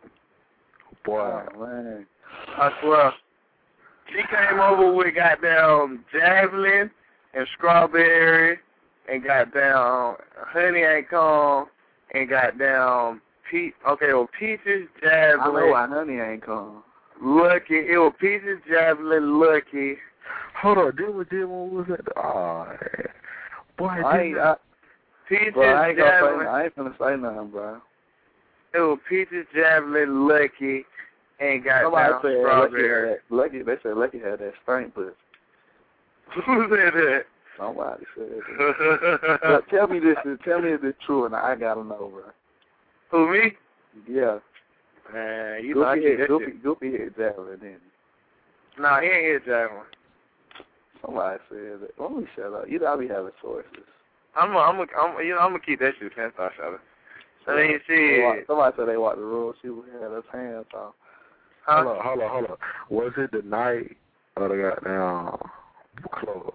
Boy, man. I swear. She came over with goddamn javelin and strawberry and goddamn honey ain't come and goddamn peaches, javelin. I know why honey ain't come. Lucky. It was peaches, javelin, lucky. Hold on, what was that? Oh, boy, peaches, I javelin. I ain't gonna say nothing, bro. It was peaches, javelin, lucky, and goddamn strawberry. Lucky, they said Lucky had that stink pussy. Who said that? Somebody said that. But tell me if it's true, and I gotta know, bro. Who, me? Yeah. Man, you Goofy hit javelin, didn't he? Nah, he ain't hit javelin. Somebody said that. Let me shut up. You gotta be having sources. I'm gonna keep that shit 10-star, shut up. I mean, shit. Somebody said they walked the rules. She had her hands on. Hold on. Was it the night of the goddamn club?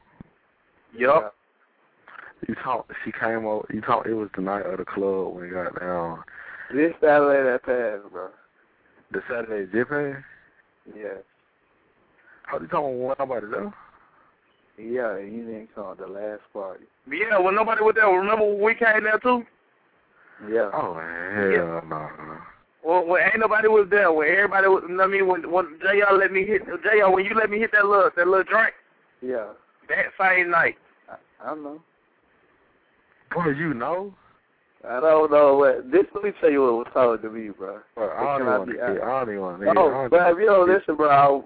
Yup. She came over. You talked. It was the night of the club when it got down. This Saturday that passed, bro. The Saturday jipping? Yeah. How you talking about nobody there? Yeah, you didn't come the last party. Yeah, well, nobody was there. Remember when we came there too? Yeah. Oh hell no. Well, when ain't nobody was there. When everybody was, I mean, when JR let me hit JR, when you let me hit that little drink. Yeah. That same night. I don't know. Boy, you know? I don't know what. Let me tell you what was told to me, bro. I don't even want to. Oh, but if you don't listen, bro,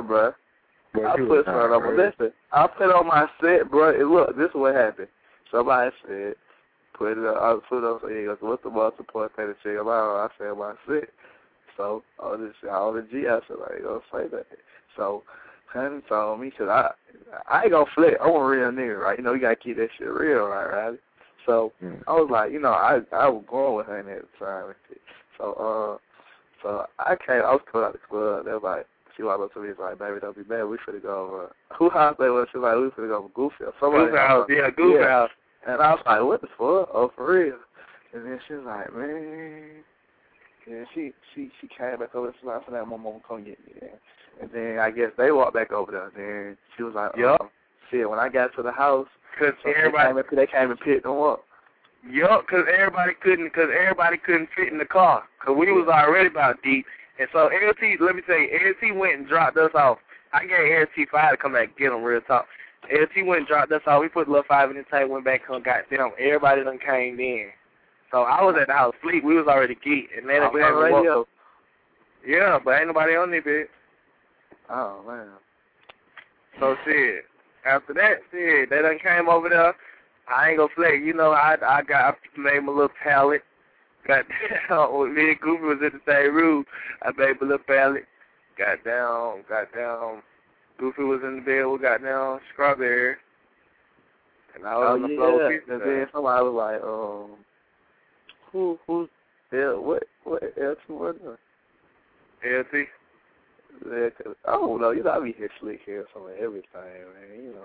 I put something on. Listen, I put on my set, bro. And look, this is what happened. Somebody said, put it up. I put it up. So he goes, what's the most important thing to check them out? I said, my set. So, all the G, I said, I ain't going to say that. So, Honey told me, because I ain't going to flip. I'm a real nigga, right? You know, you got to keep that shit real, right? So, I was like, you know, I was going with Honey at the time. So I was coming out the club. They was like, she walked up to me, was like, baby, don't be mad. We finna go over. Who house they was? She was like, we finna go over Goofy House. Goofy House, yeah, Goofy House. And I was like, what the fuck? Oh, for real? And then she was like, man. And she came back over. She was like, my mama come get me there. And then I guess they walked back over there. Then she was like, shit, when I got to the house, they came and picked them up. Yup, because everybody couldn't fit in the car. Because we was already about deep. And so LT, let me tell you, LT went and dropped us off. I gave LT 5 to come back and get them real talk. LT went and dropped us off. We put a little 5 in the tank, went back home, got them. Everybody done came in. So I was at the house asleep. We was already geek. And then we on the radio. Yeah, but ain't nobody on there, bitch. Oh, man. So, shit, after that, shit, they done came over there. I ain't gonna play. You know, I made my little pallet. Got down. When me and Goofy was in the same room, I made my little pallet. Got down. Goofy was in the bed. We got down strawberry. And I was on the floor with pizza. And then somebody was like, who's what LT was it? LT? Yeah, cause, I don't know. You know, I be here slick here from everything, man. You know.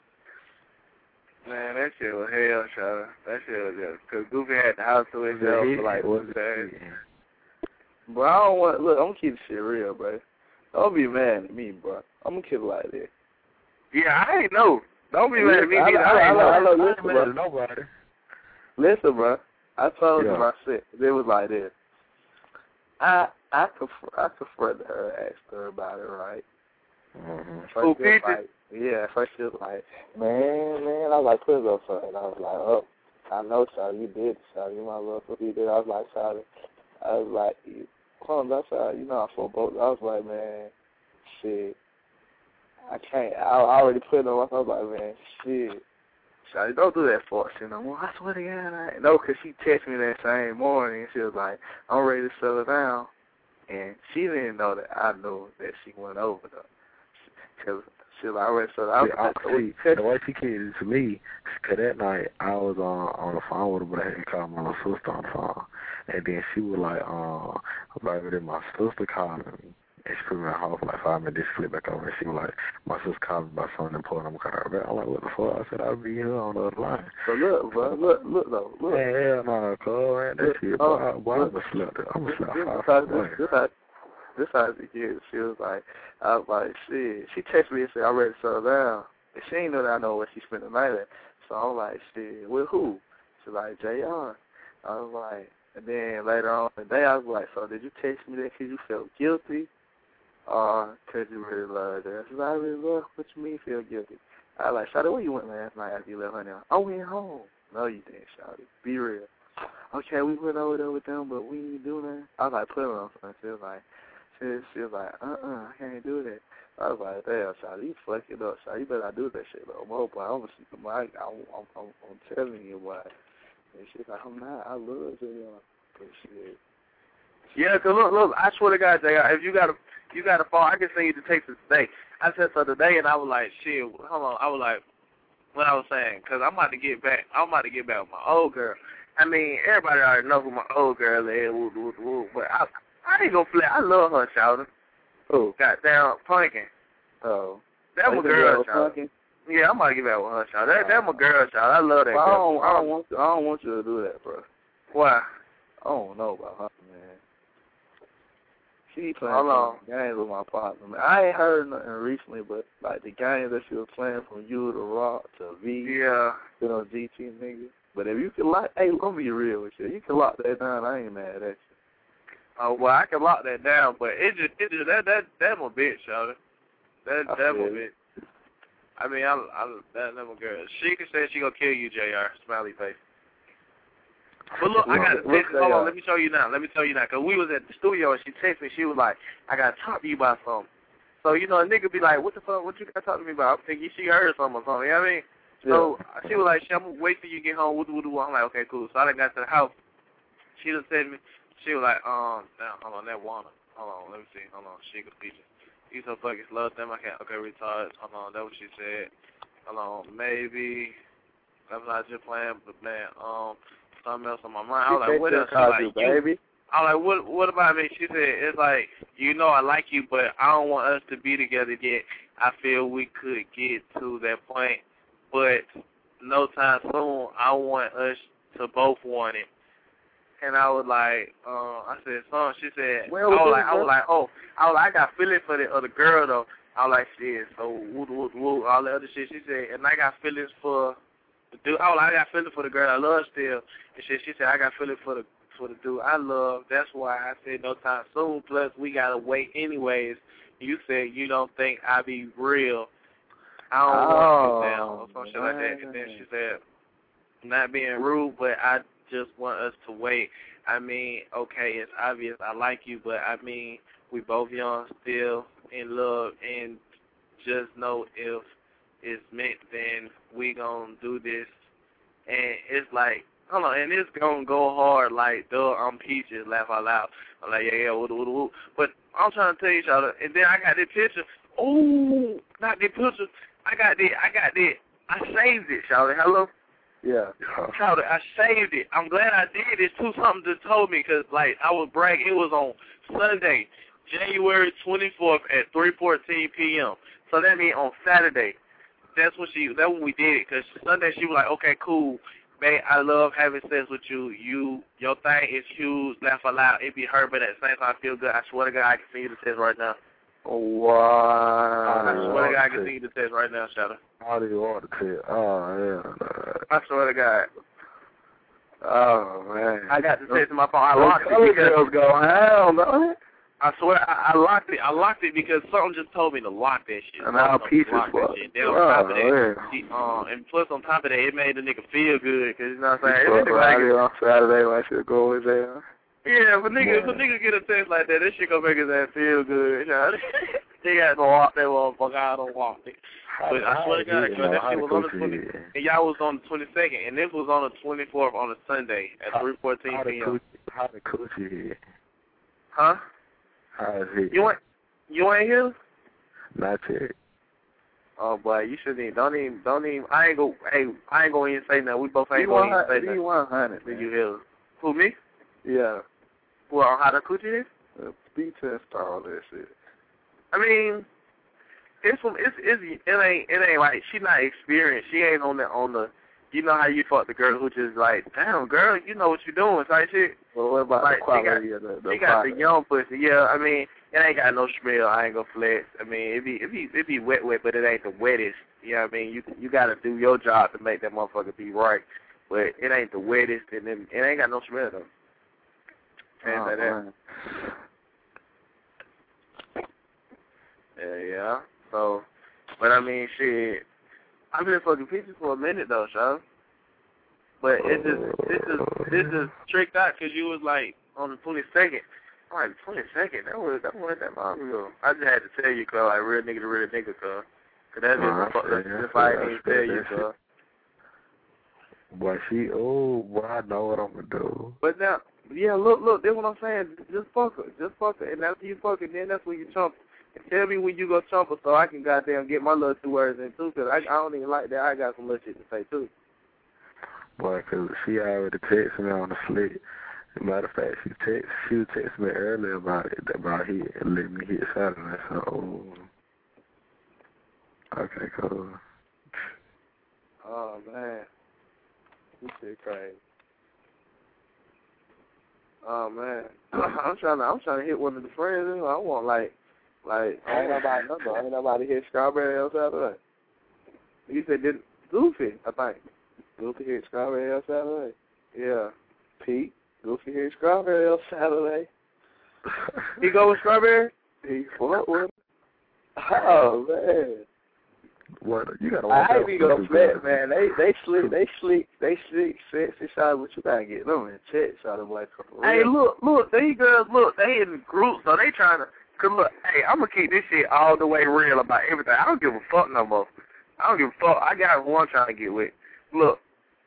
Man, that shit was hell, Shada. That shit was just, because Goofy had the house to himself for like 1 day. Bro, I don't want, look, I'm going to keep the shit real, bro. Don't be mad at me, bro. I'm going to keep it like that. Yeah, I ain't know. Don't be mad at me, neither. I ain't know. Listen, bro. Nobody. Listen, bro. I told you my shit. It was like this. I prefer to her ask her about it, right? Who, Peaches? Yeah, first she was like, man, I was like, put it up, son. And I was like, oh, I know, Shawty, you did, Shawty. You my little sister, you did. I was like, Shawty. I was like, come on, that's Shawty. You know I fought both. I was like, man, shit. I can't. I already put it on myself. I was like, man, shit. Shawty, don't do that for us, you know. I swear to God, no, because she texted me that same morning, and she was like, I'm ready to settle down. And she didn't know that I knew that she went over, though. Because she was like, I'm ready to settle down. The way she came to me, because that night I was on the phone with her, but I had called my little sister on the phone. And then she was like, then my sister called me. And she put me on hold for like 5 minutes, she flipped back over, and she was like, my sister called me about something important, I'm going to call her back. I'm like, what the fuck? I said, I'll be here on the other line. So look, bro, look, though. Hell no, cuz, man, that shit, boy, I'm going to slap it. I'm going to slap her. This how she did. She was like, I was like, shit. She texted me and said, I'm ready to settle down. And she ain't know that I know where she spent the night at. So I'm like, shit, with who? She's like, JR. I was like, and then later on in the day, I was like, so did you text me that because you felt guilty? Or because you really loved her? She was like, I really love her. What you mean feel guilty? I was like, Shawty, where you went last night after you left her now? I went home. No, you didn't, Shawty. Be real. Okay, we went over there with them, but we didn't do nothing. I was like, put her on something. She was like, I can't do that. I was like, damn, Shawty, you fucking up, Shawty. You better not do that shit no more, boy. I'm telling you, boy. And she's like, I'm not. I love you, but shit. Yeah, cause look, I swear to God, JR, if you got a phone, I can send you the text today. I said so today, and I was like, shit, hold on. I was like, what I was saying, cause I'm about to get back with my old girl. I mean, everybody already know who my old girl is, but I ain't gonna flip. I love her, Shawty. Who? Goddamn Punkin. Oh. That my girl, Shawty. Yeah, I'm about to get back with her, Shawty. That my girl, Shawty. I love that girl. I don't want you to do that, bro. Why? I don't know about her, man. She playing games with my partner, man. I ain't heard nothing recently, but like the game that she was playing from U to Rock to V. Yeah. You know, GT nigga. But if you can hey, let me be real with you. You can lock that down. I ain't mad at you. Oh well, I can lock that down, but it just that my bitch, Shawty. That my bitch. I mean, that my girl. She can say she gonna kill you, JR. Smiley face. But look, I got to text. Hold on, let me show you now. Cause we was at the studio and she texted me. She was like, I gotta talk to you about something. So you know, a nigga be like, what the fuck? What you gotta talk to me about? I'm thinking she heard something or something. You know what I mean? Yeah. So she was like, I'm gonna wait till you get home. I'm like, okay, cool. So I done got to the house. She just said to me. She was like, hold on, that Wanna. Hold on, let me see. Hold on, she could feature. You so fucking love them, I can't. Okay, retarded. Hold on, that's what she said. Hold on, maybe. I'm not just playing, but man, something else on my mind. I was like, what else? Baby. I was like, what about me? She said, it's like, you know I like you, but I don't want us to be together yet. I feel we could get to that point, but no time soon. I want us to both want it. And I was like, I said, son. She said, I was like, I got feelings for the other girl though. I was like, shit. So woo, all the other shit. She said, and I got feelings for the dude. I was like, I got feelings for the girl I love still. And she said, I got feelings for the dude I love. That's why I said no time soon. Plus we gotta wait anyways. You said you don't think I be real. I don't want you down or some shit like that. And then she said, not being rude, but I just want us to wait. I mean, okay, it's obvious I like you, but I mean, we both young, still in love, and just know if it's meant, then we gonna do this. And it's like, hold on, and it's gonna go hard like, duh, I'm Peaches, laugh out loud. I'm like, yeah, woo. But I'm trying to tell you, y'all, and then I got this picture. Ooh, not this picture. I got this. I saved it, Shawty. Hello? Yeah. Shawty, I saved it. I'm glad I did. It's too something just told me because, like, I was bragging. It was on Sunday, January 24th at 3:14 p.m. So that means on Saturday. That's when we did it. Because Sunday she was like, okay, cool. Babe, I love having sex with you. Your thing is huge. Laugh out loud. It be hurt, but at the same time I feel good. I swear to God I can see you the test right now. Wow. I swear to God I can see you the test right now, Shadow. How do you want to test? Oh, yeah. I swear to God. Oh, man. I got the test in my phone. I locked it because go. Hell no. I swear, I locked it. I locked it because something just told me to lock that shit. And our pieces for it. Then on top of that, and plus on top of that, it made the nigga feel good because you know what I'm saying. Friday on Saturday, I should go with there. Yeah, if a nigga get a text like that, shit gonna make his ass feel good. You know? They got to walk that motherfucker. I don't walk it. But I swear to God, because that shit was on the 20th, and y'all was on the 22nd, and this was on the 24th on a Sunday at 3:14 p.m. How the coochie here? Huh? How is it? You ain't here? Not yet. Oh boy, you shouldn't. Don't even. I ain't go. Hey, I ain't gonna even say nothing. We both ain't gonna even say nothing. B100. Did you hear? Who, me? Yeah. Well, how the coochie is? Speed test, all that shit. I mean, it ain't like she not experienced. She ain't on the. You know how you fuck the girl who just like, damn girl, you know what you doing type shit. Well, what about like, the quality of the She got the young pussy. Yeah, I mean, it ain't got no smell. I ain't gonna flex. I mean, it be wet, but it ain't the wettest. You know what I mean? You gotta do your job to make that motherfucker be right. But it ain't the wettest, and then it ain't got no smell though. Can't say that. Yeah. So, but I mean, shit. I've been fucking pictures for a minute though, Sean. But it just tricked out because you was like on the 22nd. I'm like, 22nd? That wasn't that long ago. I just had to tell you, cuz, like, real nigga to real nigga, cuz. Cause that bitch fucked up if I didn't even tell you, cuz. Boy, boy, I know what I'm gonna do. But now, yeah, look, that's what I'm saying. Just fuck her. And after you fuck her, then that's when you chump. And tell me when you go chump her so I can goddamn get my little 2 words in too, cause I don't even like that. I got some little shit to say too. Boy, cause she already texted me on the slick. As a matter of fact, she was texting me earlier about letting me hit Saturday. So, okay, cool. Oh man, this shit crazy. Oh man, I'm trying to hit one of the friends. I want ain't nobody hit Strawberry else out of that. You said did Goofy? I think Goofy hit Strawberry else out of that. Yeah, Pete. Goofy hit Strawberry else Saturday. He go with Strawberry? He fought with him. Oh man. What you gotta watch out. I ain't gonna flex, man. They sleek, sexy shot, but you gotta get them in check, shot them like. Hey, look, these girls, they in the group, so they trying to. Cause look, hey, I'm gonna keep this shit all the way real about everything. I don't give a fuck no more. I don't give a fuck. I got one trying to get with. Look.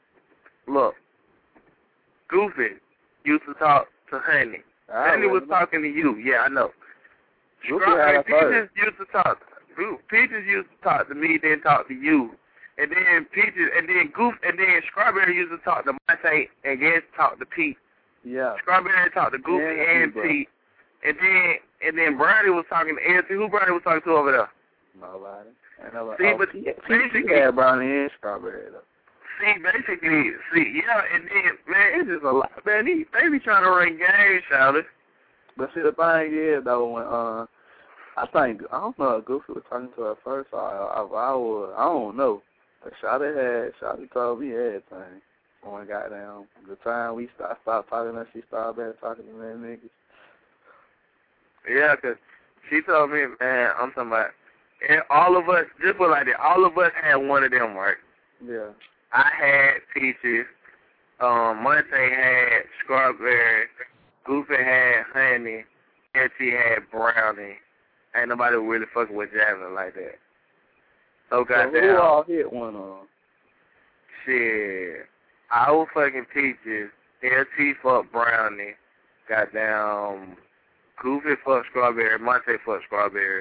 Goofy used to talk to Honey. Honey was talking to you. Yeah, I know. Peaches used to talk. Peaches used to talk to me, then talk to you, and then Strawberry used to talk to Monte, and then talk to Pete. Yeah. Strawberry talked to Goofy and Pete, and then Brownie was talking to Nancy. Who Brownie was talking to over there? Nobody. Basically, yeah, Brownie and Strawberry though. And then man, it's just a lot, man. They be trying to run games, shouted. But see, the thing is though, when I don't know if Goofy was talking to her first. I don't know. But Shawty told me everything. When goddamn the time we stopped talking to her, she started back talking to them niggas. Yeah, 'cause she told me, man, I'm talking about, and all of us, just put like that, all of us had one of them, right? Yeah. I had Peaches, Monte had Strawberry, Goofy had Honey, and she had Brownie. Ain't nobody really fucking with Jasmine like that. So goddamn. Who all hit one on? Shit. I was fucking Peaches. LT fucked Brownie. Goddamn. Goofy fucked Strawberry. Monte fucked Strawberry.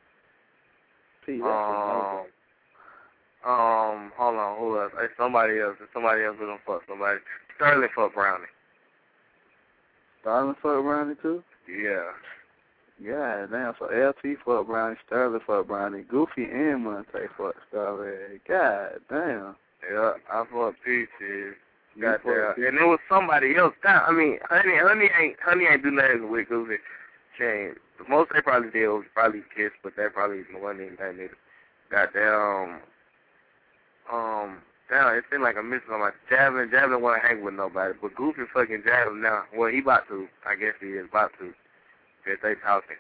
Hold on, hold up. Hey, somebody else was gonna fuck somebody. Sterling fucked Brownie. Sterling fucked Brownie too? Yeah. Yeah, damn. So LT fucked Brownie, Sterling fucked Brownie, Goofy and Monte fucked Strawberry. God damn. Yeah, I fucked Peaches. Goddamn. And there was somebody else. I mean, Honey ain't do nothing with Goofy. Change. The most they probably did was probably kiss, but that probably wasn't that nigga. Goddamn. Damn, it seemed like I'm missing somebody. Javelin wasn't hang with nobody, but Goofy fucking Javelin now. Well, he about to. I guess he is about to. if they talking.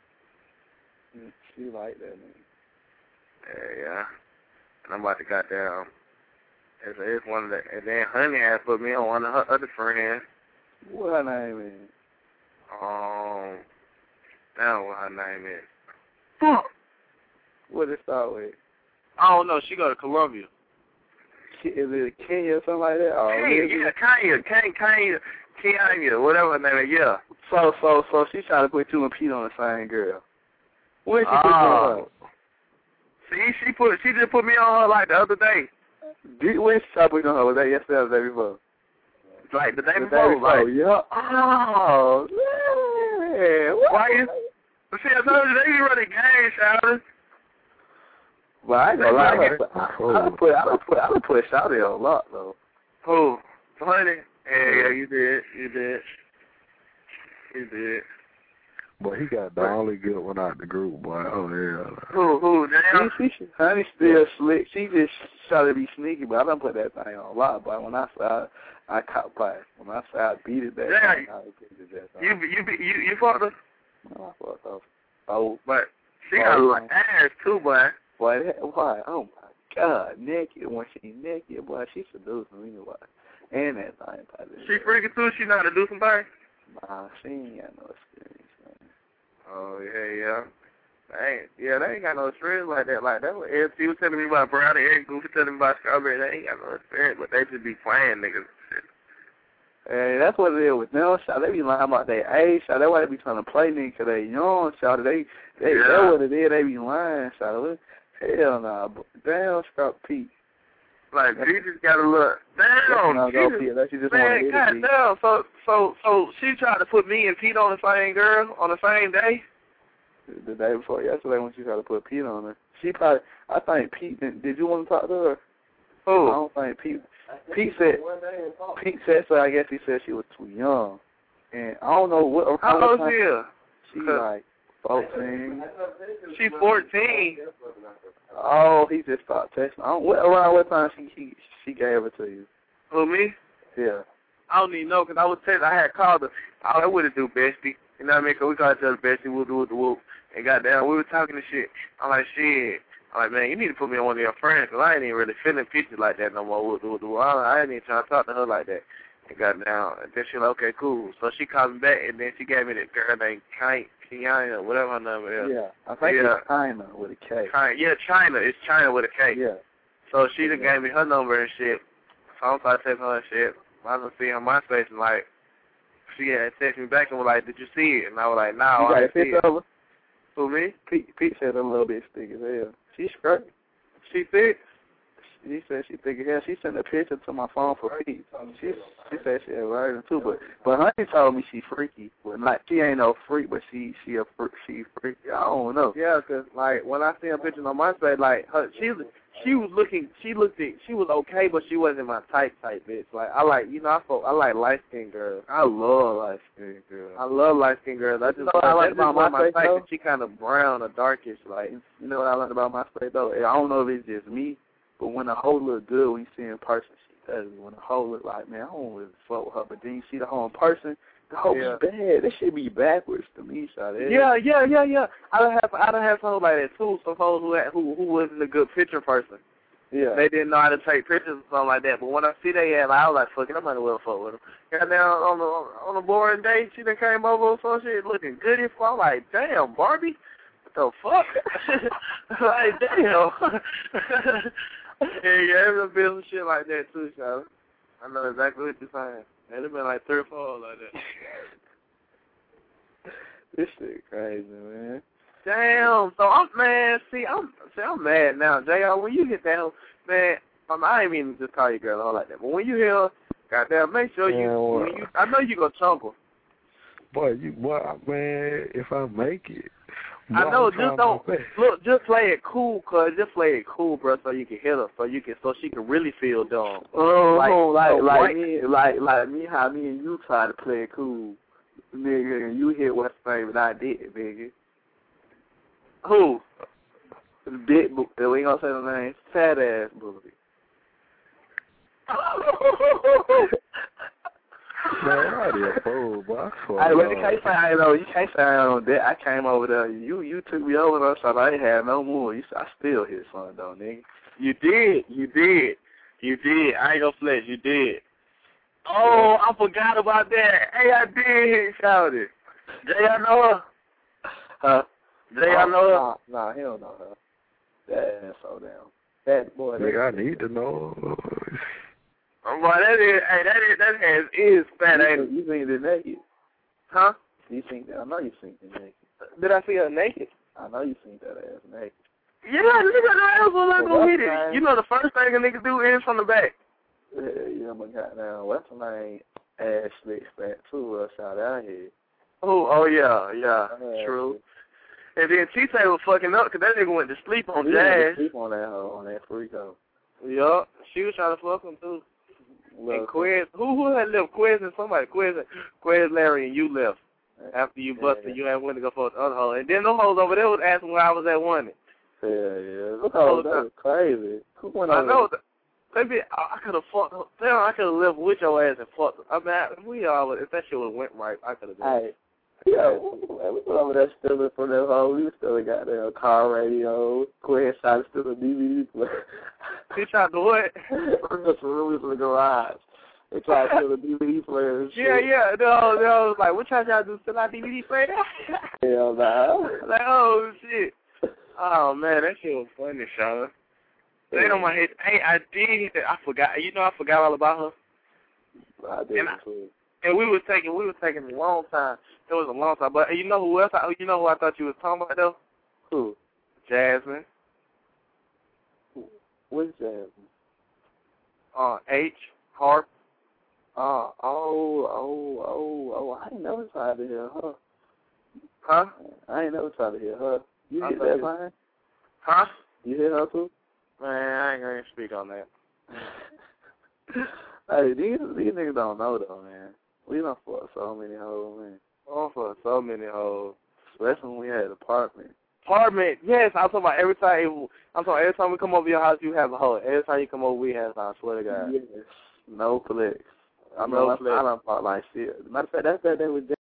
She like that, man. Yeah. And I'm about to goddamn. It's one of the. And then Honey has put me on one of her other friends. What her name is? Now what her name is. What it start with? I don't know. She go to Columbia. Is it Kenya or something like that? Kenya, whatever her name is. Yeah. So she trying to put you and Pete on the same girl. When she put you on her? See, she just put me on her like the other day. When she tried to put you on her? Was that yesterday or the day before? Like the day before. Like, yeah. Oh, man. Why you? See, I told you they be running games, Shouter. Well, I ain't gonna lie. I put Shouter a lot though. Who? Honey? Yeah, you did. Boy, he got the only good one out the group, boy. Oh, yeah. Who? Damn. Honey still slick. She just try to be sneaky, but I don't put that thing on a lot. But when I saw I caught by it. When I say I beat it, that yeah. You fought her? No, I fought her. Oh, but she got like ass too, boy. Why? Oh my God, naked. When she naked, boy, she seducing me, boy. And that thing, she freaking too. She know how to do something. Nah, she ain't got no experience, man. Oh yeah. They ain't got no experience like that. Like that what LT was telling me about Brownie, Eric Goofy telling me about Strawberry. They ain't got no experience, but they just be playing niggas. Hey, that's what it is with them, shot. They be lying about their age, shot. That's why they be trying to play niggas 'cause they young, shot. That's what it is. They be lying, shot. Hell nah. Damn, Scrap Pete. Like, Jesus got a look. Damn, Jesus. Man, goddamn. So she tried to put me and Pete on the same girl on the same day? The day before yesterday when she tried to put Pete on her. She probably, I think Pete, did you want to talk to her? Who? I don't think Pete said so. I guess he said she was too young. And I don't know what. How old is she? She like 14. She 14. Oh, he just stopped texting. Around what time she gave it to you? Who, me? Yeah. I don't even know because I was texting. I had called her. All I would have do, bestie. You know what I mean? Because we got to tell the bestie, whoop. And goddamn, we were talking to shit. I'm like, shit. I'm like, man, you need to put me on one of your friends because I ain't even really feeling pictures like that no more. I ain't even trying to talk to her like that. And goddamn. And then she like, okay, cool. So she called me back, and then she gave me that girl named Kiana, whatever her number is. Yeah, I think it's China with a K. China. It's China with a K. Yeah. So she just gave me her number and shit. So I'm trying to text her and shit. I was see her on MySpace and like, she had texted me back and was like, did you see it? And I was like, no, I didn't see it. Who, me? Pete said a little bit sticky as hell. She's great. She thick? She said she thick as hell. She sent a picture to my phone for Pete. She said she had virgin too, but Honey told me she freaky. But like she ain't no freak, but she freaky. I don't know. Yeah, 'cause like when I see her pictures on MySpace, like she was okay, but she wasn't my type bitch. Like I like light skinned girls. I love light skinned girls. I love light skinned girls. I just I like about my type. She kind of brown or darkish. Like you know what I like about MySpace though? I don't know if it's just me, but when the hoe look good when you see her in person, she does. When the hoe look like, man, I don't really fuck with her, but then you see the hoe in person, the hoe be bad. This shit be backwards to me, so Yeah. I done have hoes like that too. Some hoes who wasn't a good picture person. Yeah. They didn't know how to take pictures or something like that. But when I see they had, I was like, fuck it, I might as well fuck with them. Got down on a boring day, she done came over or some shit looking good as fuck. I'm like, damn, Barbie? What the fuck? Like, damn. yeah, there's been some shit like that too, Charlie. I know exactly what you're saying. There's been like 3 or 4 like that. This shit crazy, man. Damn. So I'm mad now, JR. When you get down, man, I ain't mean to just call you girl all like that. But when you hear, goddamn, make sure I know you gonna chump her. Boy, man, if I make it. I know, just play it cool, bro, so you can hit her, so she can really feel dumb. Like me, how me and you try to play it cool, nigga, and you hit what's the name, and I did, nigga. Who? Big book. We ain't gonna say the name. Fat ass booty. Man, I did a fool, cool, boy. Hey, but you can't say I know. You can't say I know that. I came over there. You took me over there, so I ain't had no more. I still hit son though, nigga. You did. I ain't gonna flex. You did. Oh, I forgot about that. Hey, I did hit Shawty. Jay, I know her. Huh? Jay, I know her. Nah, he don't know her. That ass so damn. That boy. Nigga, I need to know. Boy, that ass is fat, ain't it? You seen it naked? Huh? You seen that? I know you seen it naked. Did I see her naked? I know you seen that ass naked. Yeah, nigga, that ass was like gonna hit it. You know the first thing a nigga do is from the back. Yeah, my goddamn, what's her name? Ass slick fat too. Shout out here. Oh yeah, true. And then T-Tay was fucking up because that nigga went to sleep on Jazz. Sleep on that hoe, on that freak hoe. Yup, she was trying to fuck him too. And Quez, who had left? Quez and somebody. Quez, Larry, and you left. After you busted, you had went to go for the other hoe. And then the hoes over there was asking where I was at one. Yeah. Look how that was crazy. Who went over? I know. Maybe I could have fucked her. Damn, I could have left with your ass and fucked her. I mean, if that shit would have went right, I could have done it. Yeah, we were over there stealing from that hoe. We still got that car radio. Quez tried to steal a DVD player. He tried to what? We was in the garage. They tried to steal a DVD player and shit. Yeah. They was like, what y'all trying to do, steal our DVD player? Hell nah. Like, oh, shit. Oh, man, that shit was funny, Sean. They on my head. Hey, I did hit that. I forgot. You know I forgot all about her? I did, too. And we was taking a long time. It was a long time. But you know who else? You know who I thought you was talking about though? Who? Jasmine. What's Jasmine? H. Harp. I ain't never tried to hear her. Huh? I ain't never tried to hear her. You hear that, man? Huh? You hear her too? Man, I ain't gonna speak on that. Hey, these niggas don't know though, man. We done fucked so many hoes, man. Oh, for so many hoes. Especially when we had an apartment. Yes, I'm talking about every time we come over your house, you have a hoe. Every time you come over, we have. I swear to God. Yes. No flex. I done fought like shit. Matter of fact, that's that day with